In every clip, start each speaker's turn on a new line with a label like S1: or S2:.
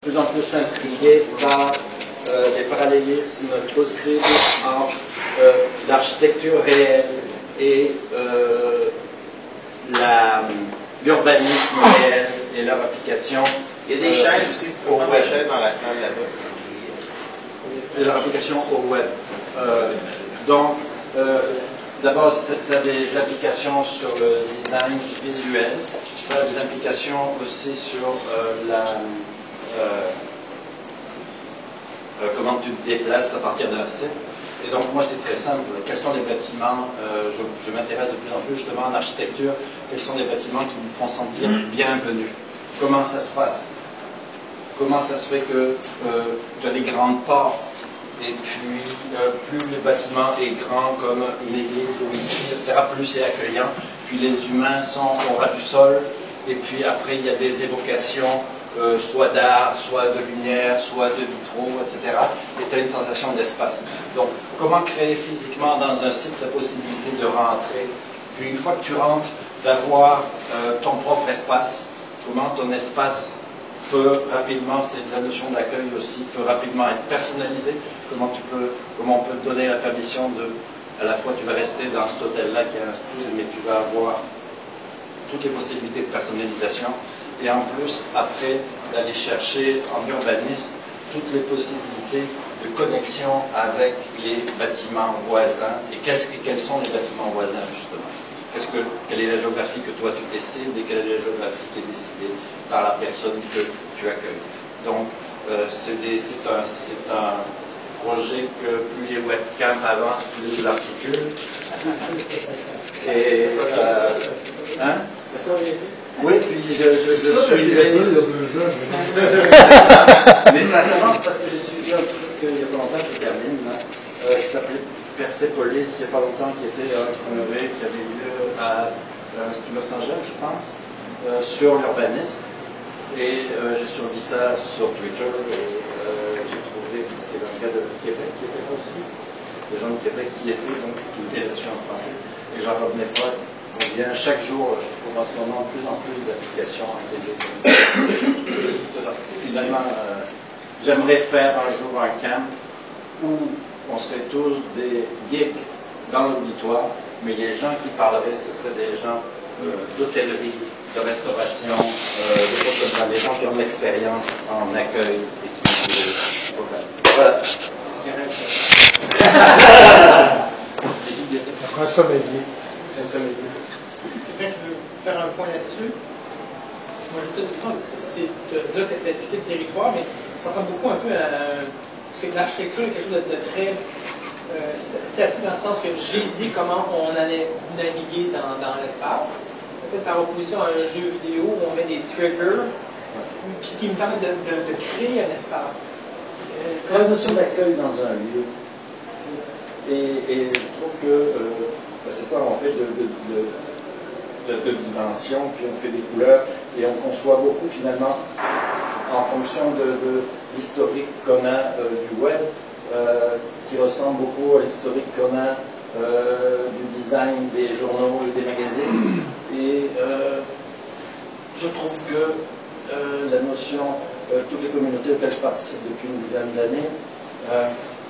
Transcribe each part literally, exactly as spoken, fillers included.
S1: De plus en plus intrigué par euh, les parallélismes possibles entre euh, l'architecture réelle et euh, l'urbanisme réel et leur application.
S2: Il y a des euh, chaises aussi, vous pouvez prendre des chaises dans la salle là-bas.
S1: Et leur application au web. Euh, donc, euh, d'abord, ça a des applications sur le design visuel, ça a des implications aussi sur euh, la, euh, euh, comment tu te déplaces à partir d'un site. Et donc, moi, c'est très simple. Quels sont les bâtiments, euh, je, je m'intéresse de plus en plus justement en architecture, quels sont les bâtiments qui nous font sentir bienvenus? Comment ça se passe? Comment ça se fait que euh, tu as des grandes portes? Et puis, euh, plus le bâtiment est grand comme une église ou ici, et cetera, plus c'est accueillant. Puis les humains sont au ras du sol. Et puis après, il y a des évocations, euh, soit d'art, soit de lumière, soit de vitraux, et cetera. Et tu as une sensation d'espace. Donc, comment créer physiquement dans un site la possibilité de rentrer? Puis une fois que tu rentres, d'avoir euh, ton propre espace. Comment ton espace peut rapidement, c'est la notion d'accueil aussi, peut rapidement être personnalisé. Comment, tu peux, comment on peut te donner la permission de, à la fois tu vas rester dans cet hôtel-là qui a un style, mais tu vas avoir toutes les possibilités de personnalisation. Et en plus, après, d'aller chercher en urbanisme toutes les possibilités de connexion avec les bâtiments voisins. Et qu'est-ce que, quels sont les bâtiments voisins, justement? Qu'est-ce que, quelle est la géographie que toi tu décides et quelle est la géographie qui est décidée par la personne que tu accueilles. Donc, euh, c'est un, un projet que plus les webcams avancent, plus je l'articule. Et, euh, hein?
S3: C'est ça, oui.
S1: Oui, puis je, je, je
S3: ça,
S1: suis...
S3: il y a deux ans.
S1: Mais ça s'avance parce que j'ai suivi un truc il y a pas longtemps, je termine, là, euh, qui s'appelait Persepolis, il n'y a pas longtemps, qui était euh, rénové, qui avait lieu à euh, Los Angeles, je pense, euh, sur l'urbanisme. Et euh, j'ai suivi ça sur Twitter et euh, j'ai trouvé que c'était un gars de Québec qui était là aussi, des gens de Québec qui étaient, donc qui étaient là-dessus en français. Et j'en revenais pas. Bien, chaque jour, je trouve en ce moment de plus en plus d'applications intelligentes. C'est ça. Finalement, euh, j'aimerais faire un jour un camp où on serait tous des geeks dans l'auditoire, mais les gens qui parleraient, ce seraient des gens euh, d'hôtellerie, de restauration, euh, des choses comme ça, des gens qui ont de l'expérience en accueil et qui voilà.
S3: Ça prend un sommelier.
S1: C'est un sommelier.
S4: Quelqu'un qui veut faire un point là-dessus? Moi, j'ai peut-être une c'est là, tu as expliqué le territoire, mais ça ressemble beaucoup un peu à. Parce que l'architecture est quelque chose de, de très euh, statique dans le sens que j'ai dit comment on allait naviguer dans, dans l'espace. Peut-être par opposition à un jeu vidéo où on met des triggers qui, qui me permettent de, de, de créer un espace.
S1: Euh, C'est la notion d'accueil dans un lieu. Et, et je trouve que euh, c'est ça, on fait de. de, de de deux dimensions, puis on fait des couleurs, et on conçoit beaucoup finalement en fonction de, de l'historique qu'on a euh, du web, euh, qui ressemble beaucoup à l'historique qu'on a euh, du design des journaux et des magazines. Et euh, je trouve que euh, la notion, euh, toutes les communautés auxquelles je participe depuis une dizaine d'années, euh,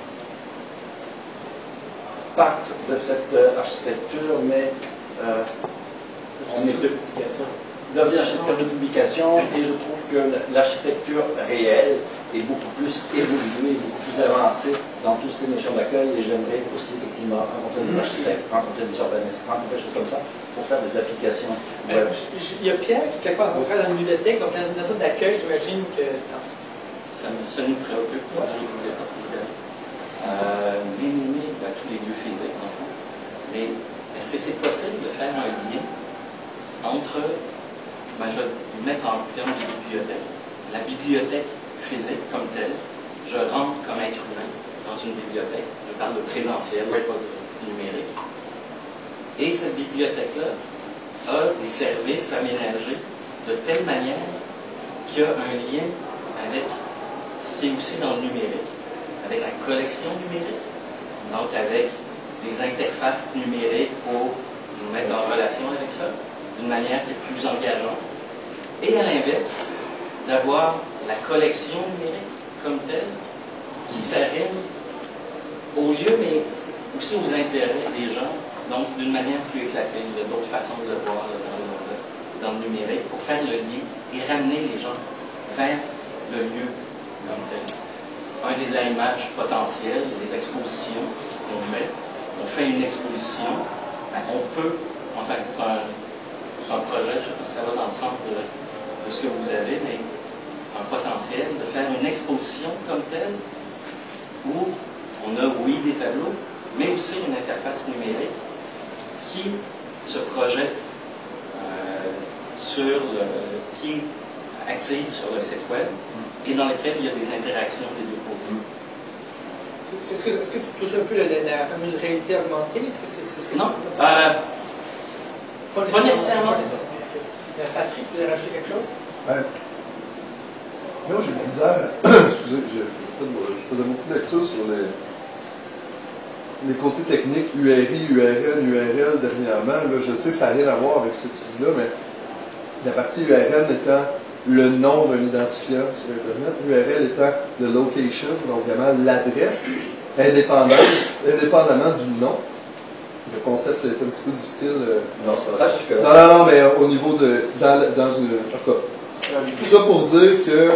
S1: partent de cette euh, architecture, mais euh, on est de l'architecture de publication, et je trouve que l'architecture réelle est beaucoup plus évoluée, beaucoup plus avancée dans toutes ces notions d'accueil, et j'aimerais aussi effectivement rencontrer des architectes, rencontrer des urbanistes, rencontrer des choses comme ça pour faire des applications.
S4: Ouais. Il y a Pierre qui, quelque part, dans une bibliothèque, donc dans une méthode d'accueil, j'imagine que.
S5: Ça, ça nous préoccupe dans les bibliothèques. Euh, minimer ben, tous les lieux physiques, en fond. Mais est-ce que c'est possible de faire un lien entre, ben, je vais mettre en termes de bibliothèque, la bibliothèque physique comme telle, je rentre comme être humain dans une bibliothèque, je parle de présentiel, oui, pas de numérique, et cette bibliothèque-là a des services aménagés de telle manière qu'il y a un lien avec ce qui est aussi dans le numérique, avec la collection numérique, donc avec des interfaces numériques pour nous mettre en relation avec ça, d'une manière qui est plus engageante. Et à l'inverse, d'avoir la collection numérique comme telle qui s'arrime au lieu, mais aussi aux intérêts des gens, donc d'une manière plus éclatée. Il y a d'autres façons de le voir là, dans, le, dans le numérique pour faire le lien et ramener les gens vers le lieu comme tel. Un des arrimages potentiels, des expositions qu'on fait, on fait une exposition, ben, on peut, enfin c'est un, c'est un projet, je ne sais pas si ça va dans le sens de, de ce que vous avez, mais c'est un potentiel de faire une exposition comme telle où on a, oui, des tableaux, mais aussi une interface numérique qui se projette euh, sur le, qui est active sur le site web et dans lequel il y a des interactions des deux côtés.
S4: Est-ce que, est-ce que tu touches un peu la, la, la fameuse réalité augmentée? Est-ce que c'est, c'est ce que
S5: non,
S4: tu...
S5: euh,
S4: pas
S5: pas nécessairement.
S4: Pas nécessairement. Patrick, tu voulais rajouter quelque chose?
S3: Ouais. Moi, j'ai de la misère. Excusez, j'ai, je faisais beaucoup de lectures sur les, les côtés techniques, U R I, U R N, U R L dernièrement. Là, je sais que ça n'a rien à voir avec ce que tu dis là, mais la partie U R N étant le nom d'un identifiant sur Internet, U R L étant the location, donc vraiment l'adresse, indépendamment, indépendamment du nom. Le concept est un petit peu difficile.
S1: Non, ça va jusque-là.
S3: Non, non, non, mais au niveau de. Dans, dans une. En tout cas, tout ça pour dire que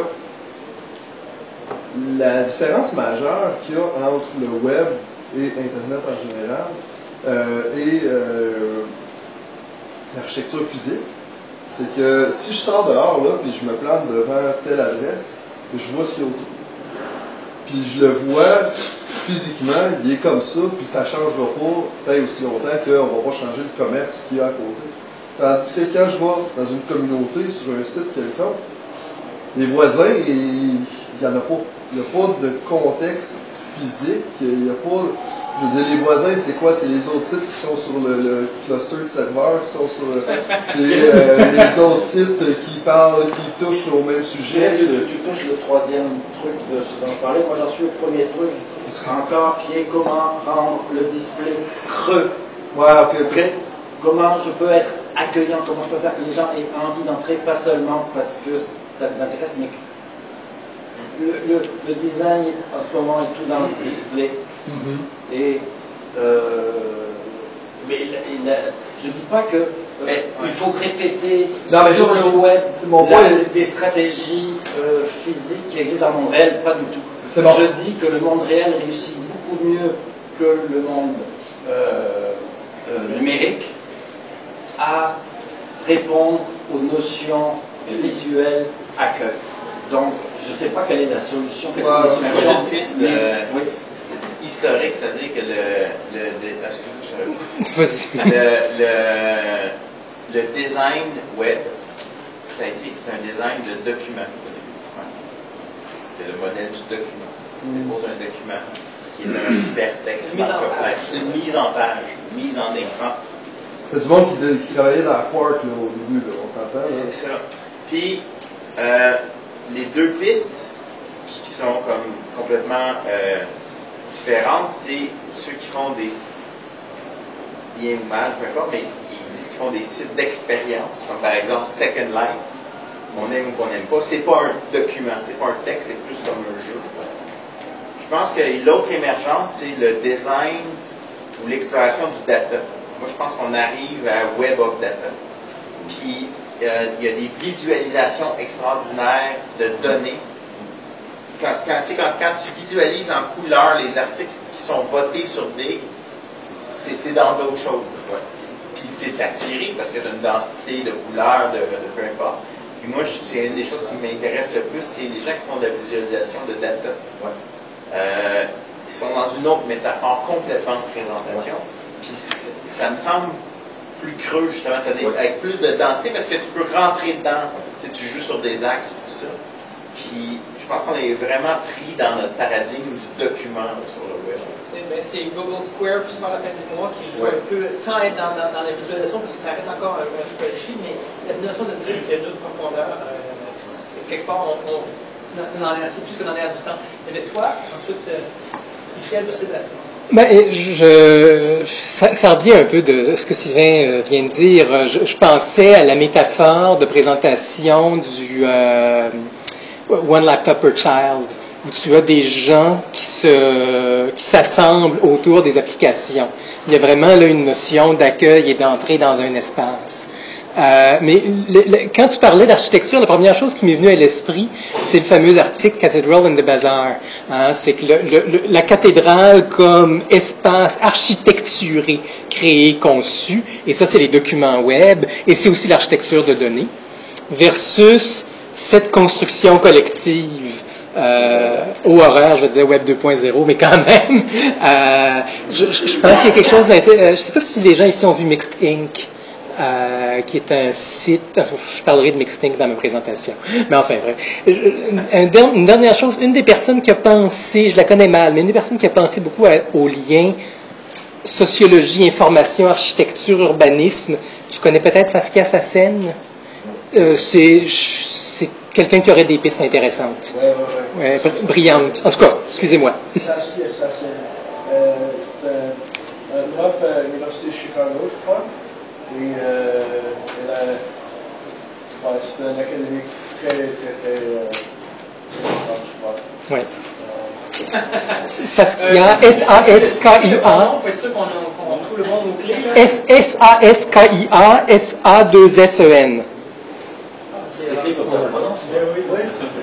S3: la différence majeure qu'il y a entre le web et Internet en général euh, et euh, l'architecture physique, c'est que si je sors dehors là, puis je me plante devant telle adresse, je vois ce qu'il y a autour. Puis je le vois physiquement, il est comme ça, puis ça ne changera pas peut-être aussi longtemps qu'on ne va pas changer le commerce qu'il y a à côté. Tandis que quand je vais dans une communauté, sur un site quelconque, les voisins, il n'y en a pas. Il n'y a pas de contexte physique, il n'y a pas... Je veux dire, les voisins, c'est quoi? C'est les autres sites qui sont sur le, le cluster de serveurs, qui sont sur... C'est euh, les autres sites qui parlent, qui touchent au même sujet.
S1: Tu, tu, tu touches le troisième truc de ce dont on parlait. Moi, j'en suis au premier truc, encore, qui est comment rendre le display creux.
S3: Ouais, ok, ok.
S1: Okay? Comment je peux être accueillant, comment je peux faire que les gens aient envie d'entrer, pas seulement parce que ça les intéresse, mais que le, le, le design en ce moment est tout dans le display. Mm-hmm. Et euh, mais il, il, je ne dis pas que euh, mais, il faut répéter non, mais sur je, le web la, est... des stratégies euh, physiques qui existent dans le monde réel, pas du tout.
S3: C'est bon.
S1: Je dis que le monde réel réussit beaucoup mieux que le monde euh, euh, numérique à répondre aux notions visuelles accueil. Donc, je ne sais pas quelle est la solution. Quelle
S2: wow,
S1: est la solution
S2: une piste mais, euh, oui. historique, c'est-à-dire que le, le, le, excuse-moi, le, le, le design web, ça a été, c'est un design de document. C'est le modèle du document. Tu déposes un document qui est un hypertexte markup, une mise en page, une mise en écran.
S3: C'était du monde qui, qui travaillait dans la Quark là, au début, là, on s'entend.
S2: C'est ça. Puis, euh, les deux pistes qui sont comme complètement euh, différentes, c'est ceux qui font des liens images, peu importe, mais ils disent qu'ils font des sites d'expérience, comme par exemple Second Life, on aime ou qu'on n'aime pas. C'est pas un document, c'est pas un texte, c'est plus comme un jeu. Je pense que l'autre émergence, c'est le design ou l'exploration du data. Moi, je pense qu'on arrive à Web of Data. Puis, euh, il y a des visualisations extraordinaires de données. Quand, quand, quand, quand tu visualises en couleur les articles qui sont votés sur Dig, c'était dans d'autres choses. Ouais. Puis, tu es attiré parce que tu as une densité de couleurs, de, de peu importe. Puis moi, c'est une des choses qui m'intéresse le plus, c'est les gens qui font de la visualisation de data. Ouais. Euh, ils sont dans une autre métaphore complètement de présentation. Ouais. Puis ça me semble plus creux, justement, c'est-à-dire ouais. avec plus de densité, parce que tu peux rentrer dedans. Tu sais, tu joues sur des axes, tout ça. Puis je pense qu'on est vraiment pris dans notre paradigme du document là, sur le web.
S4: C'est, ben, c'est Google Square puis sur la fin du mois qui joue ouais. un peu, sans être dans, dans, dans la visualisation, parce que ça reste encore un, un spreadsheet, mais la notion de dire qu'il y a d'autres profondeurs, euh, c'est quelque part, on, on, c'est, dans l'air, c'est plus que dans l'air du temps. Et toi, ensuite, euh, Michel de Sébastien.
S6: Ben, je, ça, ça revient un peu de ce que Sylvain vient de dire. Je, je pensais à la métaphore de présentation du, euh, One Laptop per Child, où tu as des gens qui se qui s'assemblent autour des applications. Il y a vraiment là une notion d'accueil et d'entrée dans un espace. Euh, mais le, le, quand tu parlais d'architecture, la première chose qui m'est venue à l'esprit, c'est le fameux article Cathedral and the Bazaar. Hein, c'est que le, le, la cathédrale comme espace architecturé, créé, conçu, et ça c'est les documents web, et c'est aussi l'architecture de données, versus cette construction collective. Euh, au horreur, je vais dire Web deux point zéro, mais quand même, euh, je, je pense qu'il y a quelque chose d'intéressant. Je ne sais pas si les gens ici ont vu Mixed Ink. Euh, qui est un site, je parlerai de Mixed Ink dans ma présentation, mais enfin bref. Un, une dernière chose, une des personnes qui a pensé, je la connais mal, mais une des personnes qui a pensé beaucoup à, au lien sociologie, information, architecture, urbanisme, tu connais peut-être Saskia Sassen, euh, c'est, c'est quelqu'un qui aurait des pistes intéressantes.
S3: Ouais, ouais, ouais.
S6: Ouais, brillantes. En tout cas, excusez-moi.
S3: Saskia Sassen, euh, c'est un, un prof à l'Université de Chicago, je crois. Et euh, elle a, ouais, c'est un académique très, très, très, euh, je crois.
S6: Oui. Saskia, S A S K I A.
S4: On peut être sûr qu'on trouve le bon mot-clé.
S6: S A S K I A, S A deux S E N.
S5: C'est écrit comme ça,
S3: Oui.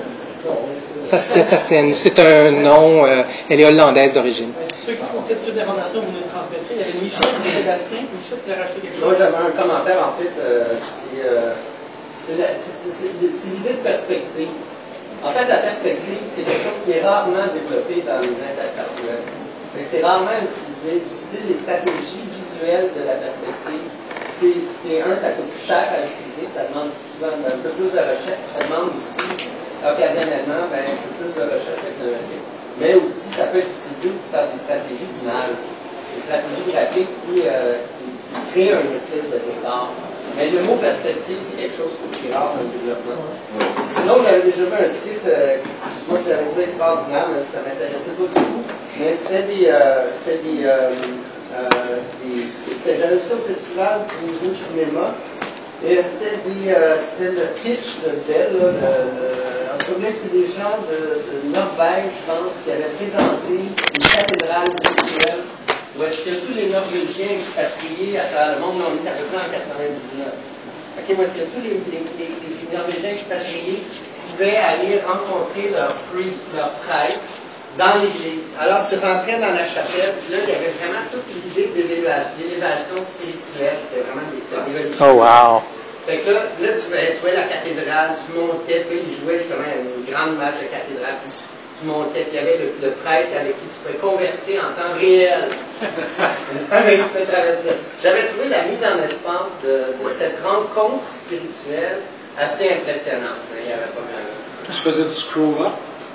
S6: Saskia Sassen, c'est un nom, euh, elle est hollandaise d'origine.
S4: Ceux qui font peut-être plus d'informations, vous nous le transmettrez. Il y avait Michel et Sébastien. Michel, tu as rajouté quelque chose?
S7: Moi, j'avais un commentaire, en fait, euh, c'est, euh, c'est, la, c'est, c'est, c'est l'idée de perspective. En fait, la perspective, c'est quelque chose qui est rarement développé dans les interfaces web. C'est rarement utilisé. D'utiliser les stratégies visuelles de la perspective, c'est, c'est un, ça coûte plus cher à utiliser, ça demande souvent un peu plus de recherche, ça demande aussi, occasionnellement, ben, un peu plus de recherche technologique. Mais aussi, ça peut être utilisé aussi par des stratégies d'image, des stratégies graphiques qui, euh, qui, qui créent une espèce de décor. Mais le mot perspective, c'est quelque chose qui est rare dans le développement. Sinon, j'avais déjà vu un site, euh, moi je l'avais trouvé extraordinaire, mais ça m'intéressait pas du tout. Mais c'était des. Euh, c'était des, euh, euh, des c'était, j'avais vu ça au festival du niveau cinéma. Et c'était, des, euh, c'était le pitch de Bell, là, le, le, en tout cas, c'est des gens de, de Norvège, je pense, qui avaient présenté une cathédrale virtuelle où est-ce que tous les Norvégiens expatriés à travers le monde, là, on est à peu près en quatre-vingt-dix-neuf. OK, où est-ce que tous les, les, les, les Norvégiens expatriés pouvaient aller rencontrer leur priest, leur prêtre, dans l'église. Alors, tu rentrais dans la chapelle, puis là, il y avait vraiment toute l'idée d'élévation, d'élévation spirituelle. C'était vraiment des religieux.
S6: Oh, wow!
S7: Fait que là, là tu, voyais, tu voyais la cathédrale, tu montais, puis ils jouaient justement une grande image de cathédrale, puis tu, tu montais, puis il y avait le, le prêtre avec qui tu pouvais converser en temps réel. Avec, j'avais trouvé la mise en espace de, de cette rencontre spirituelle assez impressionnante. Il n'y avait pas grand chose.
S8: Tu faisais du scroll-up?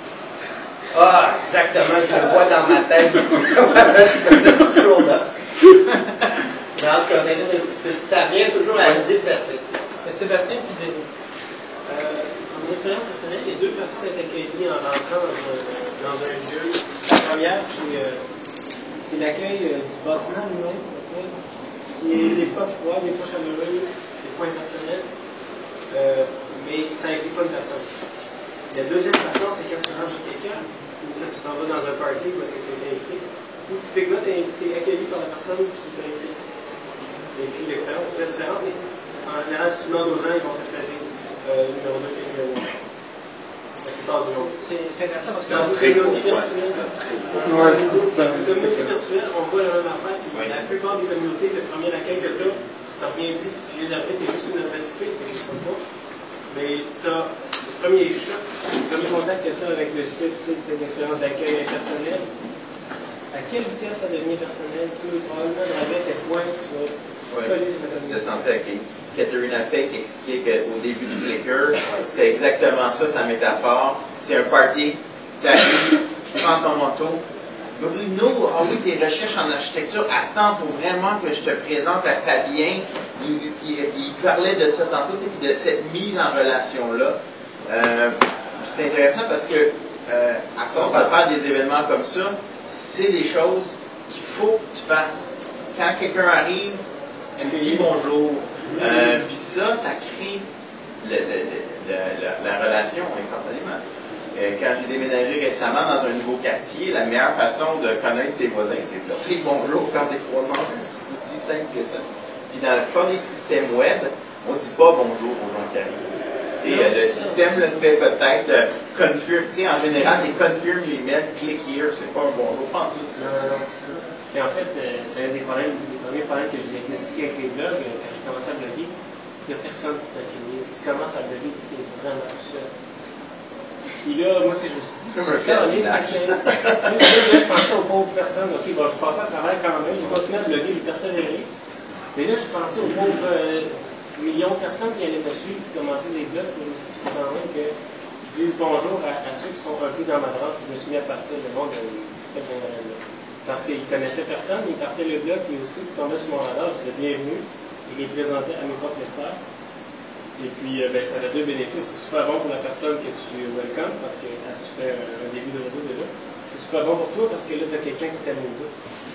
S7: Ah, exactement, je le vois dans ma tête. Je faisais du scroll-up. Mais en tout cas, ça vient toujours à l'idée de perspective.
S4: Sébastien, puis Denis.
S9: Euh, en mon expérience personnelle, il y a deux façons d'être accueilli en rentrant dans un, dans un lieu. La première, c'est, euh, c'est l'accueil euh, du bâtiment lui-même, qui est des fois froid, des fois chaleureux, des fois impersonnel, euh, mais ça n'implique pas une personne. La deuxième façon, c'est quand tu rentres chez quelqu'un, ou quand tu t'en vas dans un party où est-ce que tu es invité, ou typiquement, tu es accueilli par la personne qui t'a invité. Et puis l'expérience est très différente. En général, si tu demandes aux gens, ils vont préférer euh, numéro deux et numéro un. La plupart du monde.
S4: C'est, c'est intéressant parce que
S9: dans
S4: dans
S9: une communauté virtuelle, dans une communauté virtuelle, on voit la même affaire. Oui. La plupart des communautés, le premier accueil que tu as, si tu n'as rien dit, puis tu viens d'arriver, tu es juste une adresse I P, tu n'existes pas. Mais tu as le premier choc, le premier contact que tu as avec le site, c'est une expérience d'accueil impersonnelle. À quelle vitesse ça devient personnel? Tu peux probablement driver tes points, tu vas
S2: ouais.
S9: coller sur la communauté.
S2: Tu t'es senti accueilli. Katharina Fake expliquait qu'au début du Flickr, c'était exactement ça, sa métaphore. C'est un party, tu arrives, je prends ton manteau. Bruno, ah oui, tes recherches en architecture, attends, il faut vraiment que je te présente à Fabien. Il, il, il parlait de ça tantôt, de cette mise en relation-là. Euh, c'est intéressant parce que, euh, à force de faire des événements comme ça, c'est des choses qu'il faut que tu fasses. Quand quelqu'un arrive, tu lui dis bonjour. Euh, Puis ça, ça crée le, le, le, le, la, la relation instantanément. Euh, quand j'ai déménagé récemment dans un nouveau quartier, la meilleure façon de connaître tes voisins, c'est de leur dire bonjour quand tu es croisant. C'est aussi simple que ça. Puis dans la plupart des systèmes web, on ne dit pas bonjour aux gens qui arrivent. T'sais, euh, le système le fait peut-être euh, confirm. En général, c'est confirm your email, click here, c'est pas un bonjour, pas en tout.
S9: Non, non, non, c'est ça. Et en fait, euh, c'est un des problèmes, les premiers problèmes que j'ai diagnostiqués avec les blogs, euh, quand je commençais à bloguer, il n'y a personne pour t'accueillir. Tu commences à bloguer, tu es vraiment tout seul. Puis là, moi, ce que je me suis dit, c'est que quand il parce que là, je pensais aux pauvres personnes. Ok, bon, je passais à travers quand même, j'ai continué à bloguer, j'ai persévéré. Mais là, je pensais aux pauvres euh, millions de personnes qui allaient me suivre et commencer des blogs. Je me suis dit quand même que je dise bonjour à, à ceux qui sont un peu dans ma branche. Je me suis mis à faire ça, le monde, euh, parce qu'ils ne connaissaient personne, ils partaient le blog, et aussi, ils tombaient sur mon radar, je disais bienvenue, je les présentais à mes propres lecteurs. Et puis, euh, ben, ça a deux bénéfices. C'est super bon pour la personne que tu welcome, parce qu'elle se fait un début de réseau déjà. C'est super bon pour toi, parce que là, tu as quelqu'un qui t'aime au bout.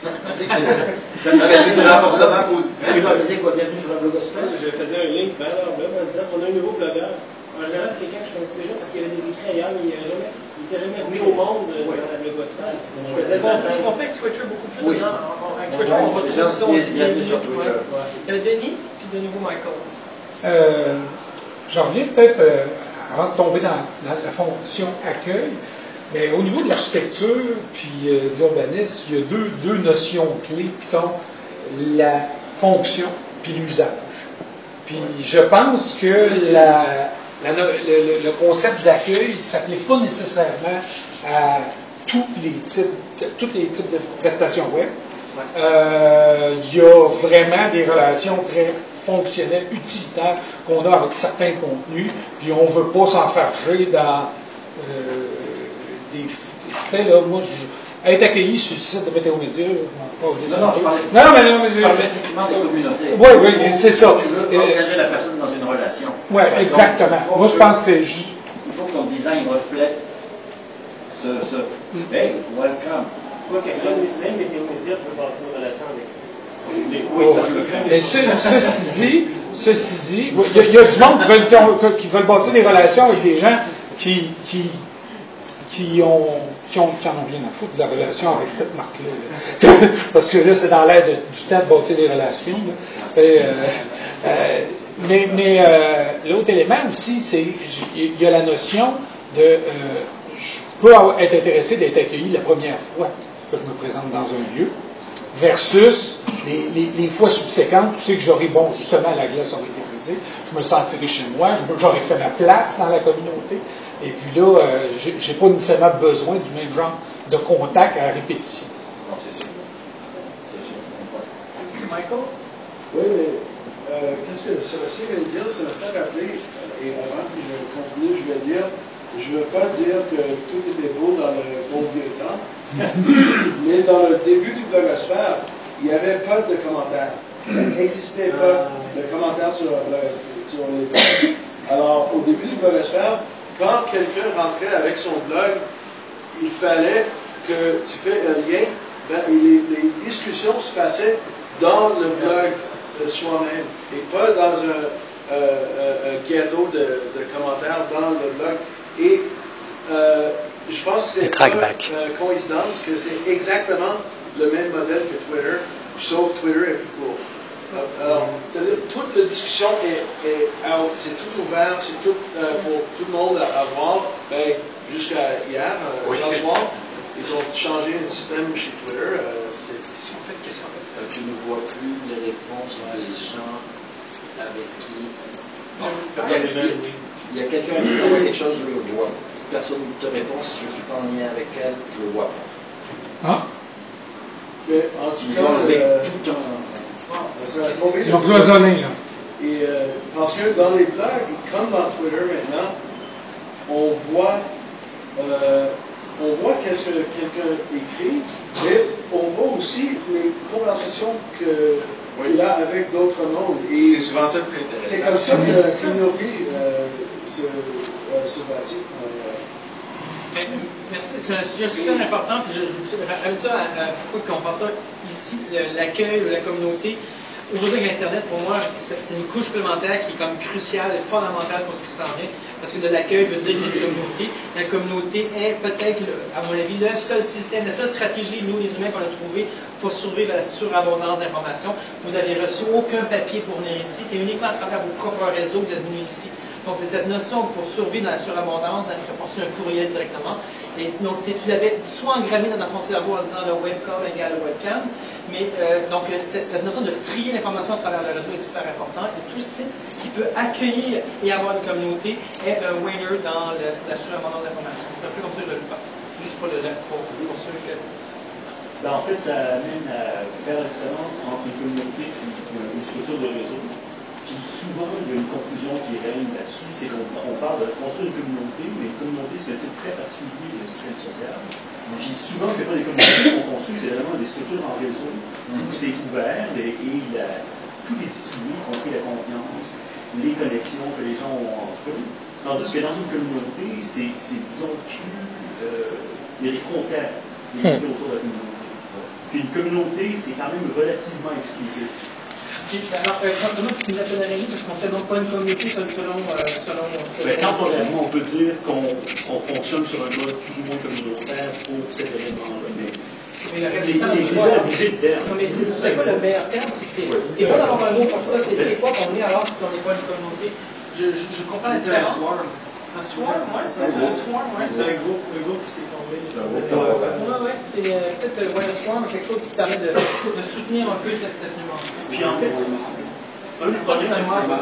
S2: C'est du renforcement positif.
S5: Tu leur disais quoi, bienvenue sur la blogosphère?
S9: Je faisais un link vers leur blog en disant on a un nouveau blogueur. En général, c'est quelqu'un que je connaissais déjà parce qu'il y avait des écrits ailleurs, mais il n'était jamais venu au monde euh, dans la blogosphère.
S4: C'est bon, ce qu'on fait avec Twitter beaucoup plus.
S5: Oui.
S4: Maintenant, avec Twitter, on retrouve ça. On dit bienvenue sur Twitter. Il y a Denis, puis de nouveau Michael.
S8: Euh, J'en reviens peut-être, euh, avant de tomber dans, dans la fonction accueil, mais au niveau de l'architecture puis euh, de l'urbanisme, il y a deux, deux notions clés qui sont la fonction puis l'usage. Puis je pense que la, la, le, le concept d'accueil ne s'applique pas nécessairement à tous les types, tous les types de prestations web. Euh, il y a vraiment des relations très fonctionnelles, utilitaires qu'on a avec certains contenus, puis on ne veut pas s'enfarger dans euh, des, des faits. Là, moi, je, être accueilli sur le site de Météo Média, je m'en pas.
S5: Non, non, je parlais,
S8: non, mais non, mais
S5: je parlais effectivement des communautés.
S8: Oui, oui, c'est ça.
S5: Tu veux engager la personne dans une relation.
S8: Oui, exactement.
S5: Donc,
S8: moi, je pense que c'est juste.
S5: Il faut que ton design reflète ce, ce hey, welcome.
S9: Quoi que même Météo Média peut bâtir une relation avec son public.
S5: Oui, ça, je le crains.
S8: Mais ce, ceci dit, ceci dit, il y, y a du monde qui veulent, qui, ont, qui veulent bâtir des relations avec des gens qui, qui, qui, ont, qui, ont, qui en ont rien à foutre de la relation avec cette marque-là. Là. Parce que là, c'est dans l'air de, du temps de bâtir des relations. Et, euh, euh, mais mais euh, l'autre élément aussi, c'est il y a la notion de euh, je peux être intéressé d'être accueilli la première fois que je me présente dans un lieu, versus les, les, les fois subséquentes, où c'est que j'aurai, bon, justement, la glace aurait été brisée, je me sentirai chez moi, j'aurais fait ma place dans la communauté, et puis là, euh, j'ai pas nécessairement besoin du même genre de contact à répétition.
S5: Non, c'est sûr. C'est sûr.
S4: Michael?
S10: Oui, mais euh, qu'est-ce que Sébastien vient de dire, ça me fait rappeler, et avant que je continue, je vais dire, je ne veux pas dire que tout était beau dans le bon vieux temps, mais dans le début du blogosphère, il n'y avait pas de commentaires. Ça n'existait pas de commentaires sur, sur les blogs. Alors, au début du blogosphère, quand quelqu'un rentrait avec son blog, il fallait que tu fais un lien, ben, et les, les discussions se passaient dans le blog de soi-même, et pas dans un, euh, un ghetto de, de commentaires dans le blog. Et euh, je pense que c'est pas une coïncidence que c'est exactement le même modèle que Twitter, sauf Twitter est plus court. Alors, c'est-à-dire, toute la discussion est, est out, c'est tout ouvert, c'est tout euh, pour tout le monde à, à voir. Ben, jusqu'à hier, euh,
S1: oui.
S10: soir, ils ont changé le système chez Twitter. Euh, c'est
S1: en fait, qu'est-ce qu'en fait, euh, tu ne vois plus les réponses des gens avec qui. Non, il y a, il y a, il y a quelqu'un qui t'envoie quelque chose, je le vois. Si personne ne te répond, si je ne suis pas en lien avec elle, je le vois pas.
S8: Hein?
S10: Mais en tout
S1: Ils
S10: cas,
S1: ont enlevé
S10: euh,
S1: tout un.
S8: Ils ont cloisonné, là.
S10: Et euh, parce que dans les blogs, comme dans Twitter maintenant, on voit, euh, on voit qu'est-ce que quelqu'un écrit, mais on voit aussi les conversations que
S2: oui.
S10: qu'il a avec d'autres mondes.
S2: C'est souvent ça le plus intéressant.
S10: C'est comme ça que la communauté euh, se, euh, se bâtit. Euh,
S4: Merci. C'est un sujet super important. Puis je, je, je ramène ça à, à pourquoi qu'on pense ça ici, l'accueil de la communauté. Aujourd'hui, avec Internet, pour moi, c'est une couche supplémentaire qui est comme cruciale et fondamentale pour ce qui s'en vient. Parce que de l'accueil veut dire qu'il y a une communauté. la communauté est peut-être, à mon avis, le seul système, la seule stratégie, nous les humains, qu'on a trouvé pour survivre à la surabondance d'informations. Vous n'avez reçu aucun papier pour venir ici, c'est uniquement à travers vos propres réseaux que vous êtes venus ici. Donc cette notion pour survivre dans la surabondance, vous avez reçu un courriel directement. Et donc tu l'avais soit engrammé dans ton cerveau en disant le webcam égale le webcam, mais euh, donc cette, cette notion de trier l'information à travers le réseau est super important. Et tout site qui peut accueillir et avoir une communauté est un winner dans le, la surabondance d'informations. C'est un peu comme ça que je le vois. Juste pour, le, pour, pour ceux que...
S11: Ben, en fait, ça amène à faire la différence entre une communauté et une structure de réseau. Puis souvent, il y a une confusion qui règne là-dessus, c'est qu'on on parle de construire une communauté, mais une communauté, c'est un type très particulier de système social. Puis souvent, ce n'est pas des communautés qu'on construit, c'est vraiment des structures en réseau, où c'est ouvert et, et la, tout est distribué, y compris la confiance, les connexions que les gens ont entre eux. Tandis que dans une communauté, c'est, disons, plus... Euh, il y a des frontières qui sont autour de la communauté. Puis une communauté, c'est quand même relativement exclusif.
S4: Alors, euh, comment tu nous appelles la régie, parce qu'on ne fait donc pas une communauté selon... selon, euh, selon
S11: ben, temporairement, on peut dire qu'on on fonctionne sur un mode plus ou moins communautaire pour cet événement-là, mais c'est déjà abusé de terme.
S4: Non, mais c'est quoi le meilleur terme? C'est pas d'avoir un mot pour ça, c'est quoi qu'on est alors si on n'est pas une communauté? Je, je, je comprends la différence. Un swarm, oui, c'est un swarm, oui. C'est un groupe, un groupe qui s'est formé. Oui, oui, c'est peut-être euh, ouais, le swarm, quelque chose qui permet de, de soutenir un peu cette, cette nuance.
S11: Puis en fait, un des problèmes,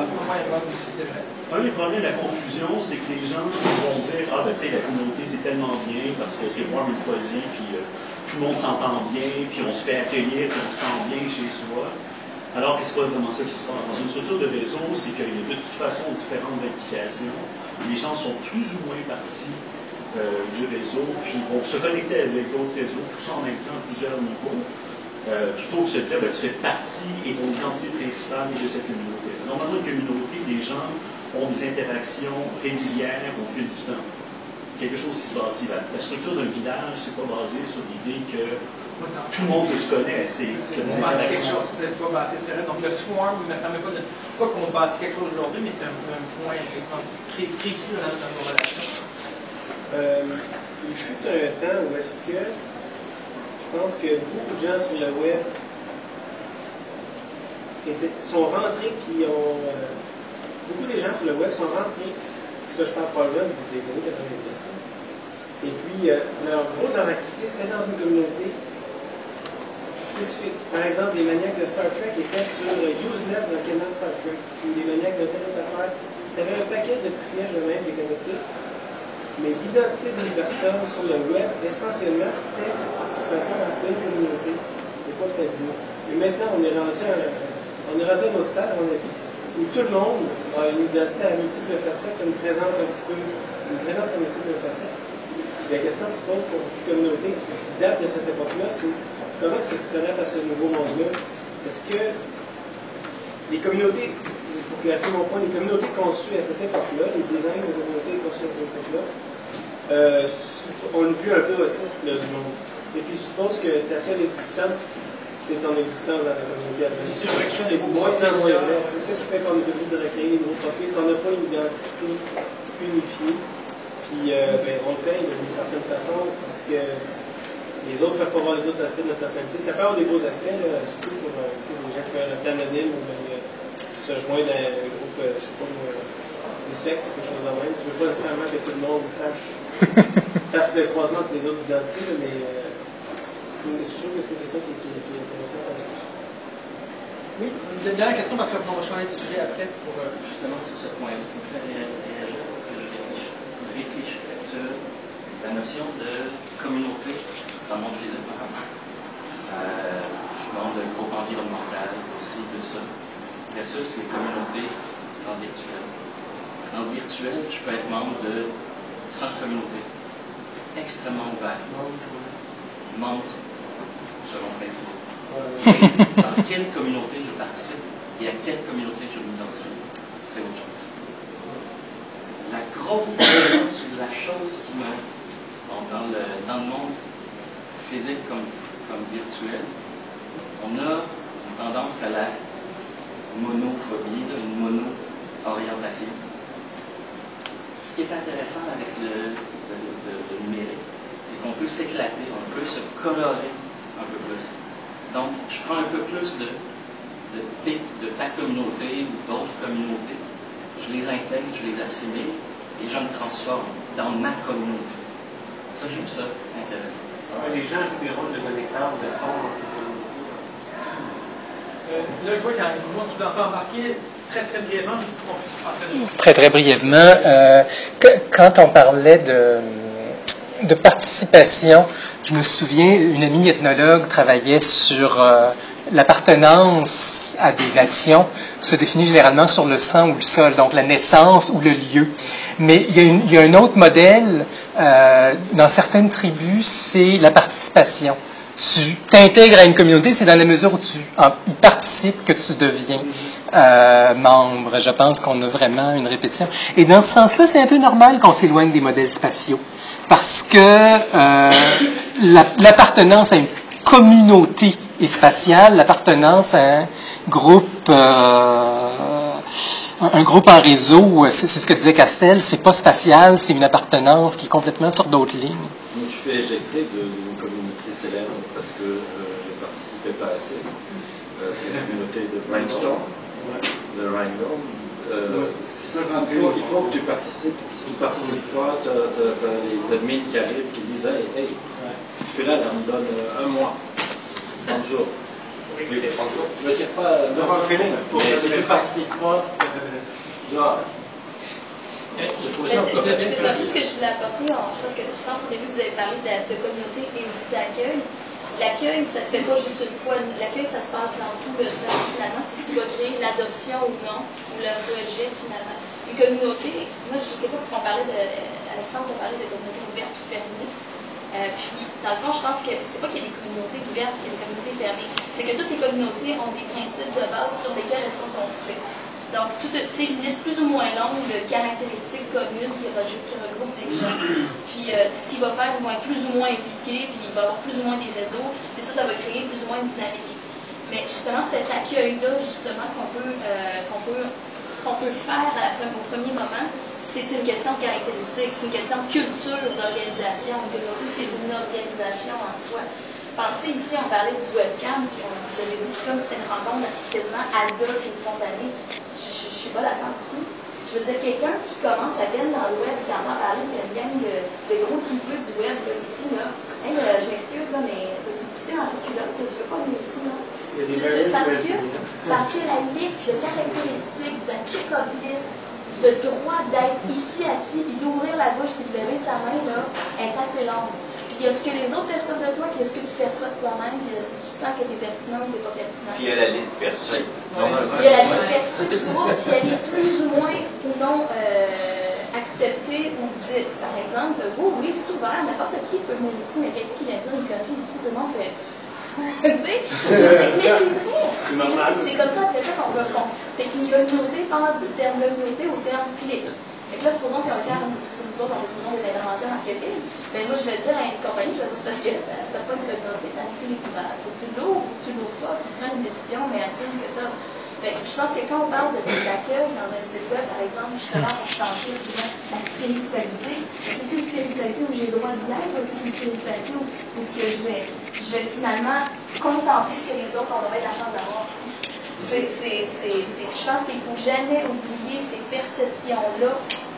S11: un des problèmes de la confusion, c'est que les gens vont dire ah ben tu sais, la communauté c'est tellement bien parce que c'est warm and fuzzy, puis euh, tout le monde s'entend bien, puis on se fait accueillir, puis on se sent bien chez soi. Alors que c'est pas vraiment ça qui se passe. Dans une structure de réseau, c'est qu'il y a de toute façon différentes implications. Les gens sont plus ou moins partis euh, du réseau, puis vont se connecter avec d'autres réseaux, tout ça en même temps à plusieurs niveaux, euh, plutôt que de se dire ben, tu fais partie et ton identité principale est de cette communauté. Normalement, une communauté, les gens ont des interactions régulières au fil du temps. Quelque chose qui se bâtit. La, la structure d'un village, c'est pas basé sur l'idée que tout le monde se connaît, c'est des interactions.
S4: C'est pas bâti, c'est vrai. Donc le swarm ne me permet pas de. Pas qu'on bâtit quelque chose aujourd'hui, mais c'est un, un point pré précis dans, dans nos relations.
S9: Euh, il fut un temps où est-ce que je pense que beaucoup de gens sur le web étaient, sont rentrés qui ont. Euh, beaucoup des gens sur le web sont rentrés, ça je parle pas là, des années quatre-vingt-dix. Et puis euh, leur gros de leur activité, c'était dans une communauté spécifique. Par exemple, les maniaques de Star Trek étaient sur Usenet dans le canal Star Trek, ou les maniaques de telle autre affaire. Tu avais un paquet de petits pièges de même déconnectés. Mais l'identité d'une personne sur le web, essentiellement, c'était cette participation à une communauté, et pas peut-être nous. Et maintenant, on est rendu à, on est rendu à un autre stade, à mon avis, où tout le monde a une identité à multiples facettes, une présence un petit peu, une présence à multiples facettes. La question qui se pose pour une communauté qui date de cette époque-là, c'est comment est-ce que tu t'adaptes à ce nouveau monde-là? Est-ce que les communautés, pour clarifier mon point, les communautés conçues à cette époque-là, les designs de communautés conçues à cette époque-là, euh, ont une vue un peu autiste là, du monde. Et puis suppose que ta seule existence, c'est ton existence dans la communauté. C'est moins en moins vrai. C'est ça qui fait qu'on est obligé de recréer des nouveaux profils, qu'on n'a pas une identité unifiée. Puis euh, ben, on le paye d'une certaine façon parce que les autres ne peuvent pas voir les autres aspects de notre personnalité. Ça peut avoir des beaux aspects, là, surtout pour euh, des gens qui peuvent rester anonymes ou euh, se joindre à un groupe, euh, je sais pas, une secte ou quelque chose de même. Tu ne veux pas nécessairement que tout le monde sache, fasse le croisement entre les autres identités, là, mais euh, je suis sûr que c'était ça qui, qui, qui est intéressant à la discussion.
S4: Oui, une dernière question parce qu'on va changer de sujet après pour euh,
S5: justement sur ce point-là. Ça me fait réagir parce que je réfléchissais sur la notion de communauté dans le monde physique. Euh, je demande le groupe environnemental aussi de ça, versus les communautés en virtuel. En virtuel, je peux être membre de cent communautés, extrêmement ouvert. Membre, selon Facebook. Dans quelle communauté je participe et à quelle communauté je m'identifie, c'est autre chose. La grosse différence ou la chose qui me... Bon, dans, le, dans le monde physique comme, comme virtuel, on a une tendance à la monophobie, une mono-orientation. ce qui est intéressant avec le, le, le, le numérique, c'est qu'on peut s'éclater, on peut se colorer un peu plus. Donc, je prends un peu plus de, de, de ta communauté ou d'autres communautés, je les intègre, je les assimile et je me transforme dans ma communauté. Ça, je trouve ça intéressant.
S9: Ouais, les gens jouent des rôles de connecteurs, de pont.
S4: Euh, là, je vois qu'il y a un mouvement qui va encore embarquer très, très brièvement, juste pour qu'on puisse passer.
S6: Très, très brièvement. Euh, quand on parlait de, de participation, je me souviens, une amie ethnologue travaillait sur euh, l'appartenance à des nations, se définit généralement sur le sang ou le sol, donc la naissance ou le lieu. Mais il y a, une, il y a un autre modèle, euh, dans certaines tribus, c'est la participation. Tu t'intègres à une communauté, c'est dans la mesure où tu en, y participes que tu deviens euh, membre. Je pense qu'on a vraiment une répétition. Et dans ce sens-là, c'est un peu normal qu'on s'éloigne des modèles spatiaux. Parce que euh, la, l'appartenance à une communauté est spatiale, l'appartenance à un groupe, euh, un groupe en réseau, c'est, c'est ce que disait Castel, c'est pas spatial, c'est une appartenance qui est complètement sur d'autres lignes.
S1: Je me suis fait éjecter d'une communauté célèbre parce que euh, je ne participais pas assez. Euh, c'est la communauté de Rhinestone, de Rhinestone. Euh, il, faut, il faut que tu participes. Si tu ne participes pas, tu as les admins qui arrivent qui disent hey, hey, tu fais là, on me donne un mois, trente jours. Oui, trente jours. Je ne sais pas, mais si tu ne participes pas, tu vois.
S12: C'est pas juste ce que je voulais apporter. Je pense, que, je pense qu'au début, vous avez parlé de, de communauté et aussi d'accueil. L'accueil, ça se fait pas juste une fois. L'accueil, ça se passe dans tout le temps. Finalement, c'est ce qui va créer l'adoption ou non, ou le rejet, finalement. Une communauté, moi, je sais pas si on parlait de. Alexandre a parlé de communauté ouverte ou fermée. Euh, puis, dans le fond, je pense que c'est pas qu'il y a des communautés ouvertes et des communautés fermées. C'est que toutes les communautés ont des principes de base sur lesquels elles sont construites. Donc, toute une liste plus ou moins longue de caractéristiques communes qui, qui regroupent des gens. Puis, euh, ce qui va faire, ils vont être plus ou moins impliqués, puis il va y avoir plus ou moins des réseaux. Puis ça, ça va créer plus ou moins une dynamique. Mais justement, cet accueil-là, justement, qu'on peut, euh, qu'on peut, qu'on peut faire à la, au premier moment, c'est une question de caractéristiques, c'est une question de culture d'organisation. Une communauté, c'est une organisation en soi. Pensez ici, on parlait du webcam, puis on vous avait dit c'est comme si c'était une rencontre quasiment ad hoc et spontanée. Je ne suis pas d'accord du tout. Je veux dire, quelqu'un qui commence à peine dans le web, qui entend parler qu'il y a une gang de, de gros tripeux du web, là, ici, là. Hey, euh, je m'excuse, là, mais tu peux pousser dans les culottes, là, tu veux pas venir ici, là. Tu, tu, parce, que, parce que la liste de caractéristiques, de check-off list, de droit d'être ici assis, puis d'ouvrir la bouche, puis de lever sa main, là, est assez longue. Puis il y a ce que les autres perçoivent de toi, puis il y a ce que tu perçois de toi-même, puis il y a si tu te sens que tu es pertinent ou tu n'es pas pertinent.
S2: Puis il y a la liste perçue.
S12: Ouais. Il y a la liste perçue, tu vois, puis elle est plus ou moins ou non euh, acceptée ou dite. Par exemple, oui, oui, c'est ouvert, n'importe qui peut venir ici, mais quelqu'un qui vient dire une connerie ici, tout le monde fait. mais c'est vrai, c'est normal. C'est comme ça, après ça qu'on veut. Fait qu'une communauté passe du terme communauté au terme clic. Fait que là, supposons si on veut faire une discussion, nous autres, on discussion des interventions marketing, ben moi, je vais dire à une compagnie, je vais dire, c'est parce que tu n'as pas une communauté, tu as un clic ouvert. Faut que tu l'ouvres, faut que tu l'ouvres pas, faut que tu prennes une décision, mais assume que tu as. Fait que je pense que quand on parle de d'accueil dans un site web, par exemple, justement, pour sentir la spiritualité, est-ce que c'est une spiritualité où j'ai le droit d'y être, ou est-ce que c'est une spiritualité où, où ce que je vais, je vais finalement contempler ce que les autres ont le droit de la chance d'avoir. C'est, c'est, c'est, c'est, je pense qu'il ne faut jamais oublier ces perceptions-là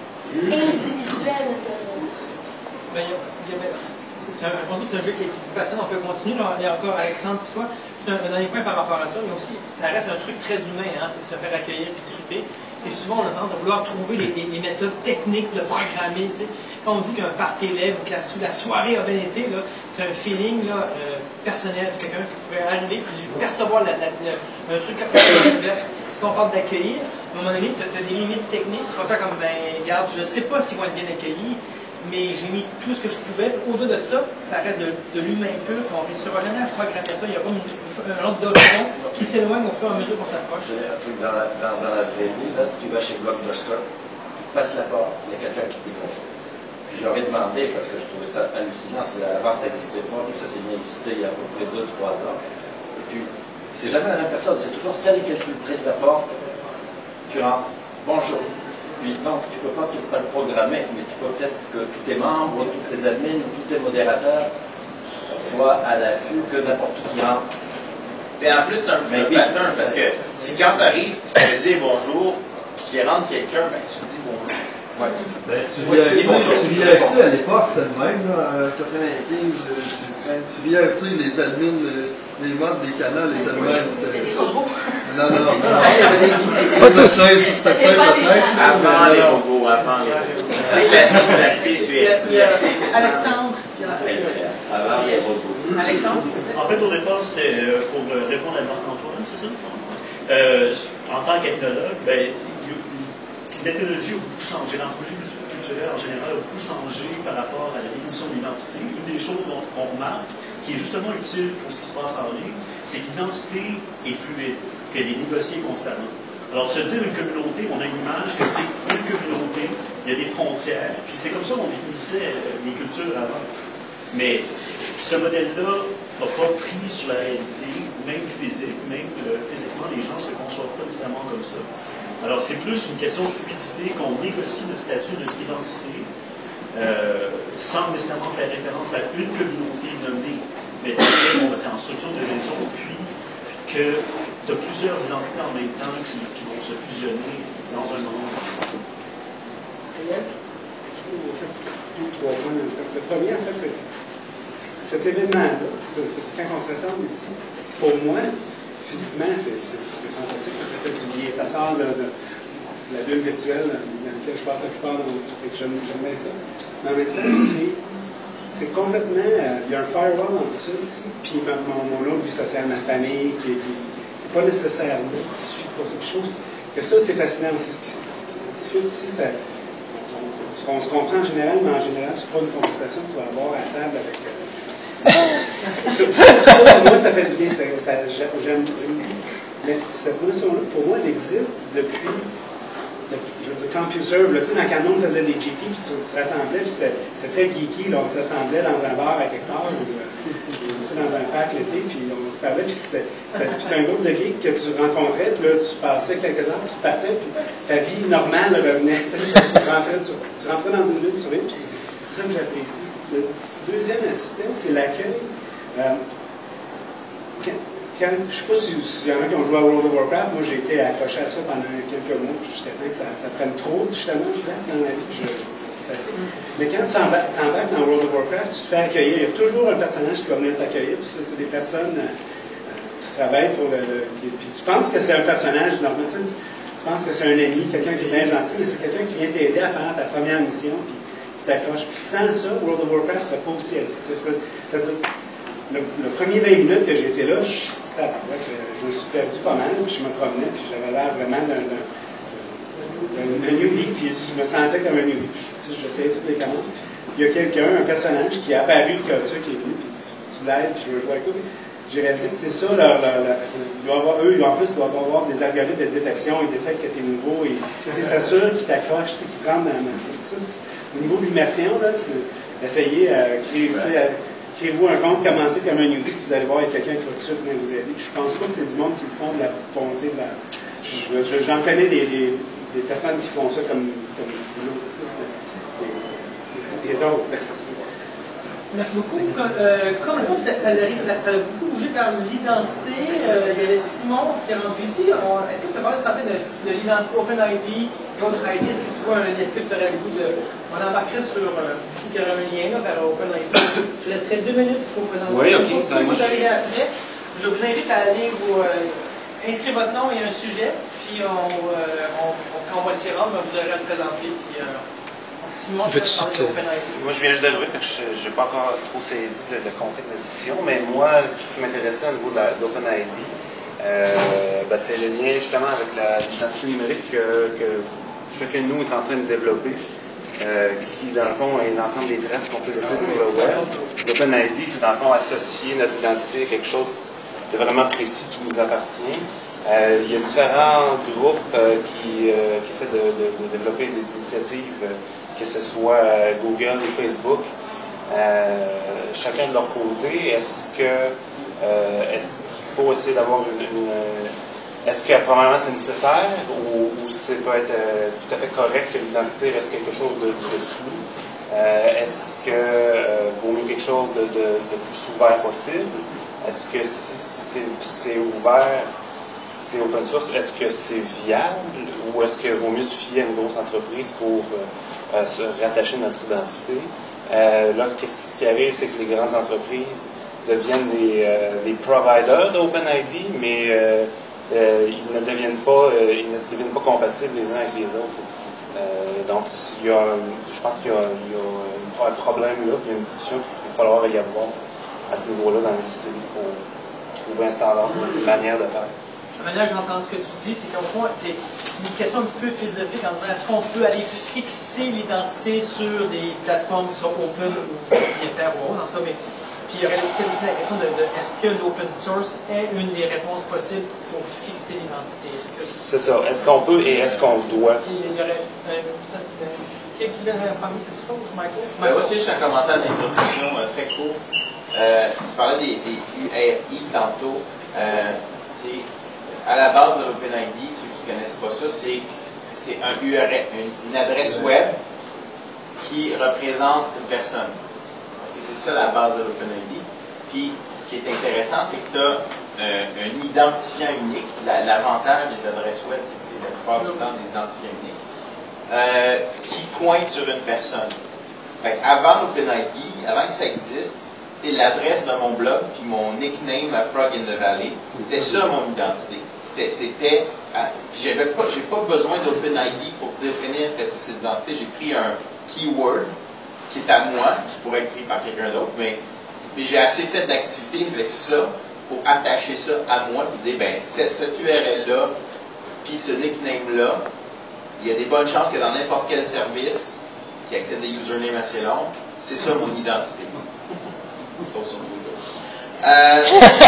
S12: individuelles de communauté.
S4: Ben, il y a, il y a, c'est un, c'est un jeu qui est passionné, on peut continuer. Là, il y a encore Alexandre et toi. Un, un dernier point par rapport à ça, mais aussi, ça reste un truc très humain, hein, c'est de se faire accueillir et triper. Et souvent, on a tendance à vouloir trouver les, les, les méthodes techniques de programmer. Tu sais. Quand on dit qu'un party lève ou que la, la soirée a bien été, là, c'est un feeling là, euh, personnel, quelqu'un qui pourrait arriver et percevoir la, la, la, un truc comme l'inverse. Si on parle d'accueillir, à un moment donné, tu as des limites techniques, tu vas faire comme, ben, regarde, je ne sais pas s'ils vont être bien accueillis, mais j'ai mis tout ce que je pouvais. Au-delà de ça, ça reste de, de l'humain pur. On ne réussira jamais à programmer ça. Il y a comme une, un autre d'horizon qui s'éloigne au fur et à mesure qu'on s'approche.
S1: J'ai un truc dans la, dans, dans la vraie vie, là, si tu vas chez Blockbuster, tu passes la porte, il y a quelqu'un qui te dit bonjour. Puis je leur ai demandé, parce que je trouvais ça hallucinant, avant ça n'existait pas, puis ça s'est mis à exister il y a à peu près deux trois ans. Et puis, c'est jamais la même personne, c'est toujours celle qui est le plus près de la porte qui rentre. Bonjour.
S5: Puis donc, tu ne peux pas, tu peux pas le programmer, mais tu peux peut-être que tous tes membres, tous tes admins, tous tes modérateurs soient à l'affût que n'importe qui rentre.
S2: Et en plus, c'est un petit peu pattern, parce que si quand tu arrives, tu te dis bonjour, puis qu'il rentre quelqu'un, ben, tu te dis bonjour.
S3: Ouais. Ben, tu I R C à l'époque, c'était le même, là, en quatre-vingt-quinze. Tu I R C, les admins, les modes des canaux, les admins, c'était. Non, non, non.
S6: Pas tous.
S3: C'est peut-être peut-être.
S2: Avant les robots, avant les robots. C'est la similarité sur I R C.
S4: Alexandre.
S5: Avant les robots.
S4: Alexandre.
S11: En fait, au départ, c'était pour répondre à Marc-Antoine, c'est ça? Euh, en tant qu'ethnologue, ben, l'ethnologie a beaucoup changé, l'anthropologie culturelle en général a beaucoup changé par rapport à la définition de l'identité. Une des choses qu'on remarque, qui est justement utile pour ce qui se passe en ligne, c'est que l'identité est fluide, qu'elle est négociée constamment. Alors, se dire une communauté, on a une image que c'est une communauté, il y a des frontières, puis c'est comme ça qu'on définissait les cultures avant. Mais ce modèle-là n'a pas pris sur la réalité, même physique, même euh, physiquement, les gens ne se conçoivent pas nécessairement comme ça. Alors, c'est plus une question de fluidité qu'on négocie notre statut, notre identité, euh, sans nécessairement faire référence à une communauté nommée, mais c'est en structure de réseau, puis que tu as plusieurs identités en même temps qui, qui vont se fusionner dans un moment.
S10: Deux, trois points. Le premier, en fait, c'est cet événement-là, quand on se rassemble ici, pour moi, physiquement, c'est fantastique, ça fait du bien. Ça sort de, de, de la bulle virtuelle dans laquelle je passe la plupart de mon temps. J'aime bien ça. Mais en même temps, c'est complètement. Euh, il y a un firewall entre ça ici, puis mon, mon autre vie sociale, ma famille, qui n'est pas nécessairement qui suit pas ça. Je trouve que ça, c'est fascinant aussi. Ce qui, ce qui se discute ici, ça, on, on se comprend en général, mais en général, c'est pas une conversation que tu vas avoir à table avec. Euh, ça, ça, moi, ça fait du bien. J'aime. Mais cette notion-là, pour moi, elle existe depuis. depuis je veux dire, CompuServe, là, tu sais, dans quand le monde faisait des G T, puis tu, tu te rassemblais, puis c'était très geeky, là, on se rassemblait dans un bar à quelque part, ou, tu sais, dans un parc l'été, puis on se parlait, puis c'était un groupe de geeks que tu rencontrais, puis là, tu passais quelques heures, tu partais, puis ta vie normale là, revenait, tu sais, tu rentrais, tu, tu rentrais dans une ville, tu reviens, puis c'est ça que j'apprécie. Le deuxième aspect, c'est l'accueil. Euh, quand, quand, je ne sais pas s'il si y en a qui ont joué à World of Warcraft, moi j'ai été accroché à ça pendant quelques mois, puis jusqu'à temps que ça, ça prenne trop, justement, je pense, dans la vie, c'est assez. Mais quand tu embarques dans World of Warcraft, tu te fais accueillir, il y a toujours un personnage qui va venir t'accueillir, puis ça, c'est des personnes euh, qui travaillent pour le. le qui, puis tu penses que c'est un personnage normal, tu, sais, tu, tu penses que c'est un ami, quelqu'un qui est bien gentil, mais c'est quelqu'un qui vient t'aider à faire ta première mission, puis t'accroches. Puis sans ça, World of Warcraft ne serait pas aussi addictif. C'est-à-dire, le, le premier vingt minutes que j'étais là, je, je me suis perdu pas mal, puis je me promenais, puis j'avais l'air vraiment d'un newbie, puis je me sentais comme un newbie. J'essayais toutes les commandes. Il y a quelqu'un, un personnage qui est apparu, que tu qui est venu, puis tu, tu l'aides, puis je veux jouer avec toi. J'ai réalisé que c'est ça, leur, leur, leur, ils doivent avoir, eux, en plus, ils doivent avoir des algorithmes de détection, ils détectent que tu es nouveau, et c'est sûr qu'ils t'accrochent, qu'ils te rendent dans le ça, au niveau de l'immersion, c'est essayez à créer, créez-vous un compte, commencez comme un newbie, vous allez voir, il y a quelqu'un qui va tout de suite venir vous aider. Je pense pas que c'est du monde qui le font de la volonté de la. J'en connais des, des, des personnes qui font ça comme, comme des, des autres.
S4: Merci beaucoup. Euh, comme le ça, ça, ça, ça a beaucoup bougé vers l'identité. Euh, il y avait Simon qui est rendu ici. Est-ce que tu as parlé de, de l'identité OpenID et autres I D? Est-ce que tu vois un est-ce que tu aurais le goût de. On embarquerait sur. Euh, il y aurait un lien là, vers OpenID. Je laisserai deux minutes pour présenter.
S5: Oui, ok.
S4: Si vous arrivez après, je vous invite à aller vous euh, inscrire votre nom et un sujet. Puis on, euh, on, on, quand on va s'y rendre, vous aurez à le présenter. Puis, euh, Simon, je
S2: moi, je viens juste d'arriver, je n'ai pas encore trop saisi le, le contexte de la discussion, mais moi, ce qui m'intéressait au niveau de l'OpenID, euh, ben, c'est le lien justement avec l'identité numérique que, que chacun de nous est en train de développer, euh, qui, dans le fond, est l'ensemble des traces qu'on peut laisser sur le web. L'OpenID, c'est dans le fond associer notre identité à quelque chose de vraiment précis qui nous appartient. Euh, il y a différents groupes euh, qui, euh, qui essaient de, de, de développer des initiatives, euh, que ce soit euh, Google ou Facebook, euh, chacun de leur côté. Est-ce que euh, est-ce qu'il faut essayer d'avoir une, une,
S13: est-ce que probablement c'est nécessaire ou, ou c'est peut être euh, tout à fait correct que l'identité reste quelque chose de, de flou? Euh, est-ce que euh, vaut mieux quelque chose de, de, de plus ouvert possible? Est-ce que si c'est ouvert, c'est open source, est-ce que c'est viable ou est-ce qu'il vaut mieux se fier à une grosse entreprise pour euh, euh, se rattacher à notre identité? Euh, là, qu'est-ce qui arrive, c'est que les grandes entreprises deviennent des, euh, des providers d'OpenID, mais euh, euh, ils ne deviennent pas, euh, ils ne deviennent pas compatibles les uns avec les autres. Euh, donc, il y a, je pense qu'il y a, il y a un problème là, il y a une discussion qu'il va falloir y avoir à ce niveau-là dans l'industrie pour trouver un standard, une manière de faire.
S4: La manière que j'entends ce que tu dis, c'est qu'au fond, c'est une question un petit peu philosophique en disant est-ce qu'on peut aller fixer l'identité sur des plateformes qui sont open ou propriétaires ou autres, en tout cas, mais puis il y aurait peut-être aussi la question de, de est-ce que l'open source est une des réponses possibles pour fixer l'identité?
S13: C'est ça. Est-ce qu'on peut et est-ce qu'on doit?
S4: Il y aurait peut-être qui vient parmi cette chose, Michael?
S2: Ben, moi aussi, j'ai un commentaire d'introduction euh, très court. Euh, tu parlais des, des U R I tantôt. Euh, à la base de l'OpenID, ceux qui ne connaissent pas ça, c'est un U R L, une, une adresse web qui représente une personne. Okay, c'est ça la base de l'OpenID. Puis, ce qui est intéressant, c'est que tu as euh, un identifiant unique. L'avantage des adresses web, c'est que c'est la plupart du temps des identifiants uniques, euh, qui pointent sur une personne. Fait avant l'OpenID, avant que ça existe, c'est l'adresse de mon blog puis mon nickname à Frog in the Valley. C'était ça mon identité. C'était, j'avais pas, j'ai pas besoin d'OpenID pour définir que c'est cette identité. J'ai pris un keyword qui est à moi, qui pourrait être pris par quelqu'un d'autre, mais, mais j'ai assez fait d'activités avec ça pour attacher ça à moi et dire, ben cette, cette U R L-là, puis ce nickname-là, il y a des bonnes chances que dans n'importe quel service qui accepte des usernames assez longs, c'est ça mon identité. Sauf sur Google. Euh,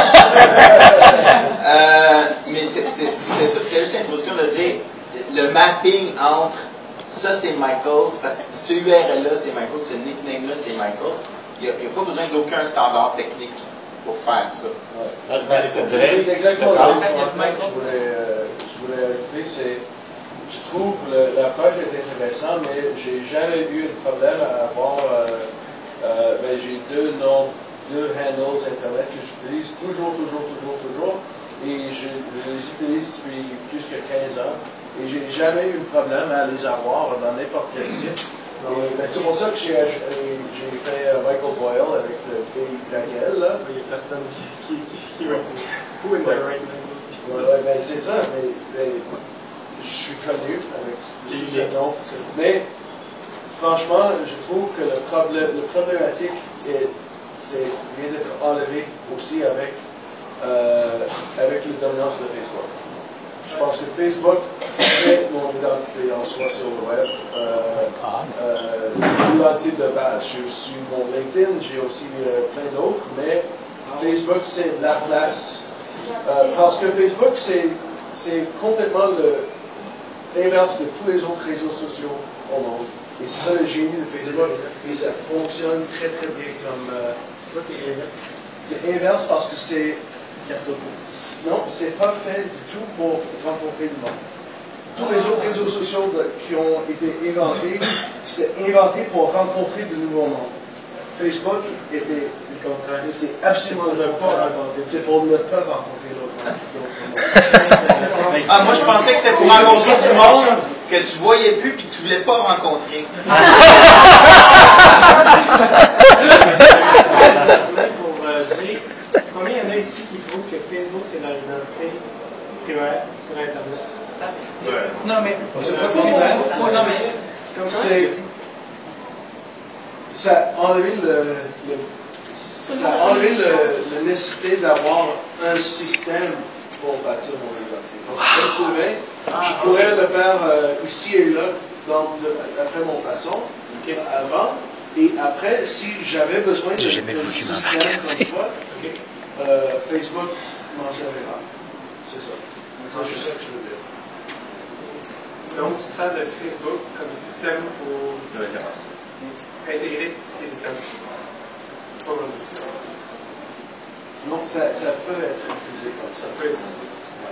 S2: euh, mais c'était ça, c'était juste l'introduction de dire le mapping entre ça c'est Michael, parce que ce U R L-là c'est Michael, ce nickname-là c'est Michael. Il n'y a, a pas besoin d'aucun standard technique pour faire ça.
S10: Ouais. Ben, c'est exactement le point que je voulais, euh, je voulais ajouter, c'est je trouve l'approche est intéressante, mais j'ai jamais eu de problème à avoir. Euh, euh, ben, j'ai deux noms, deux handles Internet que j'utilise toujours, toujours, toujours, toujours. Et je, je les utilise depuis plus que quinze ans. Et j'ai jamais eu de problème à les avoir dans n'importe quel site. Ben, c'est pour ça que j'ai fait uh, Michael Boyle avec le B Y L. Là.
S9: Il y a personne qui, qui, qui, qui va dire who in the right name.
S10: Ouais, ouais, ben, c'est ça, mais, mais je suis connu avec ce nom. Mais franchement, je trouve que le, problème, le problématique est, vient d'être enlevé aussi avec, euh, avec la dominance de Facebook. Je pense que Facebook est mon identité en soi sur le web. Euh, euh, l'identité de base. J'ai aussi mon LinkedIn, j'ai aussi euh, plein d'autres, mais Facebook, c'est la place. Euh, parce que Facebook, c'est complètement l'inverse de tous les autres réseaux sociaux au monde. Et c'est ça le génie de Facebook. Et ça fonctionne très très bien comme. Euh,
S9: c'est quoi qui est inverse?
S10: C'est inverse parce que c'est. Non, c'est pas fait du tout pour rencontrer le monde. Tous les autres réseaux sociaux de, qui ont été inventés, c'était inventé pour rencontrer de nouveaux mondes. Facebook était. C'est absolument ne pas rencontrer. C'est pour ne pas rencontrer d'autres mondes.
S2: Ah, moi je pensais que c'était pour rencontrer du monde que tu voyais plus puis que tu voulais pas rencontrer.
S9: Pour euh, dire, combien il y en a ici qui trouvent que Facebook c'est leur identité primaire sur Internet?
S10: Ouais.
S4: Non, mais.
S10: C'est pas primaire.
S9: Non, mais. Comme
S10: c'est. Ça a enlevé le. le ça a enlevé le, la nécessité d'avoir un système pour bâtir mon identité. Donc, comme tu le mets, je pourrais le faire euh, ici et là, donc, de, après mon façon, okay, avant. Et après, si j'avais besoin de, de système comme ça, okay, euh, Facebook m'en servira. C'est ça. C'est juste ça que je veux dire.
S9: Donc, tu sers de Facebook comme système pour intégrer tes identités. Pas vraiment ça.
S10: Non, ça, ça peut être utilisé comme ça.
S9: Ça peut être.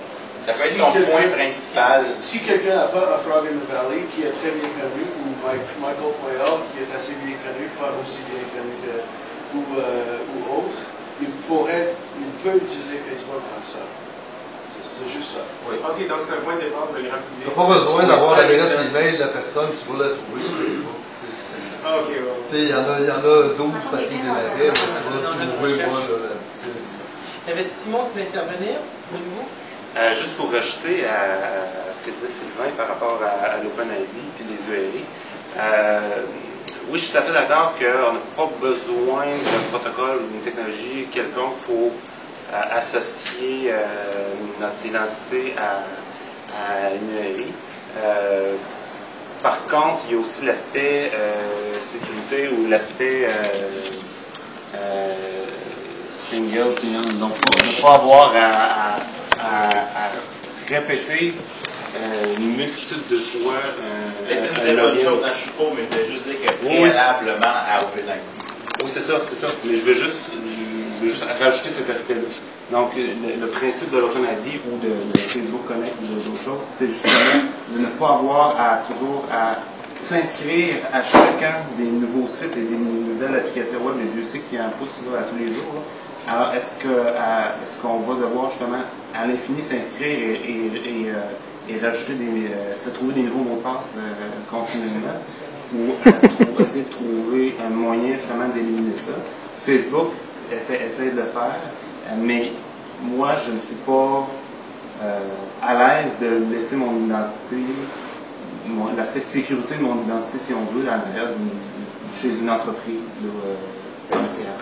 S2: Ça peut être
S10: si
S2: ton
S10: quelqu'un-
S2: point principal.
S10: Si quelqu'un n'a pas un Frog in the Valley qui est très bien connu, ou Mike, Michael Poyal qui est assez bien connu, pas aussi bien connu que, ou, euh, ou autre, il pourrait, il peut utiliser Facebook comme ça. C'est juste ça.
S9: Oui. Ok, donc c'est un point de départ pour le grand public.
S3: Tu n'as pas besoin d'avoir l'adresse email de la personne, tu vas la trouver sur Facebook.
S9: Ah, ok, ouais.
S3: Tu sais, il y en a, il y en a douze Patrick Desmarais, mais tu vas trouver, moi, là.
S4: Il y avait Simon qui voulait intervenir, de nouveau.
S13: Euh, juste pour rajouter à, à ce que disait Sylvain par rapport à, à l'OpenID et les U R I, euh, oui, je suis tout à fait d'accord qu'on n'a pas besoin d'un protocole ou d'une technologie quelconque pour euh, associer euh, notre identité à, à une U R I. Euh, par contre, il y a aussi l'aspect euh, sécurité ou l'aspect euh, euh, single, single, donc ne pas avoir à, à, à, à répéter euh, une multitude de fois. Euh,
S2: Mais tu me bonne chose, hein, je suis pas, mais je voulais juste dire que préalablement à OpenID.
S13: Oui, c'est ça, c'est ça. Mais je veux juste, je veux juste rajouter cet aspect-là. Donc, le, le principe de l'OpenID ou de, de Facebook Connect ou d'autres choses, c'est justement de ne pas avoir à toujours à s'inscrire à chacun des nouveaux sites et des nouvelles applications web. Mais Dieu sait qu'il y a un pouce là, à tous les jours. Là. Alors, est-ce que à, est-ce qu'on va devoir justement à l'infini s'inscrire et, et, et, euh, et rajouter des, euh, se trouver des nouveaux mots de passe euh, continuellement, ou euh, trouver, essayer de trouver un moyen justement d'éliminer ça? Facebook essaie, essaie de le faire, euh, mais moi je ne suis pas euh, à l'aise de laisser mon identité, mon, l'aspect sécurité de mon identité, si on veut, à l'intérieur d'une, chez une entreprise là, euh, commerciale.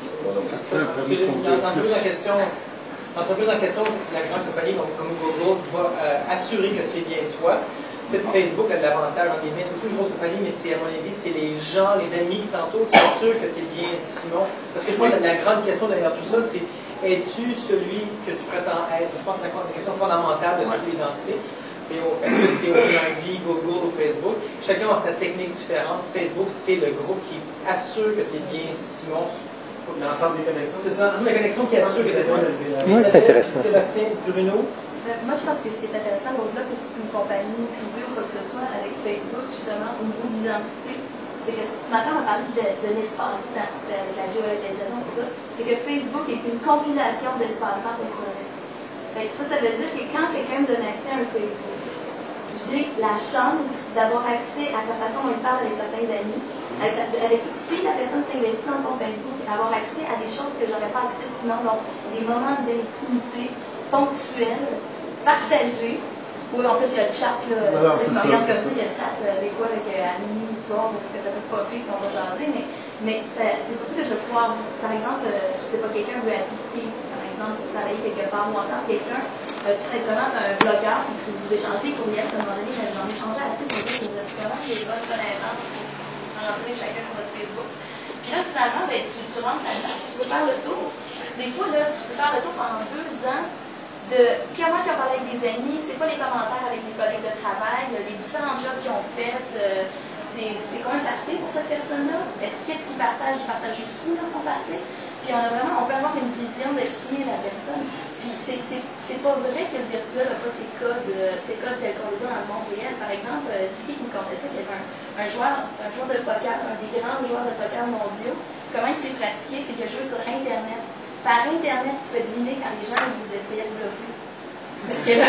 S4: L'entreprise en question, l'entreprise en question, la grande compagnie comme Google, va euh, assurer que c'est bien toi. Peut-être Facebook a de l'avantage, en guillemets, c'est aussi une grosse compagnie, mais c'est, à mon avis, c'est les gens, les amis qui tantôt qui assurent que tu es bien Simon. Parce que je pense que la, la grande question derrière tout ça, c'est es-tu celui que tu prétends être? Je pense que c'est la question fondamentale de cette identité. Et est-ce que c'est OpenID, Google ou Facebook? Chacun a sa technique différente. Facebook, c'est le groupe qui assure que tu es bien Simon.
S9: L'ensemble des connexions.
S4: C'est ça, l'ensemble des connexions qui assure que tu es Simon.
S6: Oui, c'est intéressant.
S4: Sébastien, Bruno?
S12: Moi, je pense que ce qui est intéressant, au-delà que c'est une compagnie privée ou quoi que ce soit, avec Facebook, justement, au niveau de l'identité, c'est que ce matin, on a parlé de, de l'espace-temps, avec la géolocalisation, tout ça, c'est que Facebook est une compilation d'espace-temps personnel. Fait que ça, ça veut dire que quand quelqu'un me donne accès à un Facebook, j'ai la chance d'avoir accès à sa façon dont il parle avec certains amis, avec, la, avec si la personne s'investit dans son Facebook, avoir accès à des choses que j'aurais pas accès sinon, donc des moments d'intimité ponctuels, partagés. Oui, en plus, il y a le chat, là.
S3: Alors,
S12: Si
S3: c'est
S12: tu me regardes
S3: ça,
S12: comme
S3: c'est
S12: ça, il y a le chat, euh, des fois, avec, euh, à minuit, le soir, parce que ça peut popper, qu'on va jaser, mais, mais c'est, c'est surtout que je vais pouvoir, par exemple, euh, je sais pas, quelqu'un veut appliquer, par exemple, travailler quelque part, ou entendre quelqu'un, euh, tout simplement, un blogueur, puis que vous échangez des courriels, à un moment donné, mais vous en échangez assez pour dire que vous êtes vraiment des bonnes connaissances pour rentrer chacun sur votre Facebook. Puis là, finalement, ben, tu, tu rentres là-dedans, tu veux faire le tour. Des fois, là, tu peux faire le tour pendant deux ans de comment ils ont parlé avec des amis, c'est quoi les commentaires avec des collègues de travail, les différents jobs qu'ils ont fait, euh, c'est, c'est quoi un party pour cette personne-là? Est-ce qu'est-ce qu'il partage? Il partage jusqu'où dans son party? Puis on a vraiment, on peut avoir une vision de qui est la personne. Puis c'est, c'est, c'est pas vrai que le virtuel n'a pas ses codes, euh, ses codes tels qu'on les a dans le monde réel. Par exemple, euh, c'est qui qui me contait ça, qu'il y avait un, un joueur, un joueur de poker, un des grands joueurs de poker mondiaux. Comment il s'est pratiqué? C'est qu'il a joué sur Internet. Par Internet, il pouvait deviner quand les gens ils essayaient de bluffer. C'est parce que là,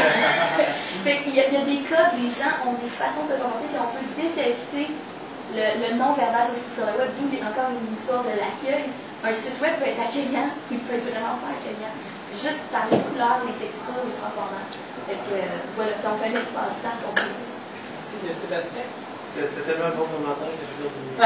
S12: fait qu'il y a, il y a des codes, les gens ont des façons de se comporter, puis on peut détecter le, le non-verbal aussi sur le web, d'où encore une histoire de l'accueil. Un site web peut être accueillant, il peut être vraiment pas accueillant. Juste par les couleurs, les textures, les composants. Fait que, euh, voilà, donc un espace-temps qu'on peut.
S4: Merci, Sébastien.
S9: C'était tellement un bon commentaire que je veux dire.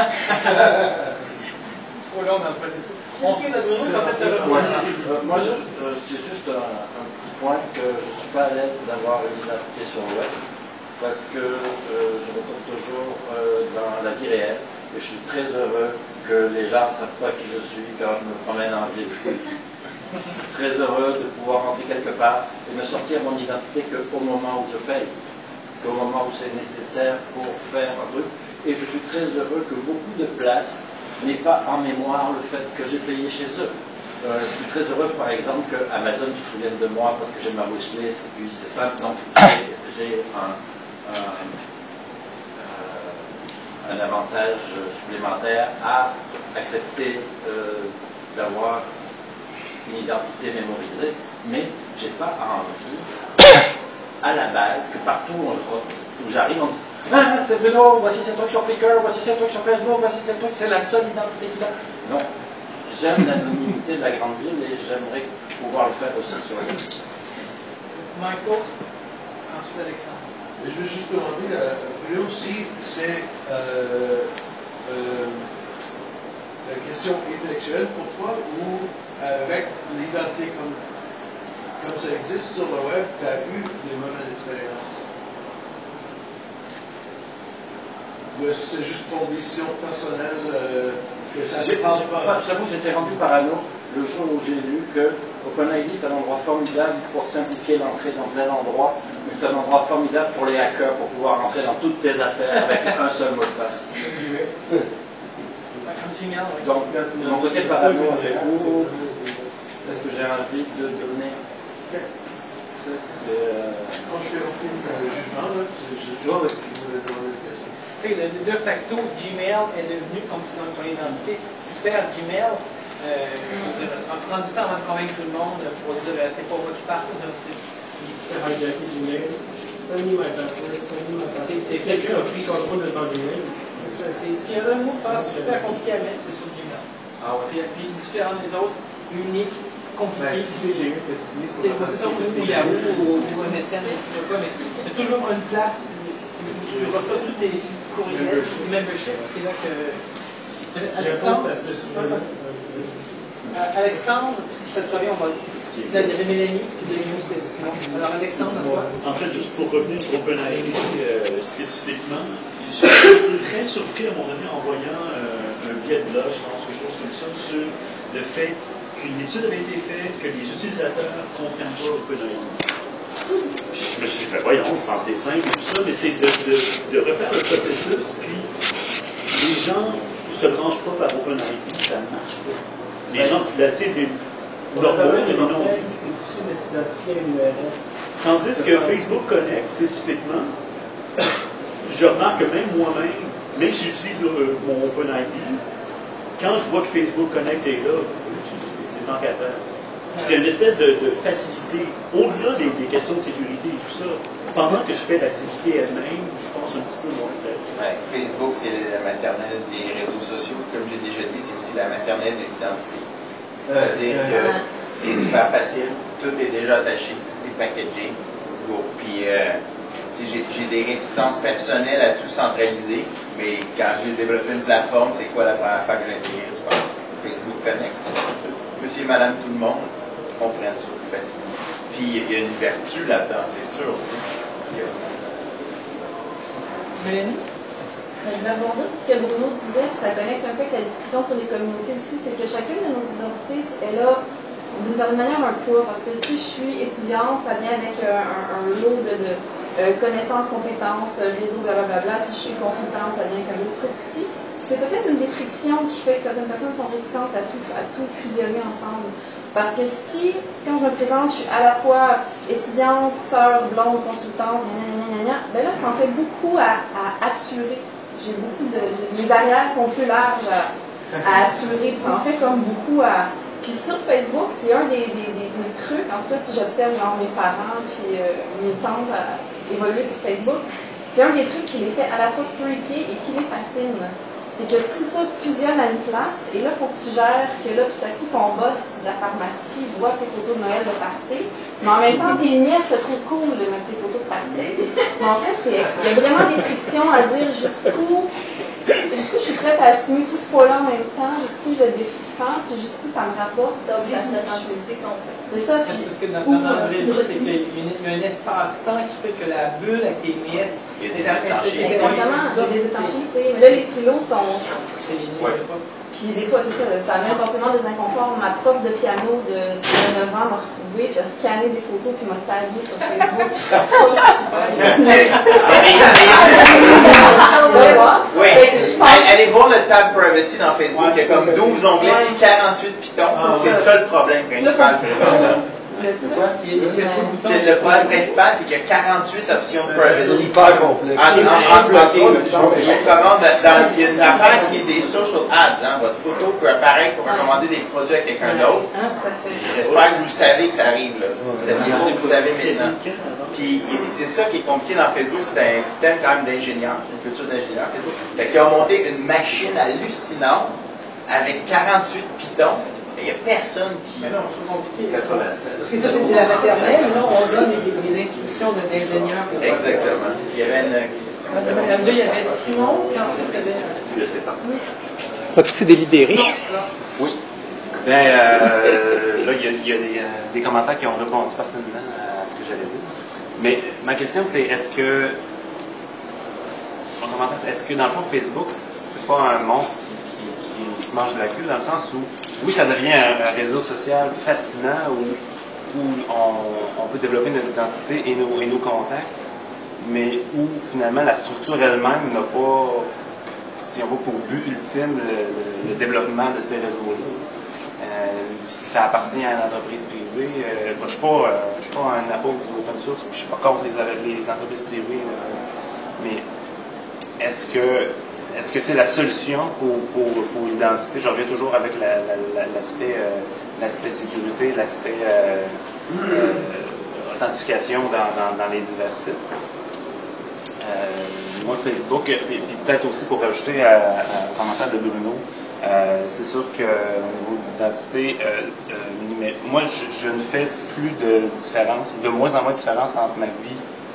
S4: Trop long dans le processus.
S1: On, ouais. euh, moi, je, euh, c'est juste un, un petit point que je ne suis pas à l'aise d'avoir une identité sur le web parce que euh, je me trouve toujours euh, dans la vie réelle et je suis très heureux que les gens ne savent pas qui je suis quand je me promène en ville. Je suis très heureux de pouvoir rentrer quelque part et ne sortir mon identité qu'au moment où je paye, qu'au moment où c'est nécessaire pour faire un truc. Et je suis très heureux que beaucoup de places n'aient pas en mémoire le fait que j'ai payé chez eux. Euh, je suis très heureux, par exemple, que Amazon se souvienne de moi parce que j'ai ma wishlist, et puis c'est simple, donc j'ai un, un, euh, un avantage supplémentaire à accepter euh, d'avoir une identité mémorisée, mais j'ai pas envie, à la base, que partout où, où j'arrive, on dit « Ah, c'est Bruno, voici ce truc sur Flickr, voici ce truc sur Facebook, voici ce truc, c'est la seule identité qu'il a. » Non. J'aime l'anonymité de la grande ville et j'aimerais pouvoir le faire aussi sur le net.
S4: Michael, ensuite Alexandre.
S10: Je veux juste demander, euh, Bruno, si c'est euh, euh, une question intellectuelle pour toi ou avec l'identité comme, comme ça existe sur le web, tu as eu des mauvaises expériences? Ou est-ce que c'est juste ton décision personnelle euh, que ça ne change pas?
S1: J'avoue, j'étais rendu parano le jour où j'ai lu que OpenID c'est un endroit formidable pour simplifier l'entrée dans plein d'endroits, mais c'est un endroit formidable pour les hackers pour pouvoir entrer dans toutes tes affaires avec un seul mot de passe. Donc, mon côté parano avec vous, est-ce que j'ai envie de donner? Ça, c'est. Euh...
S10: Quand je fais aucun jugement, là, je juste demander des questions.
S4: De, de facto, Gmail est devenu, comme tu donnes ton identité, tu perds Gmail. Euh, je veux dire, ça prend du temps avant de convaincre tout le monde pour dire euh, c'est pas moi qui parle.
S9: Si tu fais hijacker Gmail, send me my password, send me my password. Et quelqu'un a pris contrôle de ton Gmail.
S4: S'il y a un mot de passe super compliqué à mettre, c'est sur Gmail.
S9: Ah ouais.
S4: Puis, puis différent des autres, unique, compliqué.
S9: Ben, si c'est Gmail que tu utilises,
S4: c'est c'est ça, ou Yahoo, ou M S N, tu sais pas, mais il y a toujours une place. Tu reçois tous tes courriels, tes memberships, c'est là que. Alexandre, Alexandre, si ça te revient, on va. Il y avait Mélanie, puis de nous, c'est Simon. Alors, Alexandre, toi.
S11: En fait, juste pour revenir sur OpenID euh, spécifiquement, j'ai été très surpris à un moment donné en voyant euh, un billet de blog, je pense, quelque chose comme ça, sur le fait qu'une étude avait été faite, que les utilisateurs ne comprennent pas OpenID. Je me suis dit, ben voyons, c'est censé simple et tout ça, mais c'est de, de, de refaire le processus, puis les gens ne se branchent pas par OpenID, ça ne marche pas. Les gens, la type, normaux, mais non.
S9: C'est difficile de s'identifier à une U R L.
S11: Tandis que Facebook Connect, spécifiquement, je remarque que même moi-même, même si j'utilise le, mon OpenID, quand je vois que Facebook Connect est là, c'est tant qu'à faire. C'est une espèce de, de facilité, au-delà des, des questions de sécurité et tout ça. Pendant que je fais l'activité elle-même, je pense un petit peu moins peut-être.
S2: Ouais, Facebook, c'est la maternelle des réseaux sociaux. Comme j'ai déjà dit, c'est aussi la maternelle de l'identité. C'est-à-dire que c'est super facile, tout est déjà attaché, tout est packagé. Puis, euh, j'ai des réticences personnelles à tout centraliser, mais quand j'ai développé une plateforme, c'est quoi la première fois que j'ai intégré, tu penses? Facebook Connect, c'est sûr. Monsieur et madame tout le monde comprennent ça plus facilement. Puis, il y a une vertu là-dedans, c'est sûr.
S12: Mélanie? Je vais rebondir sur ce que Bruno disait, puis ça connecte un peu avec la discussion sur les communautés aussi, c'est que chacune de nos identités est là d'une certaine manière un poids, parce que si je suis étudiante, ça vient avec un, un, un lot de, de euh, connaissances, compétences, réseau, blablabla. Si je suis consultante, ça vient avec un autre truc aussi. C'est peut-être une des frictions qui fait que certaines personnes sont réticentes à tout, à tout fusionner ensemble. Parce que si, quand je me présente, je suis à la fois étudiante, sœur, blonde, consultante, gna, gna, gna, gna, ben là, ça en fait beaucoup à, à assurer. J'ai beaucoup de. Les arrières sont plus larges à, à assurer, puis ça en fait comme beaucoup à. Puis sur Facebook, c'est un des, des, des, des trucs, en tout cas si j'observe genre mes parents puis euh, mes tantes à évoluer sur Facebook, c'est un des trucs qui les fait à la fois freaker et qui les fascine. C'est que tout ça fusionne à une place, et là, il faut que tu gères que là, tout à coup, ton boss de la pharmacie voit tes photos de Noël de party, mais en même temps, tes nièces te trouvent cool de mettre tes photos de party. Mais en fait, il y a vraiment des frictions à dire jusqu'où jusqu'où je suis prête à assumer tout ce poids-là en même temps, jusqu'où je le défends, puis jusqu'où ça me rapporte. Ça oblige l'authenticité complète. C'est ça. Puis,
S4: parce que dans, dans, dans la vraie vie, c'est qu'il y a un espace-temps qui fait que la bulle avec tes nièces
S2: est
S12: étanchée. Exactement, il y a des étanchéités. Mais là, les silos sont.
S4: Ouais.
S12: Puis des fois, c'est ça, ça amène forcément des inconforts. Ma prof de piano de neuf ans m'a retrouvée, puis a scanné des photos, puis m'a tagué sur Facebook. C'est pas super.
S2: Oui, Ben, allez voir le tab privacy dans Facebook, il y a comme douze onglets et quarante-huit pitons. C'est ça le problème principal. C'est le problème principal, c'est qu'il y a quarante-huit options de privacy.
S3: C'est hyper complexe.
S2: Il y a une affaire qui est des social ads. Hein. Votre photo peut apparaître pour recommander des produits à quelqu'un d'autre. J'espère que vous le savez que ça arrive. Là. Si vous saviez pas, vous le savez maintenant. Puis c'est ça qui est compliqué dans Facebook, c'est un système quand même d'ingénieurs, une culture d'ingénieurs. Fait qu'ils ont monté une machine hallucinante avec quarante-huit pitons. Il n'y a personne qui.
S4: Mais non, c'est compliqué. C'est ça, c'est la maternelle, là, on donne les, les instructions d'ingénieur.
S2: Exactement. Il y avait une question.
S4: Il y avait Simon, puis ensuite il y avait.
S2: Je ne sais pas.
S6: Crois-tu que c'est délibéré?
S13: Oui. Ben, euh, là, il y a, il y a des, euh, des commentaires qui ont répondu personnellement à ce que j'allais dire. Mais ma question, c'est est-ce que. Mon commentaire, c'est est-ce que dans le fond, Facebook, c'est pas un monstre qui, qui, qui se mange de la queue, dans le sens où, oui, ça devient un, un réseau social fascinant où, où on, on peut développer notre identité et nos, et nos contacts, mais où finalement la structure elle-même n'a pas, si on veut, pour but ultime le, le, le développement de ces réseaux-là. Euh, si ça appartient à une entreprise privée, euh, moi, je ne suis, euh, suis pas un apôtre du open source, puis je ne suis pas contre les, les entreprises privées, euh, mais est-ce que est-ce que c'est la solution pour, pour, pour l'identité? Je reviens toujours avec la, la, l'aspect, euh, l'aspect sécurité, l'aspect euh, euh, authentification dans, dans, dans les divers sites. Euh, moi, Facebook, et puis peut-être aussi pour rajouter à, à, au commentaire de Bruno, euh, c'est sûr qu'au niveau de l'identité, euh, euh, mais moi, je, je ne fais plus de différence, ou de moins en moins de différence entre ma vie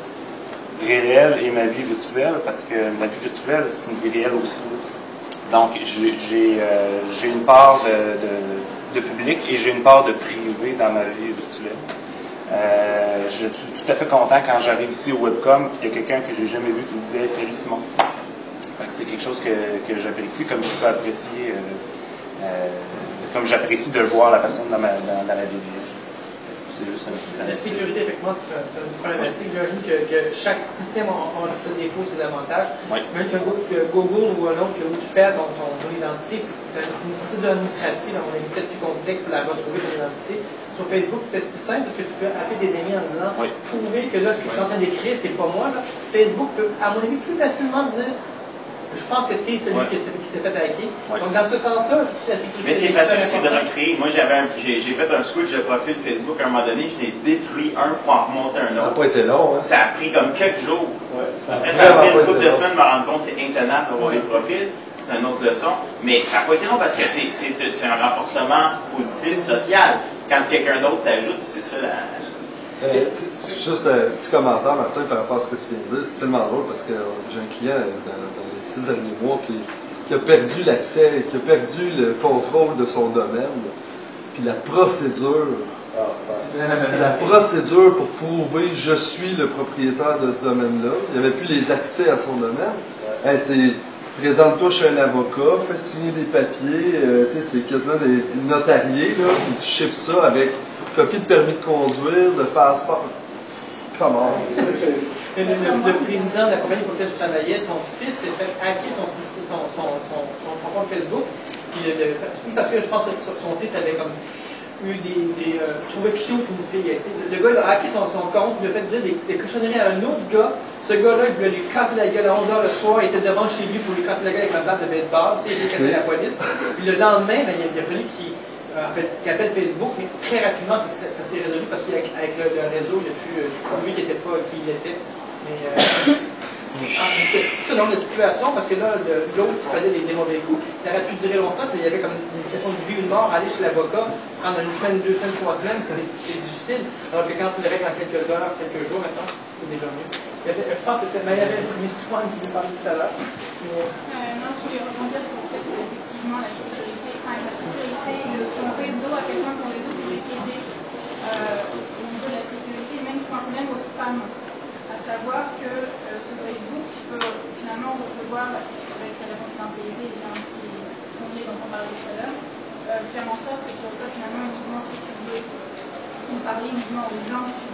S13: réelle et ma vie virtuelle, parce que ma vie virtuelle, c'est une vie réelle aussi. Donc, j'ai, j'ai, euh, j'ai une part de, de, de public et j'ai une part de privé dans ma vie virtuelle. Euh, je suis tout à fait content quand j'arrive ici au Webcom, il y a quelqu'un que j'ai jamais vu qui me disait « Salut Simon ». C'est quelque chose que, que j'apprécie, comme je peux apprécier, euh, euh, comme j'apprécie de voir la personne dans, ma, dans, dans la vie réelle. C'est juste un petit
S4: La sécurité, effectivement, c'est une problématique. J'imagine que, que chaque système a, a ses défauts, ses avantages.
S13: Oui.
S4: Même que, que Google ou un autre, que où tu perds ton, ton, ton identité, tu as une procédure administrative, à mon avis, peut-être plus complexe pour la retrouver, ton identité. Sur Facebook, c'est peut-être plus simple parce que tu peux appeler tes amis en disant oui. Prouver que là, ce que oui. je suis en train d'écrire, c'est pas moi. Là. Facebook peut, à mon avis, plus facilement dire je pense que tu es celui ouais. qui, qui s'est fait hacker. Ouais. Donc, dans ce sens-là, si la sécurité.
S2: Mais c'est facile aussi de recréer. Moi, j'avais un, j'ai, j'ai fait un switch de profil Facebook à un moment donné, je l'ai détruit un pour en remonter un autre.
S3: Ça n'a pas été long, hein?
S2: Ça a pris comme quelques jours. Ouais, ça Après, ça a pris une couple de semaines de me rendre compte que c'est intenable d'avoir ouais. les profils. C'est une autre leçon. Mais ça n'a pas été long parce que c'est, c'est, c'est un renforcement positif, social. Quand quelqu'un d'autre t'ajoute, c'est ça la.
S3: Euh, juste un petit commentaire, Martin, par rapport à ce que tu viens de dire. C'est tellement drôle parce que j'ai un client dans, dans les six derniers mois qui, qui a perdu l'accès, qui a perdu le contrôle de son domaine. Puis la procédure, la procédure pour prouver je suis le propriétaire de ce domaine-là, il n'y avait plus les accès à son domaine. Hey, c'est présente-toi chez un avocat, fais signer des papiers, euh, tu sais, c'est quasiment des notariés, là, puis tu chiffres ça avec copie de permis de conduire, de passeport. Comment?
S4: Le, le, le président de la compagnie pour laquelle je travaillais, son fils s'est fait hacker son, son, son, son, son compte Facebook. Puis le, parce que je pense que son fils avait comme eu des. des euh, trouvait cute une fille. Le, le gars il a hacké son, son compte, il a fait dire des, des cochonneries à un autre gars. Ce gars-là, il voulait lui casser la gueule à onze heures le soir, il était devant chez lui pour lui casser la gueule avec la batte de baseball. Tu sais, il a dit la police. Puis le lendemain, ben, il, a, il a fallu qu'il. En fait, qui appelle Facebook, mais très rapidement, ça, ça, ça s'est résolu parce qu'avec le, le réseau, il a pu euh, prouver qu'il n'était pas qui il était. Mais euh, ah, c'était tout ce genre de situation parce que là, le, l'autre qui faisait des, des mauvais coups, ça aurait pu durer longtemps, puis il y avait comme une question de vie ou de mort, aller chez l'avocat, prendre une semaine, deux semaines, trois semaines, c'est, c'est difficile. Alors que quand tu le règles en quelques heures, quelques jours maintenant, c'est déjà mieux. Il y avait, je pense que c'était, mais il y avait Miss Swan qui nous parlait tout à l'heure. Mais...
S14: Euh, non, je voulais rebondir sur le fait qu'effectivement, la sécurité, enfin, la sécurité, le, ton réseau, à quel point ton réseau pourrait t'aider euh, au niveau de la sécurité, même, je pense même au spam. À savoir que euh, sur Facebook, tu peux finalement recevoir, avec la confidentialité et les garanties conviées dont on parlait tout à l'heure, euh, faire en sorte que tu reçois finalement uniquement ce que tu veux, ou parler uniquement aux gens que tu veux.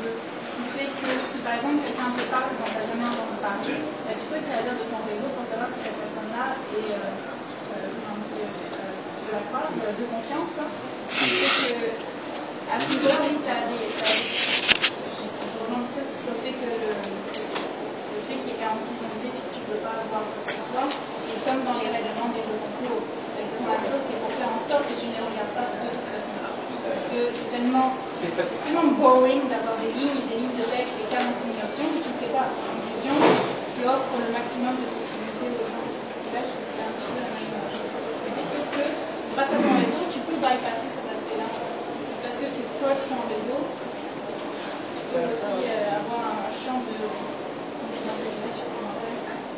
S14: Ce qui fait que si par exemple quelqu'un te parle dont tu n'as jamais entendu parler, ben, tu peux te servir de ton réseau pour savoir si cette personne-là est, euh, euh, comment dire, euh, de la part, de, de confiance. Là. Ce qui fait que, à ce niveau-là, oui, ça a des. Ça a des je rebondissais aussi sur le fait que le, le fait qu'il y ait quarante-six zombies et que tu ne peux pas avoir quoi que ce soit, c'est comme dans les règlements des jeux concours. C'est exactement la chose, c'est pour faire en sorte que tu ne les regardes pas de toute façon. Parce que c'est tellement, c'est tellement boring d'avoir des lignes et des lignes de texte et quarante-six mille options que tu ne fais pas. En conclusion, tu offres le maximum de possibilités aux gens. Et là, je trouve que c'est un petit peu la même possibilité, sauf que grâce à ton réseau, tu peux bypasser cet aspect-là. Parce que tu forces ton réseau, tu peux aussi euh, avoir un champ de confidentialité supplémentaire.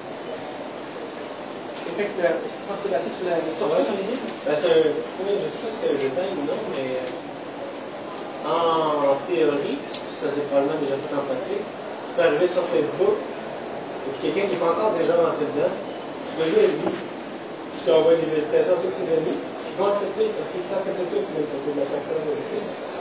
S4: Fait que, je pense que c'est là-dessus, tu l'as sorti sur les livres?
S9: Ben, c'est un, je ne sais pas si c'est un détail ou non, mais en théorie, ça c'est probablement déjà fait en pratique, tu peux arriver sur Facebook, et puis quelqu'un qui n'est pas encore déjà rentré dedans, tu peux lui à lui, tu lui envoies des invitations à tous ses amis, qui vont accepter, parce qu'ils savent que c'est toi qui mets le contenu de la personne aussi.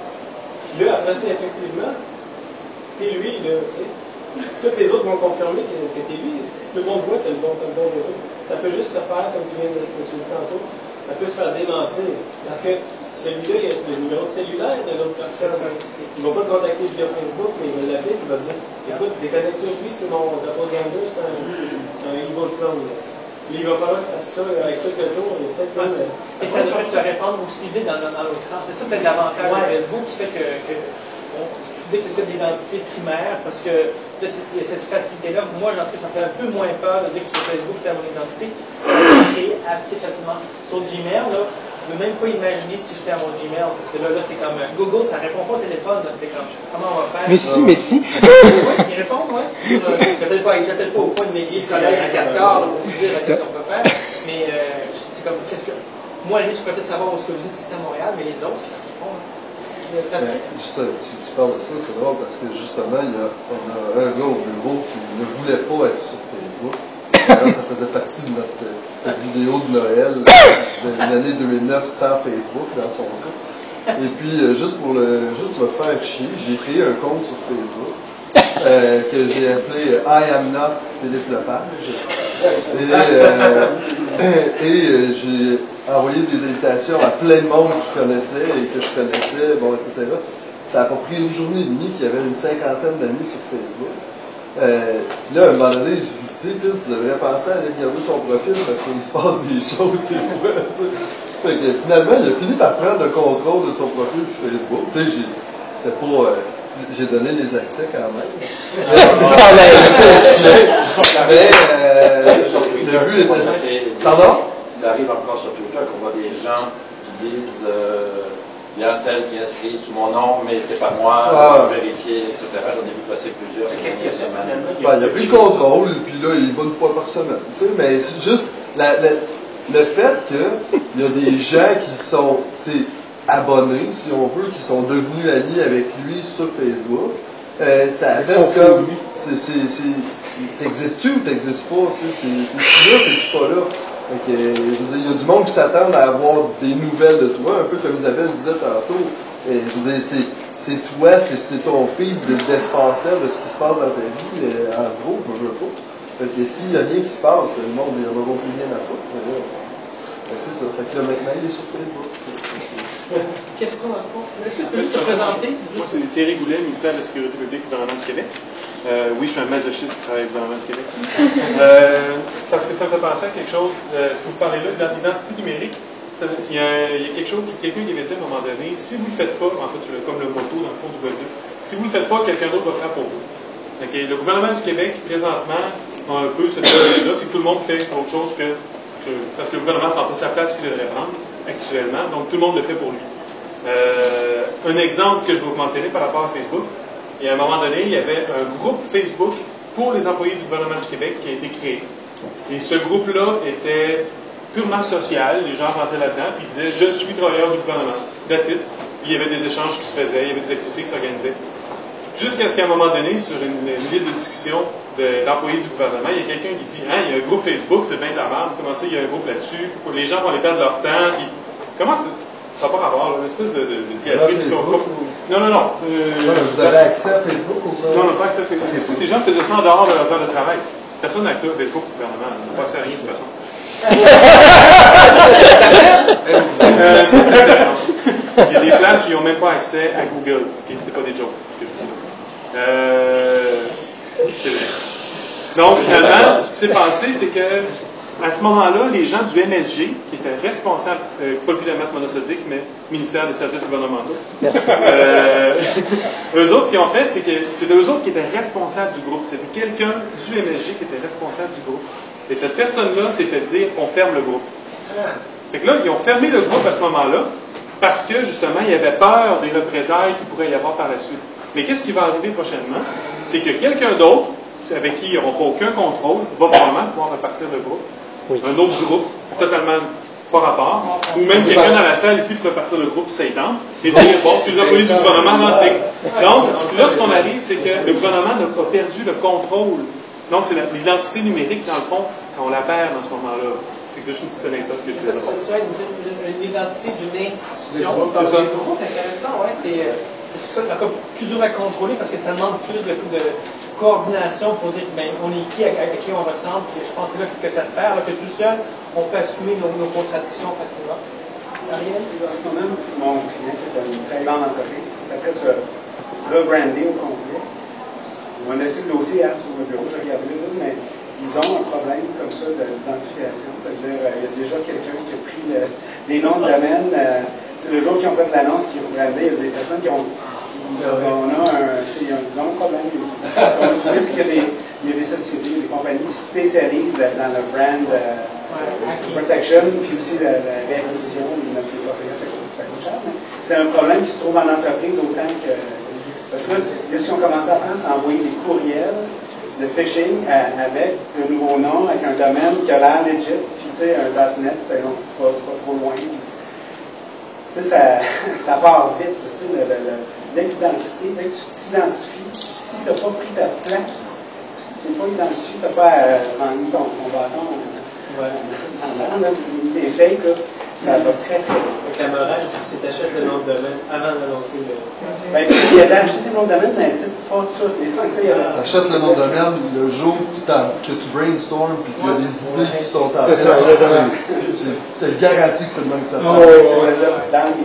S9: Là, après ça, effectivement, t'es lui, là, tu sais. Toutes les autres vont confirmer que, que t'es lui. Tout le monde voit que t'as le bon, t'as le bon réseau. Ça peut juste se faire, comme tu viens de comme tu dis tantôt, ça peut se faire démentir. Parce que celui-là, il y a le numéro de cellulaire de l'autre personne. Ils ne vont pas le contacter via Facebook, mais il va l'appeler, il va dire écoute, déconnecte-toi de lui, c'est mon doppelganger, c'est un, un evil clone. Il va falloir faire ça avec tout le tour. Il y a peut-être
S4: ah,
S9: même.
S4: Et ça devrait se répandre aussi vite dans, dans l'autre sens. C'est ça peut-être l'avantage ouais. de Facebook qui fait que. que on, tu dis que c'est l'identité primaire parce que là, il y a cette facilité-là. Moi, j'en trouve ça fait un peu moins peur de dire que c'est Facebook qui a mon identité. Ça peut créer assez facilement. Sur Gmail, là, je ne veux même pas imaginer si je fais à mon Gmail parce que là, là c'est comme Google, ça ne répond pas au téléphone. C'est comme comment on va faire?
S6: Mais si, mais si.
S4: Oui, ils répondent, oui. J'appelle pas, j'appelle pas au point de mes collègues à quatre quarts pour vous dire qu'est-ce qu'on peut faire. Mais euh, c'est comme, qu'est-ce que. Moi, à la limite, je peux peut-être savoir où est-ce que vous êtes ici à Montréal, mais les autres, qu'est-ce qu'ils font?
S3: Ben, juste, tu, tu parles de ça, c'est drôle parce que justement, il y a, on a un gars au bureau qui ne voulait pas être sur Facebook. Alors, ça faisait partie de notre, notre vidéo de Noël, une année deux mille neuf sans Facebook dans son cas. Et puis, juste pour le, juste pour le faire chier, j'ai créé un compte sur Facebook euh, que j'ai appelé I am not Philippe Lepage. Et, euh, et euh, j'ai envoyé des invitations à plein de monde que je connaissais et que je connaissais, bon, et cetera. Ça a pas pris une journée et demie qu'il y avait une cinquantaine d'amis sur Facebook. Euh, là, à un moment donné, je dis, tu sais, Phil, tu devrais penser à aller regarder ton profil parce qu'il se passe des choses des fois, tu sais. Fait que finalement, il a fini par prendre le contrôle de son profil sur Facebook. Tu sais, c'était pas... Euh, j'ai donné les accès quand même. Mais euh, le but était... Pardon?
S1: Ça arrive encore sur Twitter qu'on voit des gens qui disent euh, il y a un tel qui est inscrit sous mon nom, mais c'est pas moi,
S3: ah.
S1: je vais vérifier, et cetera. J'en ai vu passer plusieurs.
S4: Qu'est-ce qu'il y a ça finalement?
S3: Ben, il a pris le contrôle, puis là, il va une fois par semaine. Tu sais, mais c'est juste la, la, le fait qu'il y a des gens qui sont abonnés, si on veut, qui sont devenus alliés avec lui sur Facebook, euh, ça fait comme. T'existes-tu ou t'existes pas? T'es-tu là, t'es-tu pas là? Okay, je veux dire, il y a du monde qui s'attend à avoir des nouvelles de toi, un peu comme Isabelle disait tantôt. Et, je veux dire, c'est toi, c'est ton feed d'espace-temps de ce qui se passe dans ta vie, euh, en gros, je veux pas. Fait que s'il y a rien qui se passe, le monde n'en aura plus rien à foutre. C'est ça. Fait que là, maintenant, il est sur Facebook.
S4: Question à fond. Est-ce que tu peux juste te présenter?
S13: Moi, c'est Thierry Goulet, ministère de la Sécurité publique, gouvernement du Québec. Euh, oui, je suis un masochiste qui travaille au gouvernement du Québec. Euh, parce que ça me fait penser à quelque chose, euh, ce que vous parlez là, de l'identité numérique. Ça, il, y a, il y a quelque chose, quelqu'un qui avait dit à un moment donné, si vous ne le faites pas, en fait, comme le motto dans le fond du Golden, si vous ne le faites pas, quelqu'un d'autre va le faire pour vous. Okay? Le gouvernement du Québec, présentement, a un peu ce problème-là, c'est que tout le monde fait autre chose que, que. Parce que le gouvernement ne prend pas sa place qu'il devrait prendre actuellement, donc tout le monde le fait pour lui. Euh, un exemple que je vais vous mentionner par rapport à Facebook. Et à un moment donné, il y avait un groupe Facebook pour les employés du gouvernement du Québec qui a été créé. Et ce groupe-là était purement social. Les gens rentraient là-dedans et disaient « Je suis travailleur du gouvernement ». That's it. Il y avait des échanges qui se faisaient, il y avait des activités qui s'organisaient. Jusqu'à ce qu'à un moment donné, sur une, une liste de discussion d'employés de, du gouvernement, il y a quelqu'un qui dit « Hein, il y a un groupe Facebook, c'est bien de la merde. Comment ça, il y a un groupe là-dessus? Les gens vont aller perdre leur temps. » Comment ça? ça n'a pas rapport, là, une espèce de, de, de diatribe. Non, non, non. Euh,
S3: ouais, vous avez accès à Facebook ou quoi?
S13: Non, on n'a pas accès à Facebook. Okay. Les gens faisaient ça en dehors de leur zone de travail. Personne n'a accès à Facebook au gouvernement. On n'a pas accès à rien de toute façon. euh, il y a des places où ils n'ont même pas accès à Google. Okay? C'est pas des jokes que je dis là. Euh, c'est vrai. Donc, finalement, ce qui s'est passé, c'est que à ce moment-là, les gens du M S G, qui étaient responsables, euh, pas le kilomètre monosodique, mais ministère des services gouvernementaux, euh, eux autres, ce qu'ils ont fait, c'est que c'était eux autres qui étaient responsables du groupe. C'était quelqu'un du M S G qui était responsable du groupe. Et cette personne-là s'est fait dire on ferme le groupe. Fait que là, ils ont fermé le groupe à ce moment-là parce que, justement, il y avait peur des représailles qu'il pourrait y avoir par la suite. Mais qu'est-ce qui va arriver prochainement? C'est que quelqu'un d'autre, avec qui ils n'auront pas aucun contrôle, va probablement pouvoir repartir le groupe. Oui. Un autre groupe, totalement pas rapport, ou même quelqu'un dans la salle ici pourrait partir le groupe Satan et dire, bon, c'est la police du gouvernement dans le pays. Donc, là, ce qu'on arrive, c'est que le gouvernement a perdu le contrôle. Donc, c'est l'identité numérique, dans le fond, quand on la perd dans ce moment-là. C'est juste une petite anecdote que je
S4: disais. C'est l'identité d'une institution.
S13: C'est ça.
S4: Le groupe intéressant, ouais, c'est ça, encore plus dur à contrôler parce que ça demande plus de, de coordination pour dire ben, on est qui, à, à qui on ressemble. Puis je pense que là que ça se perd, là, que tout seul, on peut assumer nos, nos contradictions facilement. Ariel?
S15: En ce moment, mon client qui est une très grande entreprise, qui est après se rebrander au complet. On a laissé le dossier hier sur le bureau, j'ai regardé tout, mais ils ont un problème comme ça d'identification. C'est-à-dire, euh, il y a déjà quelqu'un qui a pris le, des noms de domaine. Euh, c'est le jour qu'ils ont fait l'annonce qui ont rebrandé, il y a des personnes qui ont. On a un, ils ont un problème. Ce qu'on a trouvé, c'est qu'il y a des, il y a des sociétés, des compagnies qui spécialisent dans le brand euh, protection, puis aussi la, la réacquisition. Ça coûte, ça coûte cher, mais c'est un problème qui se trouve en entreprise autant que. Parce que là, ce qu'ils ont commencé à faire, c'est envoyer des courriels de phishing à, avec un nouveau nom, avec un domaine qui a l'air legit, puis tu sais, un .net, donc c'est pas, pas trop loin. Tu sais, ça, ça part vite, tu sais, le, le, le, dès que l'identité, dès que tu t'identifies, si tu n'as pas pris ta place, si tu n'es pas identifié, tu n'as pas à prendre ton, ton bâton en l'air, tes steaks, là, ça va très très vite.
S9: Donc la morale, c'est que tu achètes le nom de domaine avant d'annoncer le.
S15: Ben, il y avait acheté le nom de domaine, mais tu sais, pas tout. Tu
S3: achètes le nom de domaine le jour que tu, que tu brainstorm puis qu'il y a des idées qui sont en train de
S8: sortir.
S3: Tu te garantis que c'est le même que ça se passe.
S15: Dans les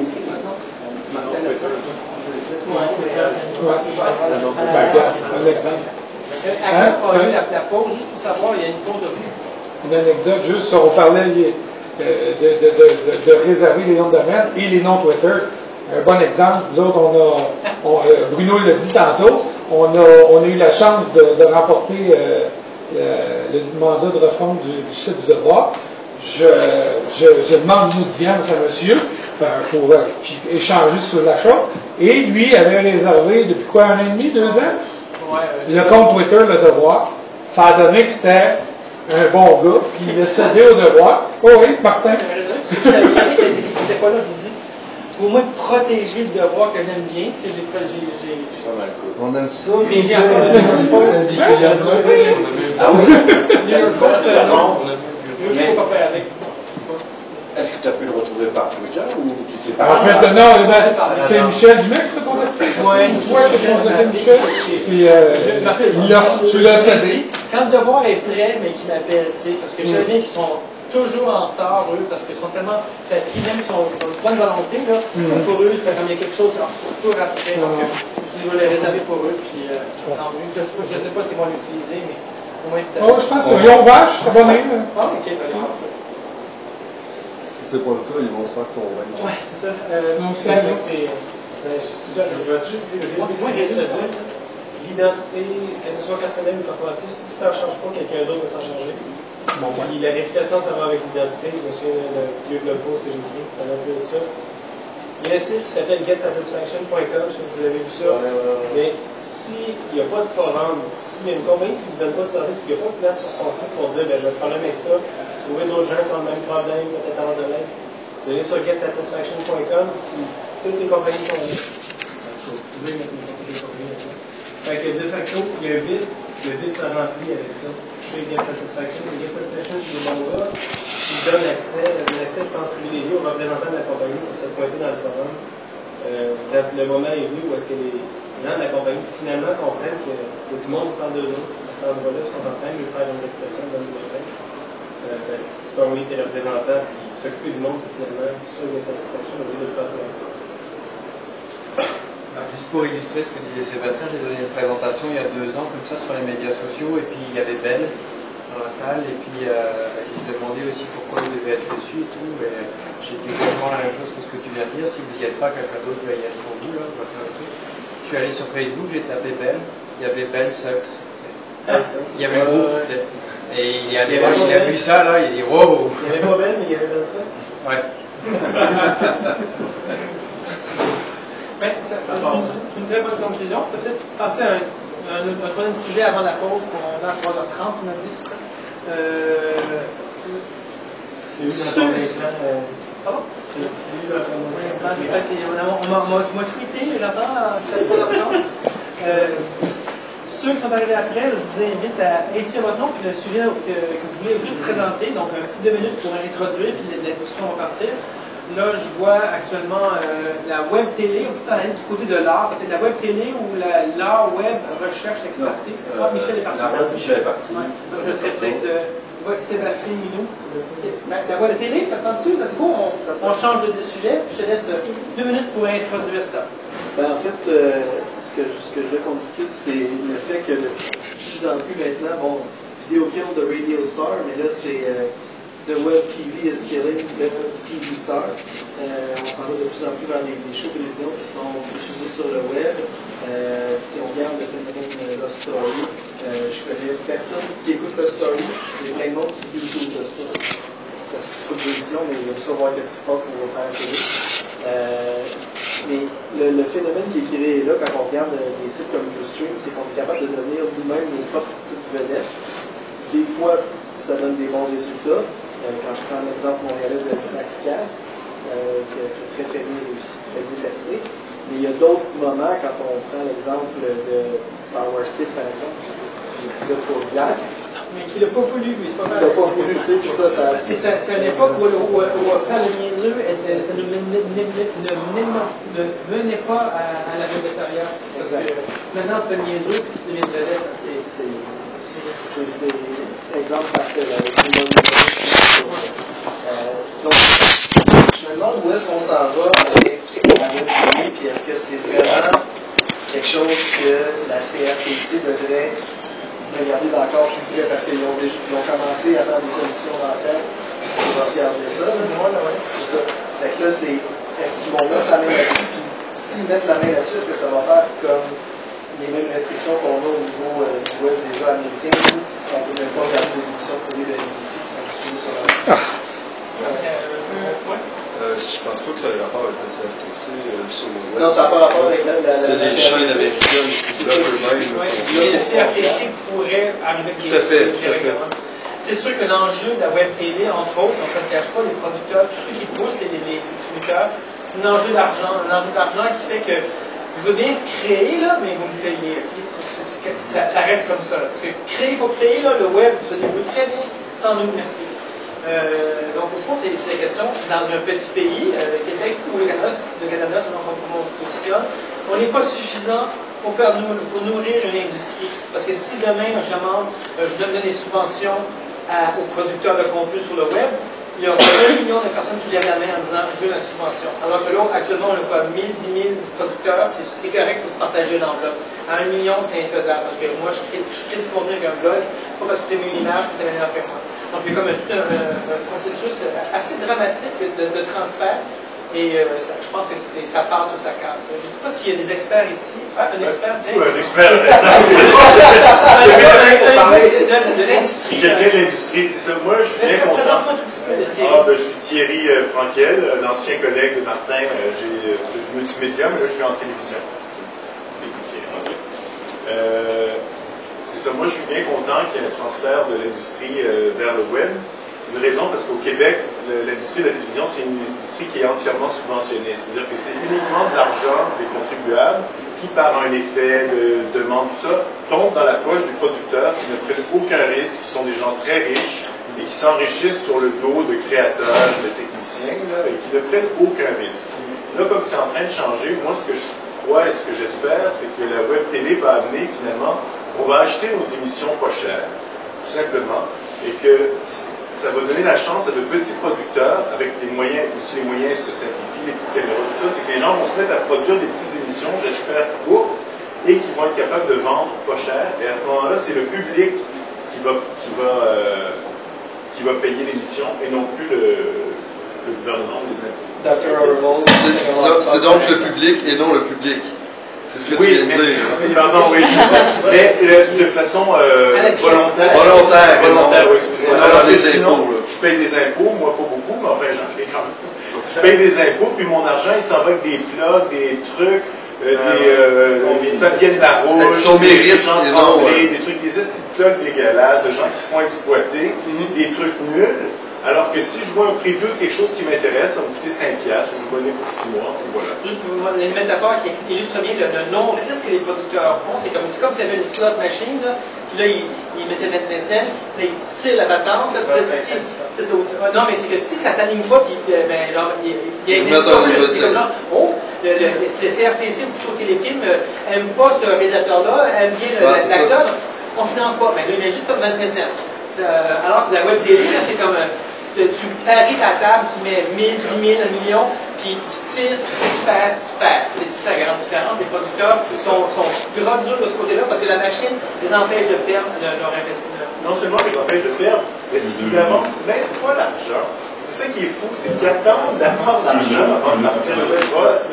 S8: Un exemple.
S4: Hein? On a eu la pause, juste pour savoir, il y a une pause aussi.
S8: Une anecdote, juste, on parlait de, de, de, de, de réserver les noms de domaine et les noms Twitter. Un bon exemple, nous autres, on a, on, Bruno l'a dit tantôt, on a, on a eu la chance de, de remporter euh, le, le mandat de refonte du, du site du Devoir. Je, je, je demande une audience à monsieur euh, pour euh, échanger sur l'achat. Et lui avait réservé depuis quoi, un an et demi, deux ans? Ouais, le compte Twitter, le Devoir. Ça a donné que c'était un bon gars, puis il a cédé au Devoir. Oh oui, Martin.
S4: Je savais qu'il n'était pas là, je vous dis. Pour moi, protéger le Devoir que j'aime bien, tu sais, j'ai pas, j'ai, j'ai...
S3: On aime ça.
S4: Mais j'ai encore une pause. Ah oui? Il y a une pause, non. Je sais pas quoi faire avec.
S1: Est-ce que tu as pu le retrouver par Twitter ou tu sais pas?
S8: En fait, non, c'est Michel Dumec, ça qu'on a fait?
S4: Oui,
S8: c'est Michel. Puis, euh, tu l'as cédé.
S4: Quand le Devoir est prêt, mais qu'il m'appelle, tu sais, parce que je sais bien qu'ils sont toujours en retard, eux, parce qu'ils sont tellement tatillés, même ils ont une bonne volonté, là. Pour eux, c'est comme il y a quelque chose pour après. Donc, je vais les réserver pour eux, puis tant mieux. Je ne sais pas s'ils vont l'utiliser, mais au moins c'était.
S8: Oh, je pense que Lyon Vache, c'est abonné.
S4: Ah, ok, il fallait faire ça.
S3: Si c'est pas le cas, ils vont se faire convaincre.
S4: Ouais, c'est ça. Euh,
S9: non, c'est vrai, c'est. Je vais juste essayer de résumer ce que ça dit. L'identité, que ce soit personnelle ou corporative, si tu t'en changes pas, quelqu'un d'autre va s'en changer. Bon, puis la réputation, ça va avec l'identité. Je me souviens d'un vieux blog post que j'ai écrit, un peu de ça. Il y a un site qui s'appelle get satisfaction point com, je ne sais pas si vous avez vu ça. Ouais, ouais, ouais. Mais s'il n'y a pas de forum, s'il y a une compagnie qui ne vous donne pas de service, qu'il n'y a pas de place sur son site pour dire ben, j'ai un problème avec ça, trouver d'autres gens qui ont le même problème, peut-être avoir de l'aide. Vous allez sur get satisfaction point com, toutes les compagnies sont là. Fait que de facto, il y a un vide, le vide se remplit avec ça. Je fais get satisfaction, le get satisfaction, c'est des bons gars. qui donne l'accès, l'accès, je pense, privilégié aux représentants de la compagnie pour se pointer dans le forum. Euh, quand le moment est venu où est-ce que les gens de la compagnie finalement comprennent que tout le monde parle d'eux autres, à cet endroit-là, ils sont en train de lui faire une réputation dans le domaine. Euh, ben, tu peux envoyer tes représentants et s'occuper du monde, finalement, sur une satisfaction au lieu de le faire toi.
S16: Alors, juste pour illustrer ce que disait Sébastien, j'ai donné une présentation il y a deux ans comme ça sur les médias sociaux et puis il y avait Ben dans la salle et puis euh, il se demandait aussi pourquoi il devait être dessus et tout et j'ai dit exactement la même chose que ce que tu viens de dire, si vous n'y êtes pas, quelqu'un d'autre va y aller pour vous là, on va faire le truc. Je suis allé sur Facebook, j'ai tapé Ben, il y avait Ben Sucks, il y avait le groupe, tu sais. Et il, est allé, il, il a vu ça là, il dit wow.
S9: Il n'y avait pas Ben, mais il y avait Ben Sucks.
S16: Ouais.
S4: Ben, ça, ça, c'est une très bonne conclusion. Peut-être passer à un, un, un troisième sujet avant la pause pour on est à trois heures trente, on a dit, c'est ça. Euh,
S9: Tu l'as vu dans ton écran?
S4: Pardon?
S9: Tu l'as vu dans ton écran?
S4: On m'a tweeté, j'entends, à trois heures trente. Euh, ceux qui sont arrivés après, je vous invite à inscrire votre nom puis le sujet que, que vous voulez juste présenter. Donc, un petit deux minutes pour introduire, puis la, la discussion va partir. Là, je vois actuellement euh, la web télé, on peut aller du côté de l'art, peut-être la web télé ou la, l'art web recherche expertise. C'est pas Michel est parti.
S5: Non, Michel est parti.
S4: Ouais. Donc, ça serait peut-être euh, ouais, Sébastien Minou. La, la web télé, ça tente dessus. Du coup, on, on change de, de sujet. Je te laisse euh, deux minutes pour introduire ça.
S3: Ben, en fait, euh, ce, que, ce que je veux qu'on discute, c'est le fait que de plus en plus maintenant, bon, Video Kill the Radio Star, mais là, c'est. Euh, The Web T V is killing the T V star. Euh, on s'en va de plus en plus vers des, des shows de télévision qui sont diffusés sur le web. Euh, si on regarde le phénomène de Love Story, euh, je connais personne qui écoute Love Story, mais plein de monde qui YouTube Love Story. Parce qu'ils se foutent de l'émission, mais ils aiment savoir ce qui se passe quand ils vont faire la télé. Euh, mais le, le phénomène qui est créé là, quand on regarde des sites comme Ustream, c'est qu'on est capable de devenir nous-mêmes nos propres petites vedettes. Des fois, ça donne des bons résultats. Euh, quand je prends l'exemple montréalais de Practicast, euh, qui est très très bien réussi, très bien percé, mais il y a d'autres moments, quand on prend l'exemple de Star Wars Kid, par exemple, c'est un petit gars de Trois-Rivières.
S4: Mais qui l'a pas voulu, lui, c'est pas mal.
S3: Il l'a pas voulu, tu sais, c'est ça. ça
S4: c'est, c'est, c'est une époque où, où, où, où faire le niaiseux, ça ne menait pas à, à la végétarienne. Parce que maintenant, tu fais le niaiseux puis tu deviens une vedette.
S3: C'est, c'est, c'est, c'est exemple parfait. Là, euh, donc, je me demande où est-ce qu'on s'en va avec la web T V, puis est-ce que c'est vraiment quelque chose que la C R T C devrait regarder d'encore plus près, parce qu'ils ont, déjà, ils ont commencé à faire des commissions d'enquête pour regarder ça. C'est ça. Fait que là, c'est, est-ce qu'ils vont mettre la main là-dessus, puis s'ils mettent la main là-dessus, est-ce que ça va faire comme les mêmes restrictions qu'on a au niveau euh, du web déjà américain, où on ne peut même pas regarder des émissions de télé de N B C qui sont diffusées sur la site.
S17: Euh, je pense pas que ça ait rapport avec la C R T C euh, sur le web.
S3: Non, ça n'a pas rapport avec la, la,
S17: c'est
S3: la,
S17: les
S3: la
S17: chaînes américaines qui bloquent eux-mêmes.
S4: Oui, mais la C R T C pourrait arriver avec
S17: tout à fait, tout à fait.
S4: C'est sûr que l'enjeu de la web T V, entre autres, on ne se cache pas, les producteurs, tous ceux qui poussent, les, les distributeurs, un enjeu d'argent, un enjeu d'argent qui fait que je veux bien créer, là, mais vous me payez. Okay? C'est, c'est, c'est, ça, ça reste comme ça. Là. Parce que créer pour créer, là, le web se débrouille très bien sans nous, merci. Euh, donc, au fond, c'est, c'est la question, dans un petit pays, euh, le Québec ou le Canada, le Canada selon comment on se positionne, on n'est pas suffisant pour, faire, pour nourrir une industrie. Parce que si demain, je demande, euh, je donne des subventions à, aux producteurs de contenu sur le web, il y aura un million de personnes qui lèvent la main en disant « je veux la subvention ». Alors que là, actuellement, on a quoi, mille, dix mille producteurs, c'est, c'est correct pour se partager l'enveloppe. À un million, c'est infaisable, parce que moi, je crée, je crée du contenu avec un blog, pas parce que tu as mis une image que tu es meilleur que moi. Donc, il y a comme un, tout un, un processus assez dramatique de, de transfert, et euh, ça, je pense que c'est, ça passe ou ça casse. Je ne sais pas s'il y a des experts ici. Ah, un expert, tiens.
S18: Oui, un expert.
S4: Un de l'industrie.
S18: Quelqu'un de l'industrie, c'est ça. Moi, je suis bien content. Ah, ben, je suis Thierry Franquel, un ancien collègue de Martin. J'ai fait du multimédia, mais là, je suis en télévision. Euh, c'est ça. Moi, je suis bien content qu'il y ait un transfert de l'industrie euh, vers le web. Une raison, parce qu'au Québec, l'industrie de la télévision, c'est une industrie qui est entièrement subventionnée. C'est-à-dire que c'est uniquement de l'argent des contribuables qui, par un effet de demande, tout ça, tombe dans la poche des producteurs qui ne prennent aucun risque, qui sont des gens très riches, et qui s'enrichissent sur le dos de créateurs, de techniciens, là, et qui ne prennent aucun risque. Là, comme c'est en train de changer, moi, ce que je crois et ce que j'espère, c'est que la web télé va amener, finalement, on va acheter nos émissions pas chères, tout simplement, et que ça va donner la chance à de petits producteurs, avec les moyens, aussi les moyens se simplifient, les petites caméras, tout ça, c'est que les gens vont se mettre à produire des petites émissions, j'espère, courtes, et qui vont être capables de vendre pas cher. Et à ce moment-là, c'est le public qui va, qui va, euh, qui va payer l'émission, et non plus le, le gouvernement ou les impôts.
S3: C'est donc le public et non le public. C'est ce que
S18: oui,
S3: tu viens de dire.
S18: Mais, pardon, oui, c'est ça. Mais euh, de façon euh, volontaire.
S3: Volontaire.
S18: Volontaire, oui, excusez-moi.
S3: Non,
S18: Alors
S3: dans
S18: que
S3: les
S18: sinon,
S3: impôts, là.
S18: je paye des impôts, moi pas beaucoup, mais enfin j'en paye quand même. Je paye des impôts, puis mon argent, il s'en va avec des plugs, des trucs, euh, des euh, Fabienne Larouche, des gens tremblés, des trucs, des petits plugs dégueulasses, de gens qui se font exploiter, des trucs nuls. Alors que si je vois un preview de quelque chose qui m'intéresse, ça va me coûter cinq piastres, je vais me donner pour six mois, et voilà.
S4: Juste pour vous donner une métaphore qui illustre bien le, le non-risque que les producteurs font, c'est comme, comme s'il y avait une slot machine, là, puis là, ils, ils mettaient vingt-cinq cents, puis là, ils tiraient la patente, puis là, si, c'est ça, non, mais c'est que si ça ne s'aligne pas, puis ben, alors, il, il y a une décision, c'est comme là, oh, le, le, le C R T C ou plutôt Téléfilm n'aime pas ce réalisateur-là, aime bien
S3: ah,
S4: l'acteur, on ne finance pas, mais là, il met juste comme vingt-cinq cents. Euh, alors que la web télé, c'est comme... Euh, tu paries ta table, tu mets mille, dix mille, un million, puis tu tires, puis si tu perds, tu perds. C'est ça la grande différence. Les producteurs sont, sont gros durs de ce côté-là parce que la machine les empêche de perdre leur investissement.
S18: Non seulement les empêche de perdre, mais c'est qu'ils n'avancent même pas l'argent. C'est ça qui est fou, c'est qu'ils attendent d'avoir de l'argent avant de partir le poste.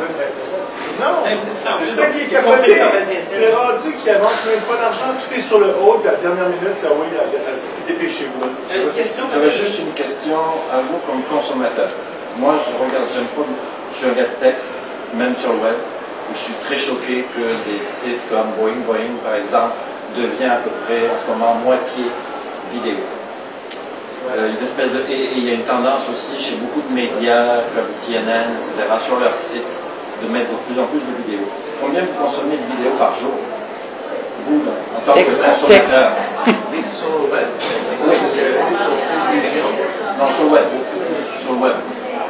S18: Non, c'est ça qui est capoté. C'est rendu qu'ils n'avancent même pas d'argent. Tout est sur le haut, de la dernière minute, ça oui, dépêchez-vous.
S19: J'avais juste une question à vous comme consommateur. Moi, je regarde, j'aime pas, je regarde texte, même sur le web, où je suis très choqué que des sites comme Boeing, Boeing, par exemple, devient à peu près en ce moment moitié vidéo. Euh, une espèce de, et, et il y a une tendance aussi chez beaucoup de médias comme C N N, et cetera, sur leur site, de mettre de plus en plus de vidéos. Combien vous consommez de vidéos par jour? Vous, en tant
S6: texte,
S19: que consommateur?
S6: Texte.
S19: Sur le web? Oui. Non, sur le web. Sur le web.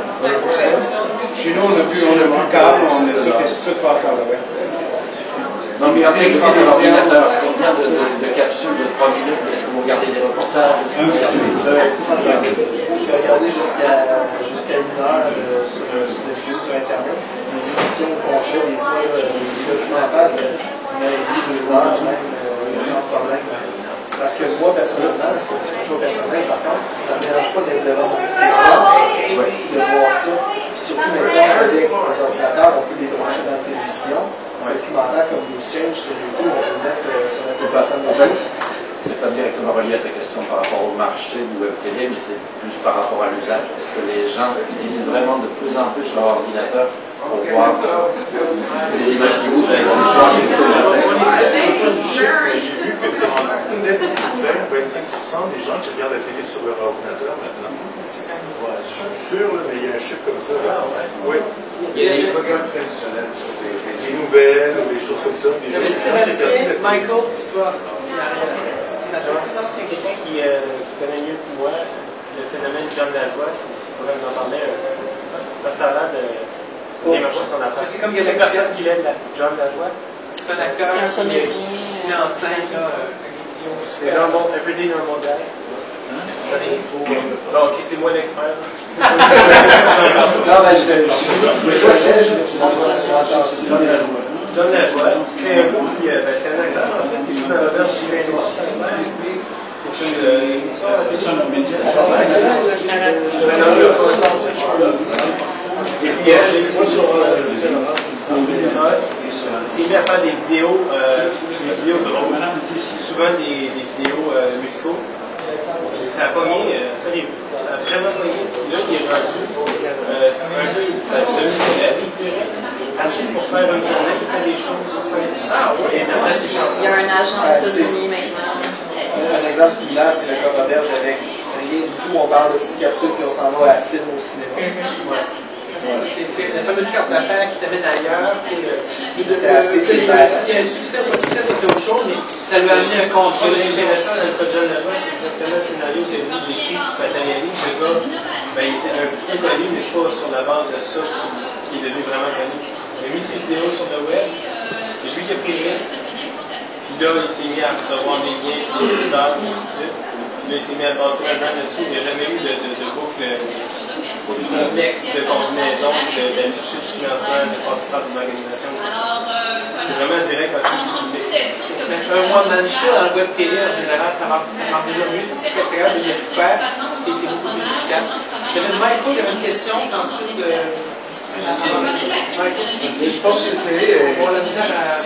S15: Chez nous, on n'a plus, on n'a plus câble, on a tout, tout par par le web.
S19: Non, mais quand vous regardez l'ordinateur, combien de, de, de capsules de trois minutes? Est-ce que vous regardez des reportages? Est-ce que vous regardez des trucs?
S3: Je vais regarder jusqu'à jusqu'à une heure euh, sur, euh, sur des vidéos sur Internet, des émissions complètes, des fois, euh, des documentaires de une heure et demie, deux heures, même, euh, sans problème. Parce que moi, personnellement, parce que c'est toujours personnel, par contre, ça ne me dérange pas d'être devant mon Instagram, de voir ça. Puis surtout maintenant, avec les ordinateurs, on peut les brancher dans la télévision. Un documentaire comme News Change sur YouTube, on peut le mettre euh, sur notre téléphone de plus.
S19: C'est pas directement relié à ta question par rapport au marché du web télé, mais c'est plus par rapport à l'usage. Est-ce que les gens utilisent vraiment de plus en plus leur ordinateur pour voir les images qui bougent avec les changes et tout?
S18: J'ai vu que c'est peut-être vingt à vingt-cinq pour cent des gens qui regardent la télé sur leur ordinateur maintenant. Ouais, je suis sûr, là, mais il y a un chiffre comme ça. Là. Oui. Il y a des programmes traditionnels sur des nouvelles ou des choses comme ça. Des gens
S4: Sébastien, Michael, puis toi.
S9: J'aimerais savoir s'il y a quelqu'un qui, euh, qui connaît mieux que moi le phénomène John Lajoie, s'il pourrait nous en parler un petit peu. Parce que ça a l'air de démarcher son affaire.
S4: C'est comme
S9: il y a des personnes qui l'aiment, John Lajoie.
S4: C'est un acteur qui est en scène avec des vidéos.
S9: C'est normal, everyday normal guy. Non, ok, c'est moi l'expert.
S3: Non, mais je vais.
S9: John Lajoie, c'est un gars qui. Ben, c'est un acteur, en fait, qui joue dans l'auberge du Saint-Louis. C'est une émission à la télévision. C'est un anglophone. Et puis, j'ai vu ça sur. Il s'est mis à faire des vidéos, euh, des vidéos drôles, souvent des, des vidéos euh, musicaux. Et ça a pogné, euh, sérieux, ça a vraiment pogné. Puis là, il est rendu euh, un peu ben, semi-célèbre, je dirais. Assez pour faire une tournée, il fait des choses sur scène. Ah oui, il interprète ses chansons.
S20: Il y a un agent aux États-Unis maintenant.
S3: Un exemple similaire, c'est le cas d'Auberge avec rien du tout. On parle de petites capsules puis on s'en va à film au cinéma. Ouais.
S4: C'est la fameuse carte d'affaires qui t'amène ailleurs.
S15: C'était assez
S4: Il y a un succès ou pas de succès, ça c'est autre chose, mais ça lui a amené un constat intéressant dans le cas de John Lavoie. C'est exactement le scénario que lui décrit qui se matérialise. Le gars, ben, il était un petit peu connu, mais c'est pas sur la base de ça qu'il est devenu vraiment connu. Il a mis ses vidéos sur le web, c'est lui qui a pris le risque. Puis là, il s'est mis à recevoir des liens, des visiteurs, et ainsi de suite. Puis là, il s'est mis à bâtir un brand là-dessus. Il n'y a jamais eu de, de, de boucle complexe de combinaison, d'aller chercher du financement, de passer par des organisations. C'est vraiment direct en public. Un one-man show dans le web télé, en général, ça marche, ça marche déjà mieux. Si tu es capable de le faire, c'est beaucoup plus efficace. Il y avait Michael, il y avait une question, ensuite. Euh,
S10: Je pense que le télé est...
S4: Bon, la misère à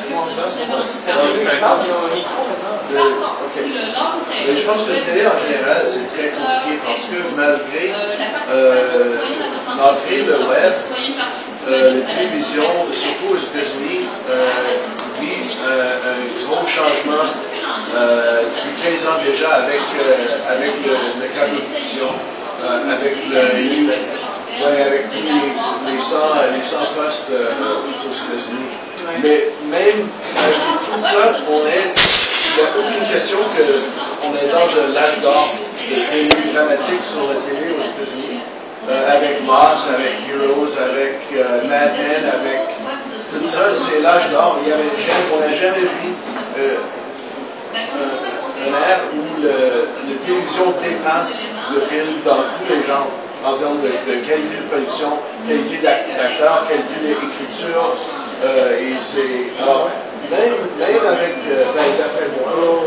S10: Mais je pense que le télé en général, c'est très compliqué parce que malgré euh, l'entrée de web, euh, la télévision, surtout aux États-Unis, euh, vit euh, un gros changement euh, depuis quinze ans déjà avec, euh, avec le, le câble de diffusion, euh, avec le... Ouais, avec tous les, les, cent, les cent postes euh, aux États-Unis. Mais même avec tout ça, on est, il n'y a aucune question qu'on est dans l'âge d'or de télé dramatique sur la télé aux États-Unis. Euh, avec Lost, avec Heroes, avec euh, Mad Men, avec tout ça, c'est l'âge d'or. Il y avait jamais, on n'a jamais vu euh, un, un ère où le, la télévision dépasse le film dans tous les genres, en termes de, de qualité de production, qualité d'acteur, qualité d'écriture. Euh, et c'est. Alors, même, même avec. Euh, ben, d'après moi.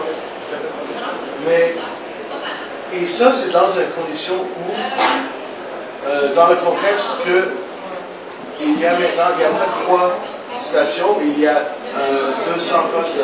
S10: Mais. Et ça, c'est dans une condition où. Euh, dans le contexte que. Il y a maintenant, il y a pas trois stations, mais il y a euh, deux cents postes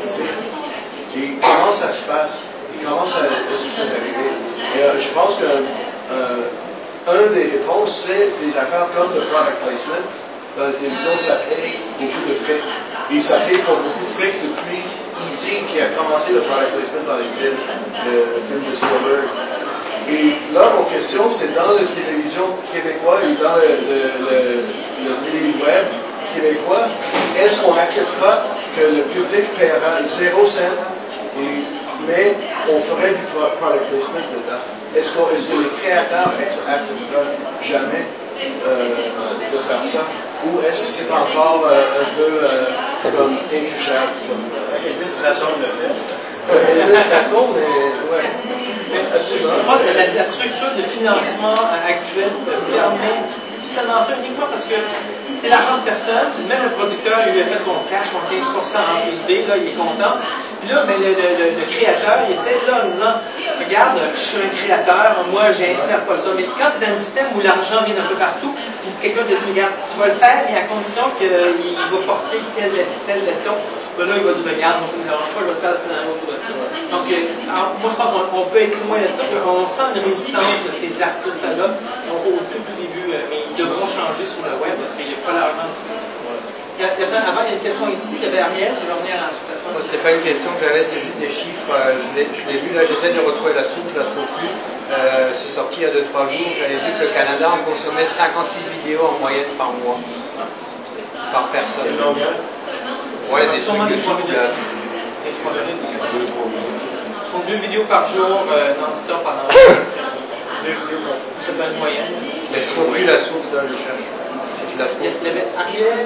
S10: de. Et comment ça se passe? Et comment ça est-ce que c'est arrivé? Et euh, je pense que. Euh, Un des réponses, c'est des affaires comme le product placement. Dans la télévision, ça paye beaucoup de fric. Et ça paye pour beaucoup de fric depuis E T qui a commencé le product placement dans les films, le, le film de Spielberg. Et là, mon question, c'est dans la télévision québécoise et dans le, le, le, le télé-web québécois, est-ce qu'on acceptera que le public paiera zéro cent, et, mais on ferait du product placement dedans? Est-ce que, est-ce que les créateurs accepteront jamais euh, de faire ça? Ou est-ce que c'est encore euh, un peu euh, comme intouchable?
S9: Elvis Gratton le fait.
S10: Elvis Gratton, mais ouais.
S4: Je crois que la, la structure de financement actuelle permet difficilement ça uniquement parce que c'est l'argent de personne. Même le producteur, il lui a fait son cash, son quinze pour cent en plus B, là, il est content. Puis là, ben, le, le, le créateur, il est peut-être là en disant regarde, je suis un créateur, moi, j'insère pas ça. Mais quand tu es dans un système où l'argent vient d'un peu partout, puis quelqu'un te dit regarde, tu vas le faire, mais à condition qu'il va porter tel, tel veston. Ben là, il va dire regarde, moi, ça ne me dérange pas, je vais te faire le scénario autour de ça. Donc, euh, alors, moi, je pense qu'on peut être loin de ça, on sent une résistance de ces artistes-là au, au tout, tout début, euh, mais ils devront changer sur le web parce qu'il n'y a pas l'argent. Il y a, avant, il y a une question ici, il y avait Ariel, je vais revenir ensuite à toi.
S16: C'est pas une question que j'avais, c'était juste des chiffres. Euh, je l'ai vu, là, j'essaie de retrouver la soupe, je la trouve plus. Euh, c'est sorti il y a deux trois jours, j'avais vu que le Canada en consommait cinquante-huit vidéos en moyenne par mois. Par personne. Ouais, des trucs YouTube là.
S4: Donc deux vidéos par jour, euh, non-stop pendant deux vidéos par jour. C'est pas une moyenne.
S16: Mais je trouve plus la source, là, je cherche. Je la trouve.
S4: Il y avait Ariel,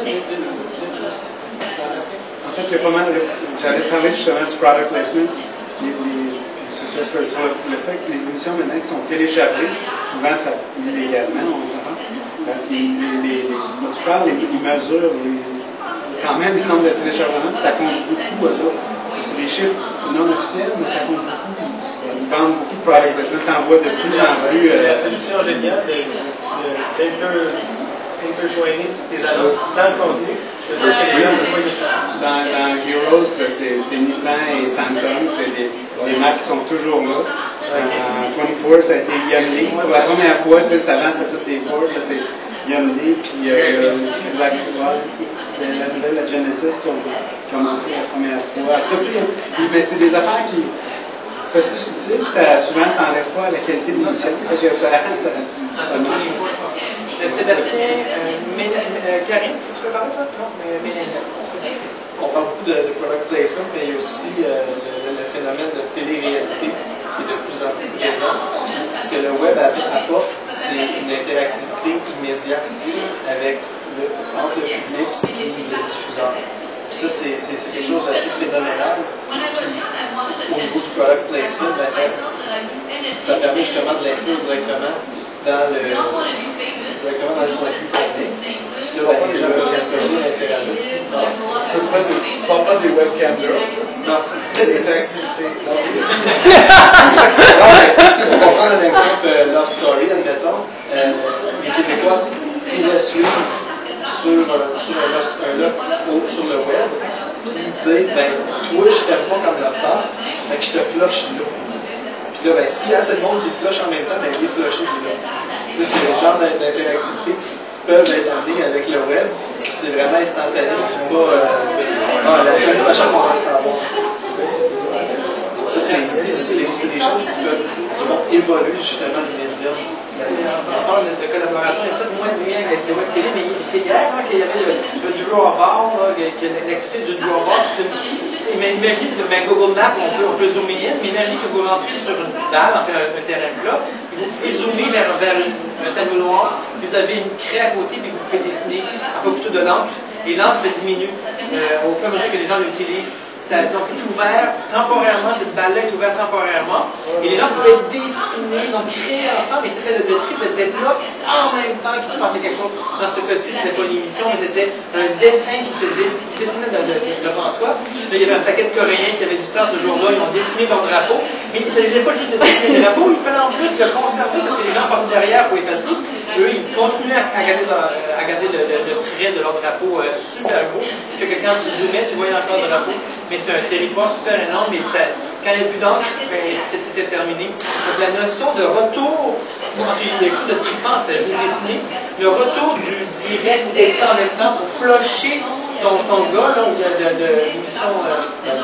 S15: en fait, il y a pas mal de... J'avais parlé justement du product placement. Les, les, sur, sur, sur le, le fait que les émissions maintenant qui sont téléchargées, souvent illégalement, on s'entend. Les, les, les producteurs, les, ils mesurent les, quand même le nombre de téléchargements, puis ça compte beaucoup aux autres. C'est des chiffres non officiels, mais ça compte beaucoup. Ils vendent beaucoup de product placement, t'envoies de plus en plus.
S9: C'est la solution géniale d'interjoiner tes annonces dans le contenu. Je veux dire que les gens ne peuvent pas y échapper.
S15: Dans, dans Heroes, c'est Nissan et Samsung, c'est des, des marques qui sont toujours là. En vingt-quatre, ça a été Hyundai. Pour la première fois, tu sais, avant c'était toutes des Ford, là c'est Hyundai, puis euh, la, la nouvelle, la Genesis qui ont, qui ont montré la première fois. En tout cas, tu sais, c'est des affaires qui sont assez subtiles, ça, souvent ça n'enlève pas la qualité de l'émission. Ça, ça, ça, ça marche.
S4: Euh, Sébastien, euh, Mél- euh, Karine, tu veux parler toi? Non, mais Mélanie.
S21: On parle beaucoup de, de product placement, mais il y a aussi euh, le, le phénomène de télé-réalité qui est de plus en plus présent. Ce que le web apporte, c'est une interactivité immédiate avec le, entre le public et le diffuseur. Ça, c'est quelque chose d'assez phénoménal. Puis, au niveau du product placement, ben, ça, ça permet justement de l'inclure directement dans le, directement dans le contenu public. Puis là, ben, les gens peuvent interagir.
S10: Tu ne parles pas des webcam girls?
S21: Non, des activités. Non, on va prendre un exemple, euh, Love Story, admettons. Euh, les Québécois pourraient suivre sur, euh, sur, un love, un love, au, sur le web, puis dire, ben, toi, je t'aime pas comme l'auteur, fait que je te flush là. Puis là, ben, s'il y a assez de monde qui le flush en même temps, ben, il est flushé du là. C'est le genre d'interactivité qui peuvent être amenées avec le web, puis c'est vraiment instantané. C'est pas, euh, ah, la semaine prochaine, on va le savoir. Ça, c'est des, des choses qui peuvent qui vont évoluer justement les médias.
S4: On parle de collaboration, il y a peut-être moins de liens avec les web télé, mais c'est hier hein, qu'il y avait le, le duo à bord, l'activité du duo à bord. Imaginez que ben, Google Maps, on peut, on peut zoomer in, mais imaginez que vous rentrez sur une dalle, enfin un, un terrain plat, puis vous pouvez zoomer vers, vers une, un tableau noir, puis vous avez une craie à côté, puis vous pouvez dessiner, enfin plutôt de l'encre, et l'encre diminue euh, au fur et à mesure que les gens l'utilisent. Donc c'est ouvert temporairement, cette balle-là est ouverte temporairement, et les gens pouvaient dessiner, donc créer ensemble, et c'était le, le trip d'être là en même temps qu'il se passait quelque chose. Dans ce cas-ci, ce n'était pas une émission, mais c'était un dessin qui se dessinait, qui dessinait de, de, de, devant soi. Là, il y avait un paquet de Coréens qui avaient du temps ce jour-là, ils ont dessiné leur drapeau, mais ça ne disait pas juste de dessiner le drapeau, il fallait en plus le conserver parce que les gens passaient derrière pour effacer. Eux, ils continuaient à, à garder, leur, à garder le, le, le trait de leur drapeau euh, super gros. Ce qui fait que quand tu zoomais, tu voyais encore le drapeau. Mais c'était un territoire super énorme, mais ça, quand il n'y a plus d'encre, ben, c'était terminé. Donc la notion de retour, bon, il y a quelque chose de trippant, c'est juste dessiné, le retour du direct d'écran en même temps pour flusher ton, ton gars, là, de, de, de l'émission, euh,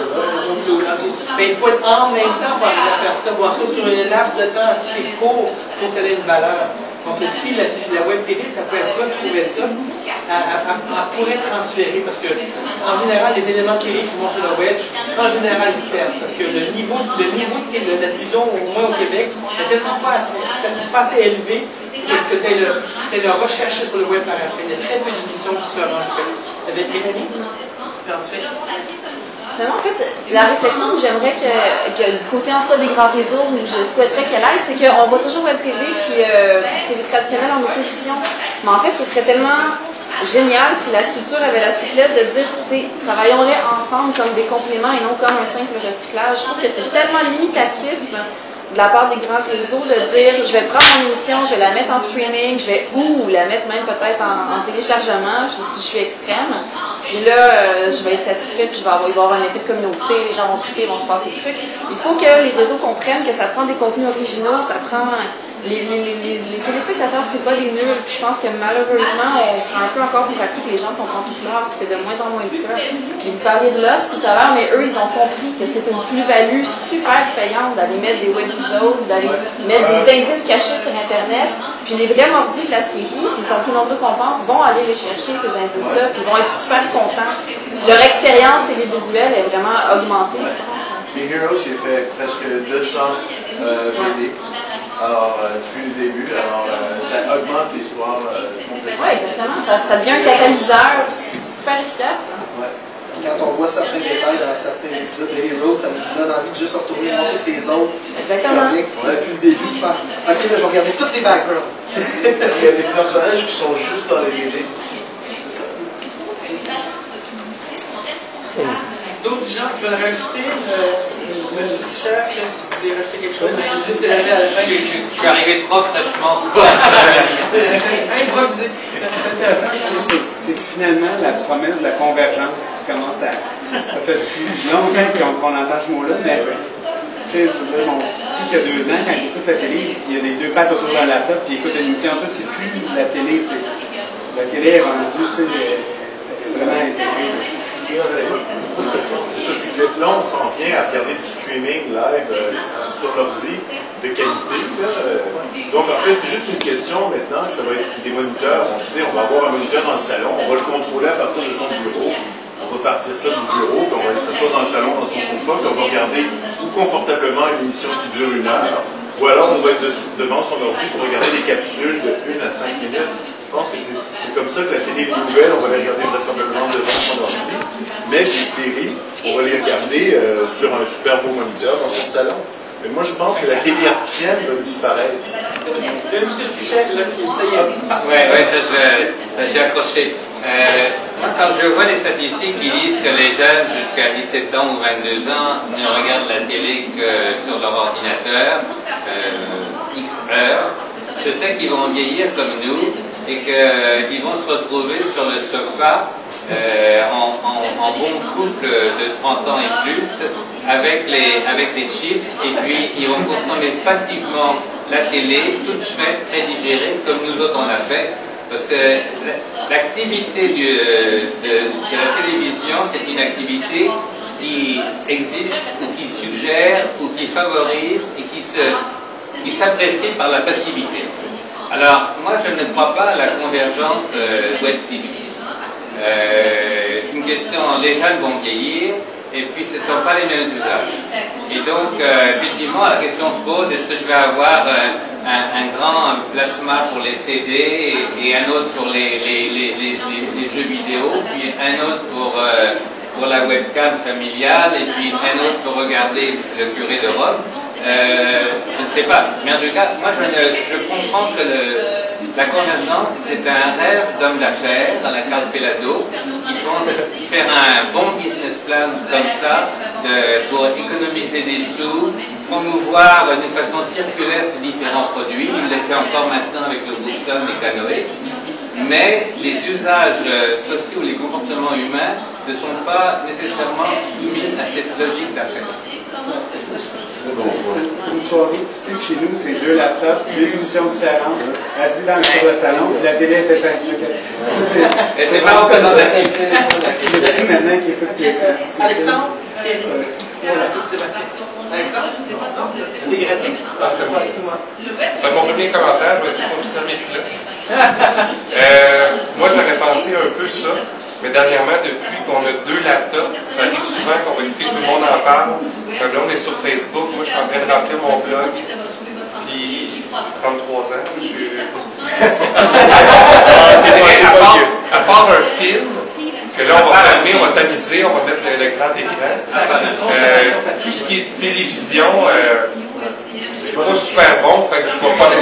S4: ben, il faut être en même temps pour arriver à faire ça, ou en tout cas sur un laps de temps assez court pour que ça ait une valeur. Donc si la, la web télé, ça pouvait retrouver ça, elle, elle, elle pourrait transférer, parce que en général, les éléments de télé qui vont sur le web, en général, ils se perdent, parce que le niveau, le niveau de, de la diffusion, au moins au Québec, n'est tellement pas assez, pas assez élevé que tu aies le, le recherché sur le web par après. Il y a très peu d'émissions qui se feront. Avec Mélanie, puis ensuite...
S20: Vraiment, en fait, la réflexion que j'aimerais que, que du côté entre des grands réseaux, où je souhaiterais qu'elle aille, c'est qu'on voit toujours Web T V puis euh, télé traditionnelle en opposition. Mais en fait, ce serait tellement génial si la structure avait la souplesse de dire, tu sais, travaillons-les ensemble comme des compléments et non comme un simple recyclage. Je trouve que c'est tellement limitatif de la part des grands réseaux de dire, je vais prendre mon émission, je vais la mettre en streaming, je vais ou la mettre même peut-être en, en téléchargement si je suis extrême. Puis là, euh, je vais être satisfaite, puis je vais avoir, il va y avoir un effet de communauté, les gens vont triper, vont se passer des trucs. Il faut que les réseaux comprennent que ça prend des contenus originaux, ça prend... Les, les, les, les téléspectateurs, c'est pas des nuls. Puis je pense que malheureusement, on prend un peu encore pour acquis que les gens sont pantouflards, puis c'est de moins en moins le cas. Puis vous parliez de Lost tout à l'heure, mais eux, ils ont compris que c'est une plus-value super payante d'aller mettre des webisodes, d'aller mettre des indices cachés sur Internet. Puis les vrais mordus de la série, puis ils sont plus nombreux qu'on pense, vont aller les chercher, ces indices-là, puis vont être super contents. Leur expérience télévisuelle est vraiment augmentée, je pense.
S10: Les Heroes, il a fait presque deux cents euh, télé. Alors, euh, depuis le début, alors euh, ça augmente l'histoire euh, complètement.
S20: Oui, exactement. Ça, ça devient un catalyseur super efficace.
S21: Ouais. Quand on voit certains détails dans certains épisodes de Heroes, ça nous donne envie de juste retourner voir toutes les autres.
S20: Exactement.
S21: Bien, depuis le début, de faire OK, là, je vais regarder toutes les backgrounds.
S10: Il y a des personnages qui sont juste dans les télés. C'est ça.
S4: D'autres gens qui veulent rajouter, M. Richard, si vous voulez rajouter quelque chose, vous êtes arrivé à la fin.
S22: Je suis arrivé trop fraîchement.
S4: Improvisé.
S15: Intéressant, je trouve, c'est finalement la promesse de la convergence qui commence à. Ça fait depuis longtemps qu'on entend ce mot-là, mais tu sais, je veux dire, mon petit qui a deux ans, quand il écoute la télé, il a les deux pattes autour d'un laptop, puis il écoute une émission. C'est plus la télé, tu sais. La télé est rendue, tu sais, vraiment intégrée.
S18: C'est ça, c'est que là, on s'en vient à regarder du streaming live euh, sur l'ordi de qualité. Là. Donc, en fait, fait, c'est juste une question maintenant que ça va être des moniteurs. On le sait, on va avoir un moniteur dans le salon, on va le contrôler à partir de son bureau. On va partir ça du bureau, puis on va aller s'asseoir dans le salon, dans son sofa, puis on va regarder ou confortablement une émission qui dure une heure, ou alors on va être de, devant son ordi pour regarder des capsules de une à cinq minutes. Je pense que c'est comme ça que la télé nouvelle, on va les regarder vraisemblablement devant son ordi, mais des séries, on va les regarder euh, sur un super beau moniteur dans son salon. Mais moi, je pense que la télé artificielle va disparaître.
S9: M. Fichet, là, qui essaye de partir.
S22: Oui, ouais, ça, je, ça j'ai accroché. Euh, moi, quand je vois les statistiques qui disent que les jeunes jusqu'à dix-sept ans ou vingt-deux ans ne regardent la télé que sur leur ordinateur, euh, X heures, je sais qu'ils vont vieillir comme nous et qu'ils vont se retrouver sur le sofa euh, en, en, en bon couple de trente ans et plus avec les, avec les chips, et puis ils vont consommer passivement la télé, toute faite, prédigérée, comme nous autres on a fait, parce que l'activité de, de la télévision, c'est une activité qui exige ou qui suggère ou qui favorise et qui se qui s'apprécie par la passivité. Alors, moi, je ne crois pas à la convergence euh, web T V. Euh, c'est une question, les jeunes vont vieillir, et puis ce ne sont pas les mêmes usages. Et donc, euh, effectivement, la question se pose, est-ce que je vais avoir euh, un, un grand plasma pour les C D, et, et un autre pour les, les, les, les, les jeux vidéo, puis un autre pour, euh, pour la webcam familiale, et puis un autre pour regarder le curé de Rome. Euh, je ne sais pas, mais en tout cas, moi je, je comprends que le, la convergence, c'est un rêve d'homme d'affaires dans la carte Pelado qui pense faire un bon business plan comme ça de, pour économiser des sous, promouvoir d'une façon circulaire ces différents produits. Il le fait encore maintenant avec le groupe Sun et Canoë. Mais les usages sociaux, les comportements humains ne sont pas nécessairement soumis à cette logique d'affaires.
S15: Une soirée typique chez nous, c'est deux laptops, deux émissions différentes, assis dans sur le salon, puis la télé est éteinte. C'est pas comme ça. Le petit maintenant qui écoute C S S.
S9: Alexandre, Thierry, Sébastien. Alexandre, t'es gratté?
S13: Ah, c'était moi. C'est mon premier commentaire, je vais essayer de pas mes culottes. Euh, moi, j'aurais pensé un peu ça. Mais dernièrement, depuis qu'on a deux laptops, ça arrive souvent qu'on va écouter, tout le monde en parle. Ma blonde est sur Facebook, moi je suis en train de remplir mon blog. Puis, trente-trois ans, je suis. à, part, à part un film, que là on va fermer, on va tamiser, on va mettre le, le grand écran. Euh, tout ce qui est télévision, euh, c'est pas super bon, fait que je ne vais pas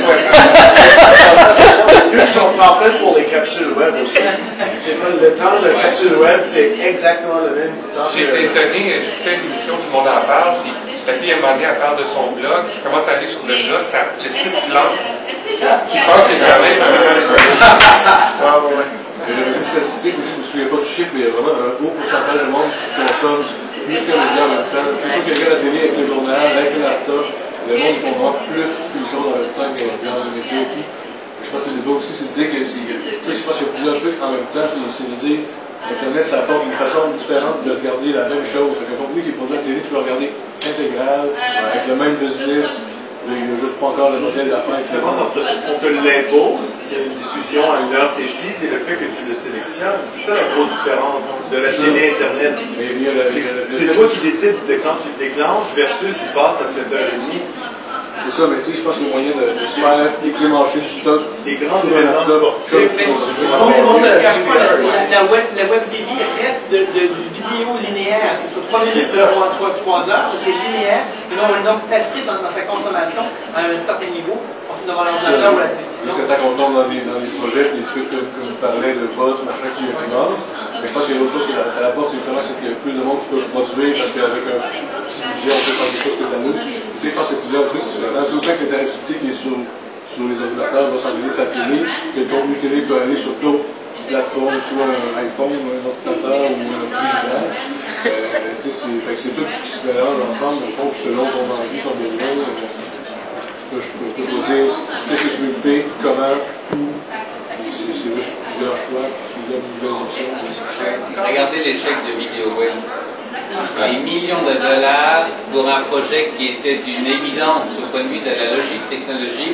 S13: les
S21: Ils sont parfaits pour les capsules web aussi. C'est pas le temps de capsule web, c'est exactement le même temps.
S13: J'ai été étonné, j'écoutais une émission, tout le monde en parle, puis la fille a demandé, elle parle de son blog, je commence à aller sur le blog, ça, le site plante. Je pense que c'est quand même un...
S3: J'avais une statistique aussi, je ne me souviens pas du chiffre, mais il y a vraiment un haut pourcentage de monde qui consomme plus qu'un média en même temps. C'est sûr qu'il y a la télé avec le journal, avec le laptop, le monde ils font vraiment plus qu'une chose en même temps que dans les médias et tout. Je pense que le débat aussi, c'est de dire que c'est. Tu sais, je pense qu'il y a plusieurs trucs en même temps, c'est de dire Internet, ça apporte une façon différente de regarder la même chose. Fait qu'un contenu qui est produit à la télé, tu peux le regarder intégral, avec le même business. Il n'y a juste pas encore le modèle d'affaires.
S18: Finalement, on te, on te l'impose, c'est une diffusion à une heure précise, et le fait que tu le sélectionnes, c'est ça la grosse différence de la télé Internet. C'est toi qui décides de quand tu le déclenches versus il passe à sept heures trente.
S3: C'est ça, mais tu sais, je pense qu'il y a moyen de, de se faire déclencher du stock.
S18: Des grands événements sportifs.
S9: On ne cache pas, la web T V reste de, de, du vidéo linéaire. Sur trois minutes, trois heures, c'est linéaire. Mais on est donc passif dans, dans sa consommation à un certain niveau. On finit devant l'ordinateur ou la télévision.
S3: Jusqu'à temps qu'on tombe dans des, dans des projets, des trucs comme, comme tu parlais de bots, machin qui financent. Mais je pense qu'il y a autre chose que ça apporte, c'est justement c'est qu'il y a plus de monde qui peut produire parce qu'avec un petit budget, on peut faire des choses que t'as nous. Tu sais, je pense qu'il y a plusieurs trucs différents. C'est autant que l'interactivité qui est sur, sur les ordinateurs va s'enlever sa télé, que le contenu télé peut aller sur d'autres plateformes, soit un iPhone, un ordinateur ou un frigidaire. Euh, tu sais, c'est tout qui se mélange ensemble, dans le fond, selon ton envie, ton besoin. Euh, tu peux, peux, peux choisir qu'est-ce que tu veux écouter, comment, où. C'est juste plusieurs choix, plusieurs nouvelles options.
S22: Regardez l'échec de Vidéo Web. Des millions de dollars pour un projet qui était d'une évidence au point de vue de la logique technologique,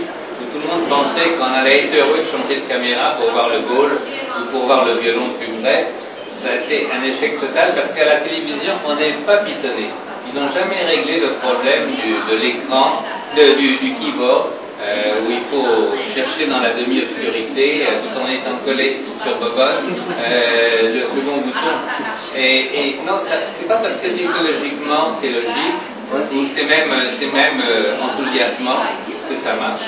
S22: où tout le monde pensait qu'on allait être heureux de changer de caméra pour voir le goal ou pour voir le violon de plus près. Ça a été un échec total parce qu'à la télévision, on n'est pas pitonné. Ils n'ont jamais réglé le problème du, de l'écran, du, du keyboard, euh, où il faut chercher dans la demi-obscurité, euh, tout en étant collé sur Bobonne, euh, le, le bon bouton. Et, et non, c'est pas parce que technologiquement c'est logique, ou c'est même, c'est même euh, enthousiasmant que ça marche.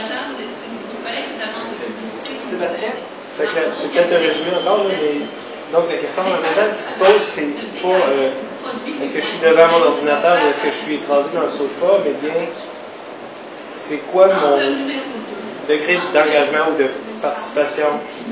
S9: Sébastien?
S7: Fait que là, c'est peut-être un résumé encore, là, mais donc la question maintenant qui se pose, c'est pas euh, est-ce que je suis devant mon ordinateur ou est-ce que je suis écrasé dans le sofa, mais bien c'est quoi mon degré d'engagement ou de participation,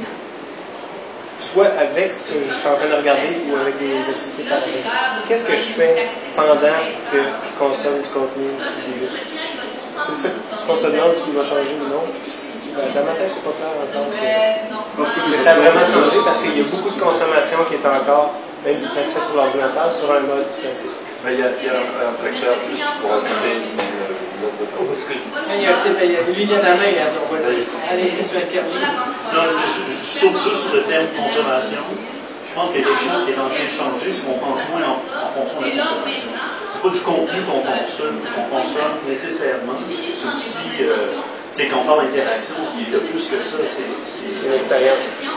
S7: soit avec ce que je suis en train de regarder ou avec des activités parallèles. Qu'est-ce que je fais pendant que je consomme du contenu vidéo? C'est ça qu'on se demande s'il va changer ou non. Dans ma tête, c'est pas clair encore. Que, que ça a vraiment changé parce qu'il y a beaucoup de consommation qui est encore, même si ça se fait sur l'ordinateur, sur un mode classique.
S19: Mais il y a, il y a un, un facteur juste pour ajouter une, une autre. Oh, excuse-moi.
S4: Il y a Liliane Alain, allez, monsieur Pierre.
S11: Non, je, je saute juste sur le thème consommation. Je pense qu'il y a quelque chose qui est en train de changer, c'est qu'on pense moins en, en fonction de la consommation. C'est pas du contenu qu'on consomme, qu'on consomme nécessairement. C'est aussi, euh, tu sais, quand on parle d'interaction, il y a plus que ça, c'est une expérience.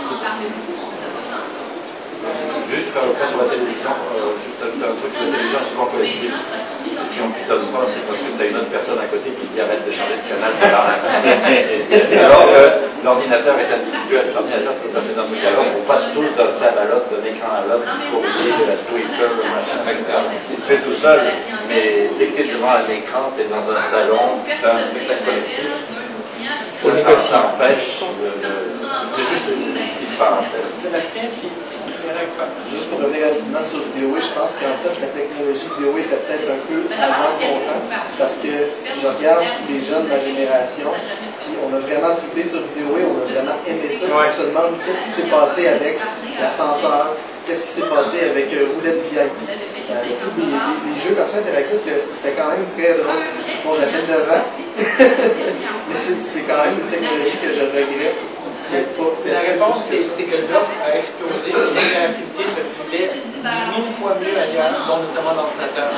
S19: Juste faire le point sur la télévision, euh, juste ajouter un truc, la télévision est souvent collective. Et si on ne pitonne pas, c'est parce que tu as une autre personne à côté qui dit arrête de changer de canal, c'est là. Alors que l'ordinateur est individuel. L'ordinateur peut passer d'un truc à l'autre, on passe tous d'un tab à l'autre, d'un écran à l'autre, courrier, Twitter, machin, et cetera. Tu le fais tout seul, mais dès que tu es devant un écran, tu es dans un salon, tu as un spectacle collectif, ça, ça empêche de, de, c'est juste une petite parenthèse.
S4: Sébastien, puis
S21: juste pour revenir rapidement sur vidéo, je pense qu'en fait la technologie vidéo était peut-être un peu avant son temps parce que je regarde tous les jeunes de ma génération puis on a vraiment trippé sur vidéo, on a vraiment aimé ça. On se demande qu'est-ce qui s'est passé avec l'ascenseur, qu'est-ce qui s'est passé avec euh, Roulette V I P. Euh, tous des, des, des jeux comme ça interactifs que c'était quand même très drôle. Bon, j'avais neuf ans, mais c'est quand même une technologie que je regrette.
S4: La réponse, c'est que l'offre a explosé, l'interactivité se fait mille fois mieux ailleurs, dont notamment l'ordinateur.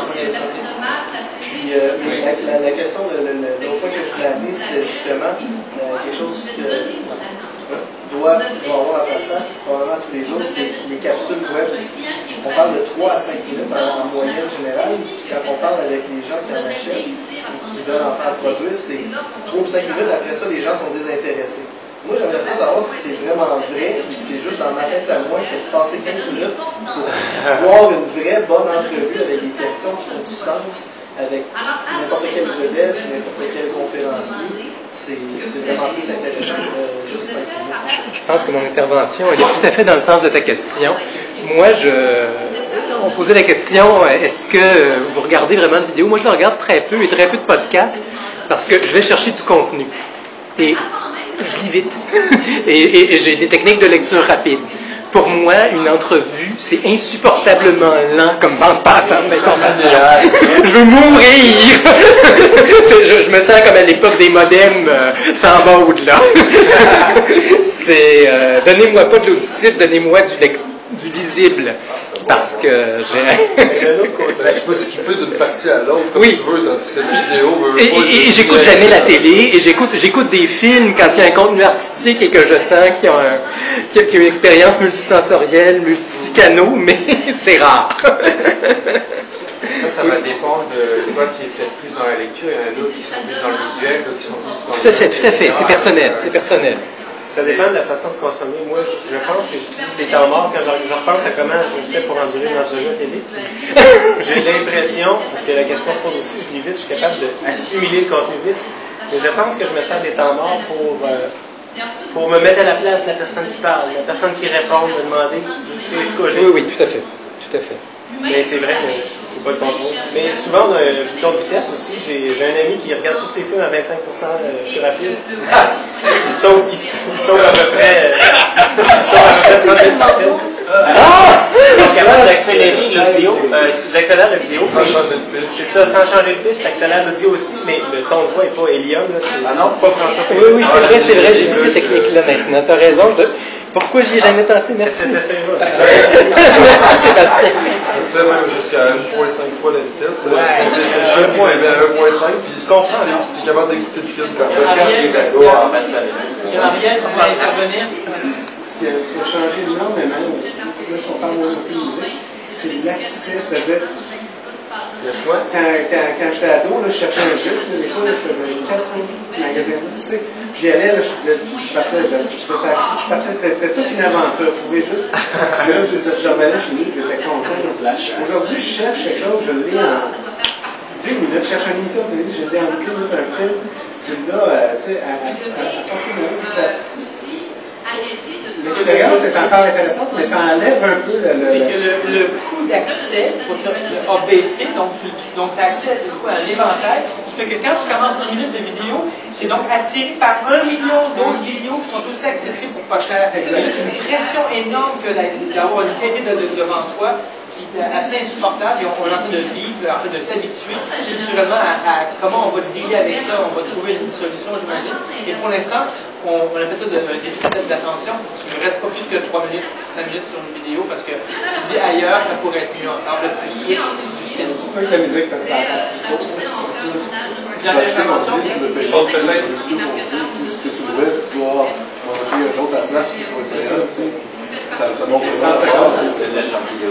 S21: Puis euh, la, la, la question, le, le, le point que je voulais amener, c'était justement euh, quelque chose que doit, doit avoir à faire face probablement tous les jours, c'est les capsules web. On parle de trois à cinq minutes en, en moyenne générale, puis quand on parle avec les gens qui en achètent, qui veulent en faire produire, c'est trois ou cinq minutes, après ça, les gens sont désintéressés. Moi, j'aimerais ça savoir si c'est vraiment vrai ou si c'est juste dans ma tête à moi que de passer quinze minutes pour voir une vraie bonne entrevue avec des questions qui ont du sens, avec n'importe quelle vedette, n'importe quel conférencier. C'est vraiment plus intéressant que juste cinq minutes.
S6: Je pense que mon intervention elle est tout à fait dans le sens de ta question. Moi, je... on posait la question, est-ce que vous regardez vraiment de vidéos? Moi, je le regarde très peu et très peu de podcasts parce que je vais chercher du contenu. Et je lis vite. et, et, et j'ai des techniques de lecture rapide. Pour moi, une entrevue, c'est insupportablement lent comme bande passante d'informations. Je veux mourir! je, je me sens comme à l'époque des modems euh, sans mode, là. c'est... Euh, donnez-moi pas de l'auditif, donnez-moi du, du lisible. Parce que j'ai...
S17: C'est pas ce qui peut d'une partie à l'autre, comme
S6: oui.
S17: tu veux, tandis que la vidéo veut
S6: Et,
S17: pas...
S6: et, et j'écoute jamais la télé, et j'écoute, j'écoute des films quand il y a un contenu artistique et que je sens qu'il y a, un, qu'il y a, qu'il y a une expérience multisensorielle, multicanaux, mais c'est rare.
S16: Ça, ça va dépendre de toi qui es peut-être plus dans la lecture, il y en a d'autres qui sont plus dans le visuel, d'autres qui sont plus dans le...
S6: Tout à fait, tout à fait, c'est personnel, c'est personnel.
S7: Ça dépend de la façon de consommer. Moi, je, je pense que j'utilise des temps morts quand je, je repense à comment je fais pour endurer une entrevue à télé. J'ai l'impression, parce que la question se pose aussi, je lis vite, je suis capable d'assimiler le contenu vite, mais je pense que je me sers des temps morts pour, euh, pour me mettre à la place de la personne qui parle, la personne qui répond, me demander, tu sais, je cogite.
S6: Oui, oui, tout à fait, tout à fait.
S7: Mais c'est vrai que je n'ai pas le contrôle. Mais souvent, on a un bouton de vitesse aussi. J'ai, j'ai un ami qui regarde tous ses films à vingt-cinq pour cent plus rapide. Ils sont, ils, ils sont à peu près... Ils sont à peu près trente minutes par film. Ah! Ils sont capables d'accélérer l'audio. Euh, ils accélèrent la vidéo.
S17: Sans changer de pitch.
S7: C'est ça, sans changer de pitch, tu accélères l'audio aussi, mais le ton de voix n'est pas Helium. Là,
S6: ah non, c'est pas François. Oui, oui, c'est vrai, c'est vrai, j'ai vu ces techniques-là maintenant. T'as raison. Je... Pourquoi j'y ai jamais pensé? Merci. Merci, Sébastien.
S17: Ça se fait même jusqu'à un virgule cinq fois la vitesse. Là, tu montes PlayStation, puis tu mets à un virgule cinq, puis tu es capable d'écouter le film quand même.
S5: Quand j'ai d'accord en vingt-cinq minutes.
S4: Ariel, tu vas intervenir.
S15: Ce qui a, ce qui a changé énormément, là, si on parle de musique, c'est l'accès, c'est-à-dire.
S7: Le choix?
S15: Quand, quand, quand j'étais ado, là, je cherchais un disque, des fois, là, je faisais quatre cinq magasins de disques. Tu sais, j'y allais, là, je, je partais, je, je, je partais, c'était toute une aventure. Trouver juste. Là, je, je revenais chez nous, j'étais content. Aujourd'hui, je cherche quelque chose, je l'ai en deux minutes, je cherche une émission de télé, je l'ai en deux minutes, un film. Tu l'as, euh, tu sais, à portée de main, ça. L'expérience est encore intéressante, mais ça enlève un peu le.
S4: C'est que le, le coût d'accès a baissé, donc tu donc as accès à un éventail, qui fait que quand tu commences une minute de vidéo, tu es donc attiré par un million d'autres vidéos qui sont aussi accessibles pour pas cher. C'est une pression énorme que d'avoir une télé de, de, devant toi qui est assez insupportable et on, on est en train de vivre, en train de s'habituer culturellement à, à comment on va dealer avec ça, on va trouver une solution, j'imagine. Et pour l'instant, on, on appelle ça de, un déficit d'attention. Il ne reste pas plus que trois minutes, cinq minutes sur une vidéo parce que tu dis ailleurs, ça pourrait être mieux encore. Là, tu switches, tu switches.
S15: Surtout avec la musique, parce que ça a
S4: dernière intervention.
S17: Mais je pense que là, il y a une vidéo pour tout ce que sur le web, tu vas manger un autre à la place que sur Internet. Ça monte trente secondes.
S19: C'est de la champignon.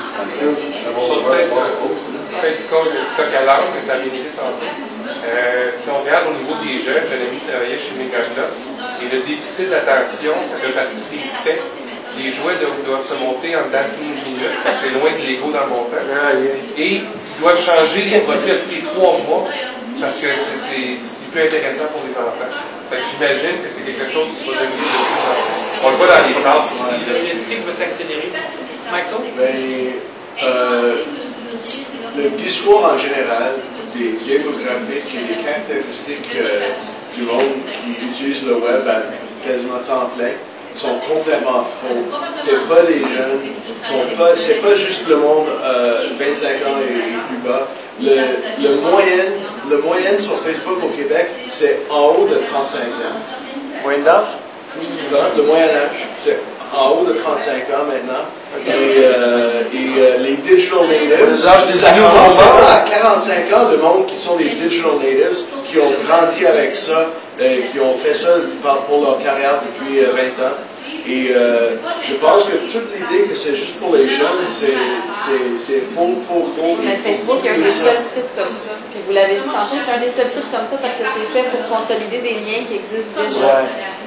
S13: Peut-être du code, du coq à l'âme, mais ça vient vite tantôt. Euh, si on regarde au niveau des jeunes, j'ai un ami qui travaillait chez Megablock, et le déficit d'attention, ça fait partie des specs. Les jouets doivent, doivent se monter en dedans de quinze minutes, c'est loin de l'ego dans le montant. Et ils doivent changer les produits tous les trois mois, parce que c'est plus intéressant pour les enfants. J'imagine que c'est quelque chose qui va devenir de plus en plus. On le voit dans les classes aussi.
S4: Le cycle va s'accélérer. Michael?
S10: Ben, euh, le discours en général des démographiques et des caractéristiques euh, du monde qui utilise le web à quasiment temps plein sont complètement faux. C'est pas les jeunes, c'est pas juste le monde euh, vingt-cinq ans et, et plus bas. Le, le moyenne, le moyenne sur Facebook au Québec, c'est en haut de trente-cinq ans.
S7: Moyenne d'âge?
S10: Le moyen âge, c'est en haut de trente-cinq ans maintenant. Et, euh, et euh, les digital natives, ça commence à quarante-cinq ans, le monde qui sont les digital natives, qui ont grandi avec ça, euh, qui ont fait ça pour leur carrière depuis euh, vingt ans. Et euh, je pense que toute l'idée que c'est juste pour les jeunes, c'est faux, faux, faux.
S20: Mais Facebook, il y a un des seuls sites comme ça. Puis vous l'avez dit tantôt, c'est un des seuls sites comme ça parce que c'est fait pour consolider des liens qui existent déjà.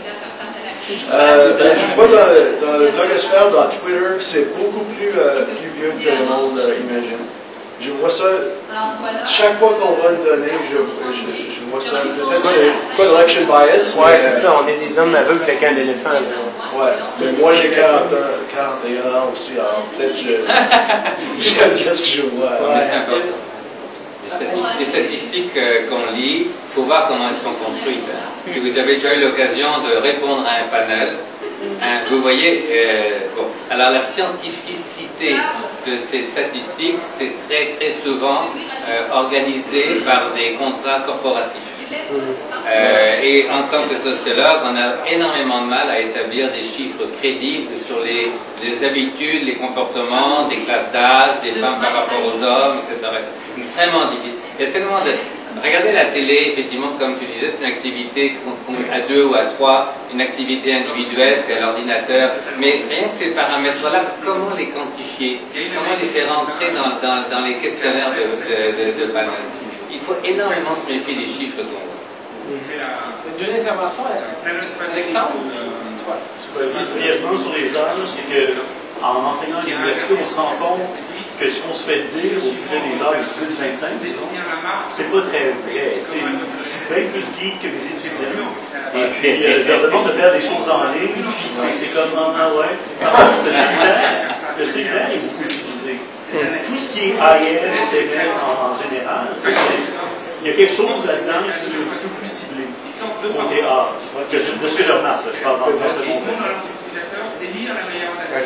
S10: Euh, ben, je vois dans, dans le blogosphère, dans Twitter, c'est beaucoup plus, euh, plus vieux que le monde euh, imagine. Je vois ça, chaque fois qu'on voit une donnée, je, je, je vois ça, peut-être c'est selection bias.
S7: Ouais, c'est ça, on est des hommes aveugles avec un éléphant.
S10: Ouais, mais moi j'ai quarante ans, quarante et un ans aussi, alors peut-être je j'aime qu'est-ce que je vois.
S22: Mais c'est important. Les statistiques qu'on lit, il faut voir comment elles sont construites. Si vous avez déjà eu l'occasion de répondre à un panel, hein, vous voyez, euh, bon, alors la scientificité de ces statistiques, c'est très très souvent euh, organisé par des contrats corporatifs. Euh, et en tant que sociologue, on a énormément de mal à établir des chiffres crédibles sur les, les habitudes, les comportements des classes d'âge, des femmes par rapport aux hommes, et cetera. C'est extrêmement difficile. Il y a tellement de... Regardez la télé, effectivement, comme tu disais, c'est une activité à deux ou à trois, une activité individuelle, c'est à l'ordinateur. Mais rien que ces paramètres-là, comment les quantifier? Comment les faire entrer dans, dans, dans les questionnaires de, de, de, de panel? Il faut énormément se méfier des chiffres qu'on voit.
S4: Une deuxième intervention, Alexandre?
S11: Juste brièvement sur les âges, c'est que en enseignant à l'université, on se rend compte que ce qu'on se fait dire au sujet des âges de dix-huit à vingt-cinq, disons, c'est pas très vrai. T'sais, je suis bien plus geek que mes étudiants. Et puis, euh, je leur demande de faire des choses en ligne, puis c'est comme, ah ouais. Par contre, le cellulaire, le cellulaire est beaucoup utilisé. Tout ce qui est I M, S M S en, en général, il y a quelque chose là-dedans qui est un petit peu plus ciblé. Côté âge, de ce que je remarque, je parle dans le contexte.
S13: Ben, je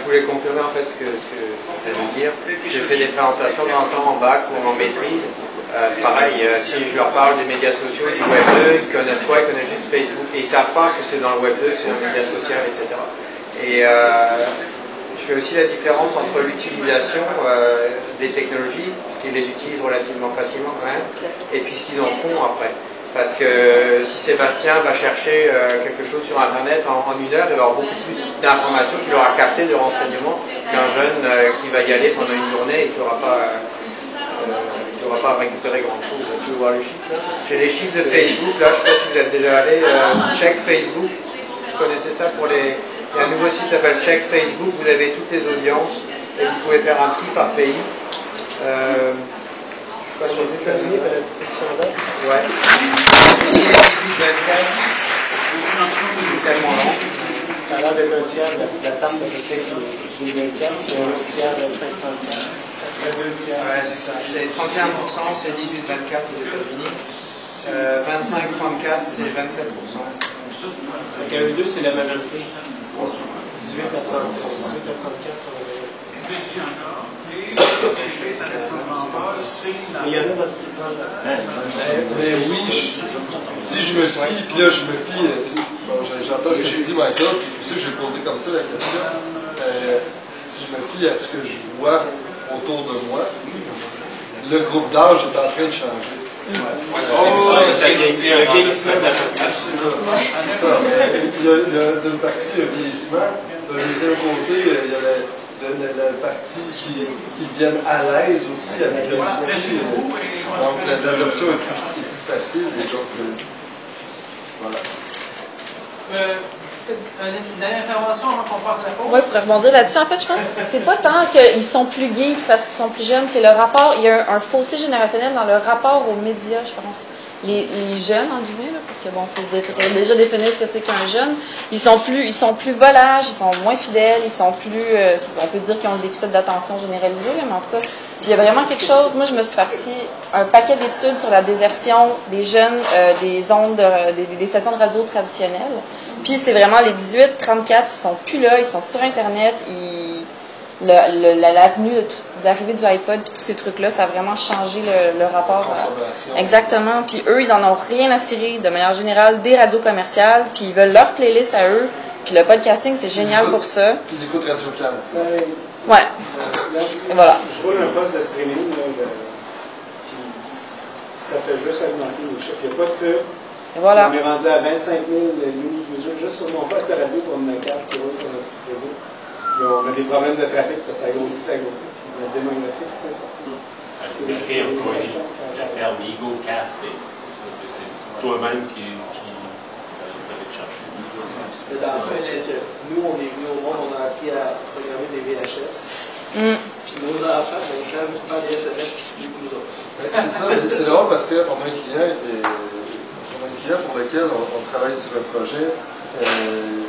S16: voulais confirmer en fait ce que, ce que ça veut dire. J'ai fait des présentations dans le temps en bac ou en maîtrise. Euh, c'est pareil, euh, si je leur parle des médias sociaux, du Web deux, ils connaissent quoi? Ils connaissent juste Facebook. Et ils ne savent pas que c'est dans le Web deux, que c'est un média social, et cetera. Et euh, je fais aussi la différence entre l'utilisation euh, des technologies, parce qu'ils les utilisent relativement facilement quand même, et puis ce qu'ils en font après. Parce que si Sébastien va chercher euh, quelque chose sur Internet en, en une heure, il va avoir beaucoup plus d'informations qu'il aura capté, de renseignements, qu'un jeune euh, qui va y aller pendant une journée et qui n'aura pas... Euh, Euh, pas récupérer grand chose. Tu veux voir les chiffres là? J'ai les chiffres de Facebook là, je ne sais pas si vous êtes déjà allé. Euh, Check Facebook, vous connaissez ça pour les. Il y a un nouveau site qui s'appelle Check Facebook, vous avez toutes les audiences et vous pouvez faire un tri par pays. Euh, je sais pas sur les États-Unis, la distribution là. Ouais. Tellement long.
S9: Ça a l'air d'être un tiers de la table de quelqu'un qui suit vingt-quatre, et un tiers vingt-cinq trente-quatre.
S16: Ouais, c'est ça. C'est trente et un pour cent, c'est dix-huit vingt-quatre aux États-Unis. Euh, vingt-cinq trente-quatre, c'est vingt-sept pour cent.
S9: Donc, à eux deux, c'est la majorité. dix-huit à trente-quatre sur la majorité. Mais il y en a d'autres qui parlent.
S3: Mais oui, je, si je me fie, puis là, je me fie. Bon, j'entends ce que j'ai dit, Michael, puis c'est pour ça que j'ai posé comme ça la question. Euh, si je me fie à ce que je vois autour de moi, le groupe d'âge est en train de changer. Ouais. Oh, oh, ça vieillit un vieillissement. Il y a, il y a d'une partie un vieillissement, d'un deuxième côté, il y a la, la, la, la partie qui, qui viennent à l'aise aussi avec le outil. Donc l'adoption est plus, est plus facile. Et donc, euh, voilà.
S4: Euh, une dernière intervention avant qu'on parte à la pause?
S20: Oui, pour rebondir là-dessus, en fait, je pense que c'est pas tant qu'ils sont plus geeks parce qu'ils sont plus jeunes, c'est le rapport, il y a un, un fossé générationnel dans le rapport aux médias, je pense. Les, les jeunes, en guillemets, là, parce que bon, il faut déjà définir ce que c'est qu'un jeune, ils sont plus ils sont plus volages, ils sont moins fidèles, ils sont plus, euh, on peut dire qu'ils ont un déficit d'attention généralisé, mais en tout cas, puis il y a vraiment quelque chose, moi je me suis farci un paquet d'études sur la désertion des jeunes euh, des ondes, de, des, des stations de radio traditionnelles. Puis c'est vraiment les dix-huit trente-quatre, ils sont plus là, ils sont sur Internet, ils, le, le, l'avenue de l'arrivée du iPod puis tous ces trucs-là, ça a vraiment changé le, le rapport. À, exactement. Puis eux, ils en ont rien à cirer, de manière générale, des radios commerciales, puis ils veulent leur playlist à eux. Puis le podcasting, c'est génial pour ça.
S3: Puis ils écoutent Radio Cannes.
S20: Ouais. Et voilà.
S15: Je vois un poste de streaming, là, de, puis ça fait juste augmenter les chiffres. Il n'y a pas de pub.
S20: Et voilà.
S15: On est rendu à vingt-cinq mille unique users juste sur mon poste de radio pour une quatre qui roule sur notre petit réseau. Puis on a des problèmes de trafic parce que ça grossit, ça grossit. Puis la démographie, c'est sorti.
S11: C'est écrit encore le terme ego-casting. C'est toi-même qui, qui ça va te chercher.
S21: Mais dans le fond, c'est que nous, on est venus au monde, on a appris à programmer des V H S.
S20: Mm.
S21: Puis nos enfants, ben, ils savent faire des S M S plus que nous autres.
S3: C'est ça, c'est drôle parce qu'on a un client, et, on a un client pour lequel on, on travaille sur un projet. Euh,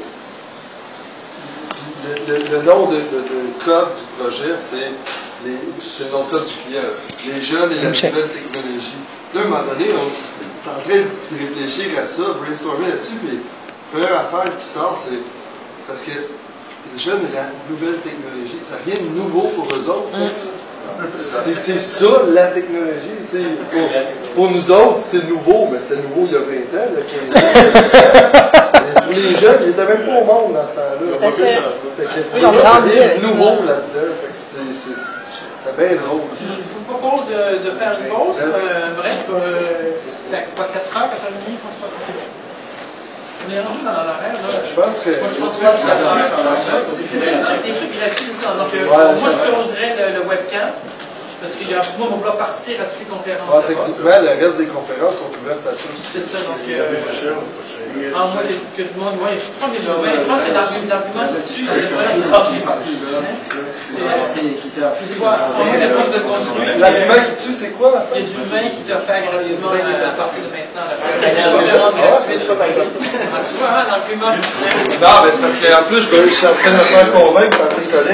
S3: le, le, le nom de, de, de code du projet, c'est le nom de code du client. Les jeunes et la nouvelle technologie. Là, à un moment donné, on est en train de réfléchir à ça, brainstormer là-dessus, puis la première affaire qui sort, c'est parce que les jeunes et la nouvelle technologie, ça n'a rien de nouveau pour eux autres. Mm. C'est ça, la technologie. Pour, pour nous autres, c'est nouveau, mais c'était nouveau il y a vingt ans, il y a quinze ans. Pour les jeunes, ils n'étaient même pas au monde dans ce temps-là.
S20: Tout à fait.
S3: Oui, on grandit avec nouveau là-dedans. C'était bien drôle.
S4: Je vous propose de, de faire une pause. Euh, bref, euh, c'est quoi, quatre heures, quatre heures et demie, je pense pas. On est rendu dans l'horaire, là.
S3: Je pense que.
S4: Moi, je pense que c'est ça, des trucs gratuits, ça. Donc, euh, moi, je closerais le, le webcam. Parce que moi, on va partir à toutes les conférences.
S3: Ah, techniquement, le reste des conférences sont ouvertes à tous.
S4: C'est ça, donc. Euh, ah, moi, que tout le monde. Moi, je pense que c'est l'argument dessus. C'est l'argument
S3: qui tue, c'est quoi?
S4: Il y a du vin qui te fait gratuitement à partir de maintenant. Tu vois, l'argument.
S3: Non, mais c'est parce qu'en plus, je suis en train de me faire convaincre par tes collègues.